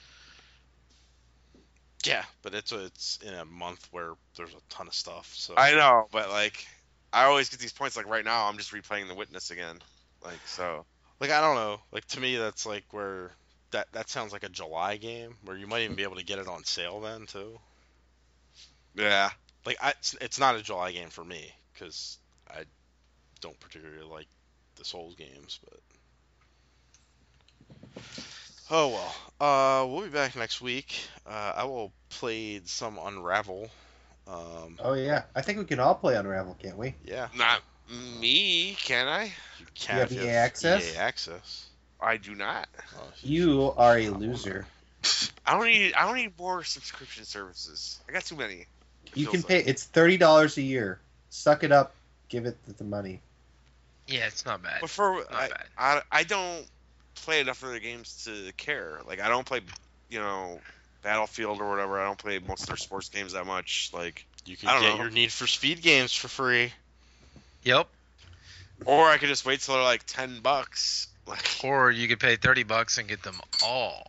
Speaker 1: Yeah, but it's it's in a month where there's a ton of stuff. So
Speaker 3: I know, but like, I always get these points. Like right now, I'm just replaying The Witness again. Like, so
Speaker 1: like I don't know. Like to me, that's like where that that sounds like a July game where you might even be able to get it on sale then too.
Speaker 3: yeah.
Speaker 1: Like I, it's, it's not a July game for me because I don't particularly like the Souls games, but. Oh well. Uh, we'll be back next week. Uh, I will play some Unravel. Um,
Speaker 5: Oh yeah, I think we can all play Unravel, can't we?
Speaker 1: yeah.
Speaker 3: Not me, can I?
Speaker 1: You can
Speaker 5: You have
Speaker 1: if
Speaker 5: E A access?
Speaker 1: E A access.
Speaker 3: I do not.
Speaker 1: Oh,
Speaker 5: You are a loser.
Speaker 3: I don't need. I don't need more subscription services. I got too many. It
Speaker 5: You
Speaker 3: feels
Speaker 5: can
Speaker 3: like.
Speaker 5: pay. It's thirty dollars a year. Suck it up. Give it the, the money.
Speaker 4: Yeah, it's not bad.
Speaker 3: But for
Speaker 4: Not
Speaker 3: I,
Speaker 4: bad.
Speaker 3: I, I don't play enough of their games to care. Like I don't play, you know, Battlefield or whatever. I don't play most of their sports games that much. Like,
Speaker 1: You
Speaker 3: I
Speaker 1: can
Speaker 3: don't
Speaker 1: get
Speaker 3: know.
Speaker 1: your Need for Speed games for free.
Speaker 4: Yep.
Speaker 3: or I could just wait till they're like ten bucks. Like,
Speaker 4: Or you could pay thirty bucks and get them all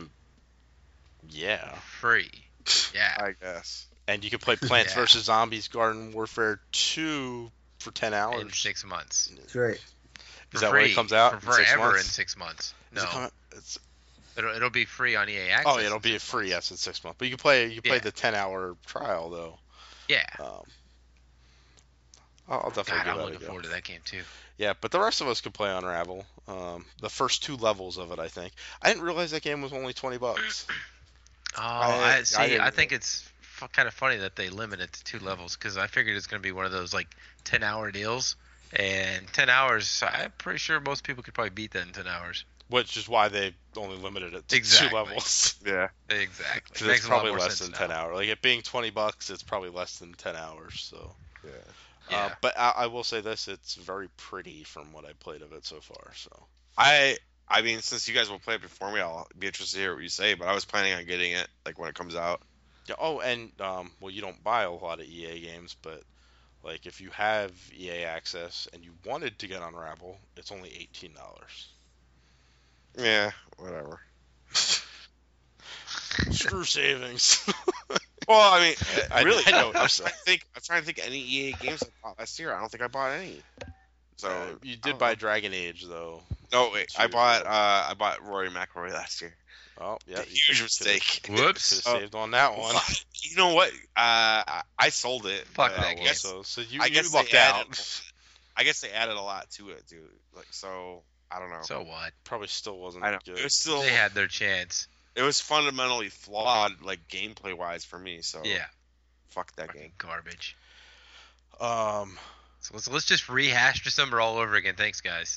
Speaker 1: Yeah.
Speaker 4: free. Yeah.
Speaker 3: I guess.
Speaker 1: And you can play Plants
Speaker 4: Yeah.
Speaker 1: vs. Zombies Garden Warfare two for ten hours.
Speaker 4: In six months.
Speaker 5: That's right.
Speaker 4: For
Speaker 1: Is that
Speaker 4: free.
Speaker 1: when it comes out?
Speaker 4: For
Speaker 1: in six
Speaker 4: forever in
Speaker 1: months?
Speaker 4: six months.
Speaker 1: Does
Speaker 4: No.
Speaker 1: it come out- it's-
Speaker 4: It'll, it'll be free on E A Access.
Speaker 1: oh, yeah, it'll
Speaker 4: in
Speaker 1: be
Speaker 4: six
Speaker 1: free.
Speaker 4: months.
Speaker 1: Yes, in six months. But you can play. You can play
Speaker 4: Yeah.
Speaker 1: the ten hour trial though.
Speaker 4: Yeah.
Speaker 1: Um, I'll, I'll definitely
Speaker 4: God,
Speaker 1: give
Speaker 4: I'm
Speaker 1: that
Speaker 4: looking
Speaker 1: a go.
Speaker 4: forward to that game too.
Speaker 1: Yeah, but the rest of us could play Unravel. Um, the first two levels of it, I think. I didn't realize that game was only twenty bucks.
Speaker 4: Oh,
Speaker 3: I-
Speaker 4: I,
Speaker 3: I
Speaker 4: see. I,
Speaker 3: didn't
Speaker 4: think it's f- kind of funny that they limit it to two levels because I figured it's going to be one of those like ten hour deals. And ten hours, I'm pretty sure most people could probably beat that in ten hours.
Speaker 1: Which is why they only limited it to
Speaker 4: Exactly.
Speaker 1: two levels.
Speaker 3: Yeah.
Speaker 4: Exactly.
Speaker 1: Because
Speaker 4: Makes
Speaker 1: it's
Speaker 4: a lot
Speaker 1: probably
Speaker 4: more
Speaker 1: less
Speaker 4: sense
Speaker 1: than ten
Speaker 4: now.
Speaker 1: hours. Like it being twenty bucks, it's probably less than ten hours. So.
Speaker 3: Yeah.
Speaker 1: Uh,
Speaker 4: Yeah.
Speaker 1: but I, I will say this: it's very pretty from what I played of it so far. So.
Speaker 3: I I mean, since you guys will play it before me, I'll be interested to hear what you say. But I was planning on getting it like when it comes out.
Speaker 1: Yeah. Oh, and um, well, you don't buy a lot of E A games, but like if you have E A access and you wanted to get Unravel, it's only eighteen dollars.
Speaker 3: Yeah. Whatever.
Speaker 1: Screw savings.
Speaker 3: Well, I mean,
Speaker 1: I-
Speaker 3: really,
Speaker 1: I know what
Speaker 3: I'm
Speaker 1: you're
Speaker 3: trying
Speaker 1: saying.
Speaker 3: to think. I'm trying to think any E A games I bought last year. I don't think I bought any. So
Speaker 1: Uh, you
Speaker 3: I
Speaker 1: did
Speaker 3: don't
Speaker 1: buy
Speaker 3: know.
Speaker 1: Dragon Age though.
Speaker 3: No, wait. I
Speaker 1: Two
Speaker 3: bought
Speaker 1: years
Speaker 3: uh, I bought Rory McIlroy last year.
Speaker 1: Oh, yeah.
Speaker 3: Huge mistake.
Speaker 4: Whoops.
Speaker 1: Could have saved on that one.
Speaker 3: You know what? Uh, I, I sold it.
Speaker 4: Fuck
Speaker 3: but
Speaker 4: that
Speaker 3: I
Speaker 4: game.
Speaker 3: guess
Speaker 1: So, so you,
Speaker 3: I
Speaker 1: you
Speaker 3: guess
Speaker 1: lucked
Speaker 3: they
Speaker 1: out.
Speaker 3: added, I guess they added a lot to it, dude. Like so, I don't know.
Speaker 4: So what?
Speaker 1: Probably still wasn't
Speaker 3: I know.
Speaker 1: good.
Speaker 3: It was still.
Speaker 4: They had their chance.
Speaker 3: It was fundamentally flawed, like gameplay wise for me. So
Speaker 4: Yeah.
Speaker 3: fuck that
Speaker 4: Fucking
Speaker 3: game.
Speaker 4: garbage.
Speaker 1: Um,
Speaker 4: So let's let's just rehash December all over again. Thanks, guys.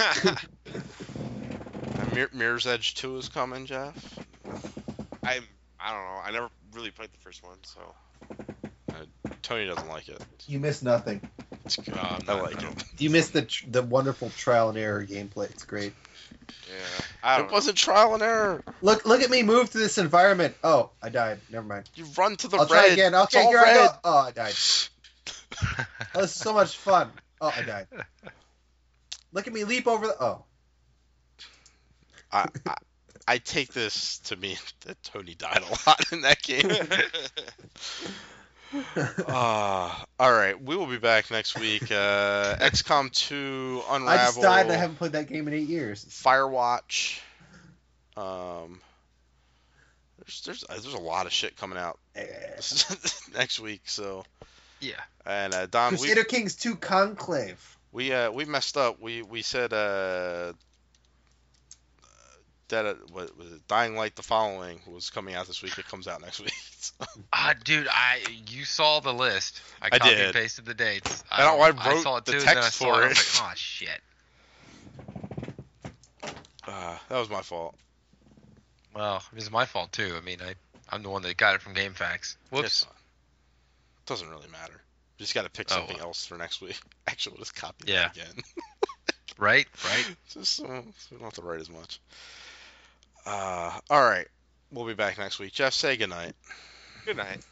Speaker 1: Mir- Mirror's Edge two is coming, Jeff.
Speaker 3: I I don't know. I never really played the first one, so.
Speaker 1: Tony doesn't like it.
Speaker 5: You miss nothing.
Speaker 1: It's good.
Speaker 4: Uh,
Speaker 1: I
Speaker 4: no,
Speaker 1: like
Speaker 4: no.
Speaker 1: it.
Speaker 5: You miss the tr- the wonderful trial and error gameplay. It's great.
Speaker 3: Yeah. I don't
Speaker 1: It
Speaker 3: know.
Speaker 1: wasn't trial and error.
Speaker 5: Look look at me move through this environment. Oh, I died. Never mind.
Speaker 1: You run to the
Speaker 5: I'll
Speaker 1: red.
Speaker 5: try again.
Speaker 1: It's
Speaker 5: Okay,
Speaker 1: all
Speaker 5: here I
Speaker 1: red.
Speaker 5: go. Oh, I died. Oh, this is so much fun. Oh, I died. Look at me leap over the. Oh.
Speaker 1: I, I I take this to mean that Tony died a lot in that game. uh, all right, we will be back next week. Uh, X COM two, Unravel,
Speaker 5: I just died and I haven't played that game in eight years.
Speaker 1: Firewatch. Um, there's there's uh, there's a lot of shit coming out
Speaker 5: Eh.
Speaker 1: next week. So
Speaker 4: Yeah.
Speaker 1: and uh, Don, we
Speaker 5: Crusader Kings two Conclave.
Speaker 1: we uh we messed up. We we said uh. That uh, what was it? Dying Light: The Following was coming out this week. It comes out next week. So.
Speaker 4: Ah, dude, I you saw the list. I
Speaker 1: I
Speaker 4: copied
Speaker 1: did.
Speaker 4: and pasted the dates.
Speaker 1: I don't- I wrote
Speaker 4: saw it
Speaker 1: the
Speaker 4: too, and then I
Speaker 1: text
Speaker 4: saw
Speaker 1: for
Speaker 4: it. I was
Speaker 1: it.
Speaker 4: like, oh shit.
Speaker 1: Uh, that was my fault.
Speaker 4: Well, it was my fault too. I mean, I I'm the one that got it from GameFAQs. Whoops.
Speaker 1: It's fine. Doesn't really matter. We just got to pick
Speaker 4: Oh,
Speaker 1: something
Speaker 4: well.
Speaker 1: else for next week. Actually, we'll just copy
Speaker 4: Yeah.
Speaker 1: that again.
Speaker 4: Right. Right.
Speaker 1: just so, so we don't have to write as much. Uh, all right. We'll be back next week. Jeff, say goodnight.
Speaker 3: Good night.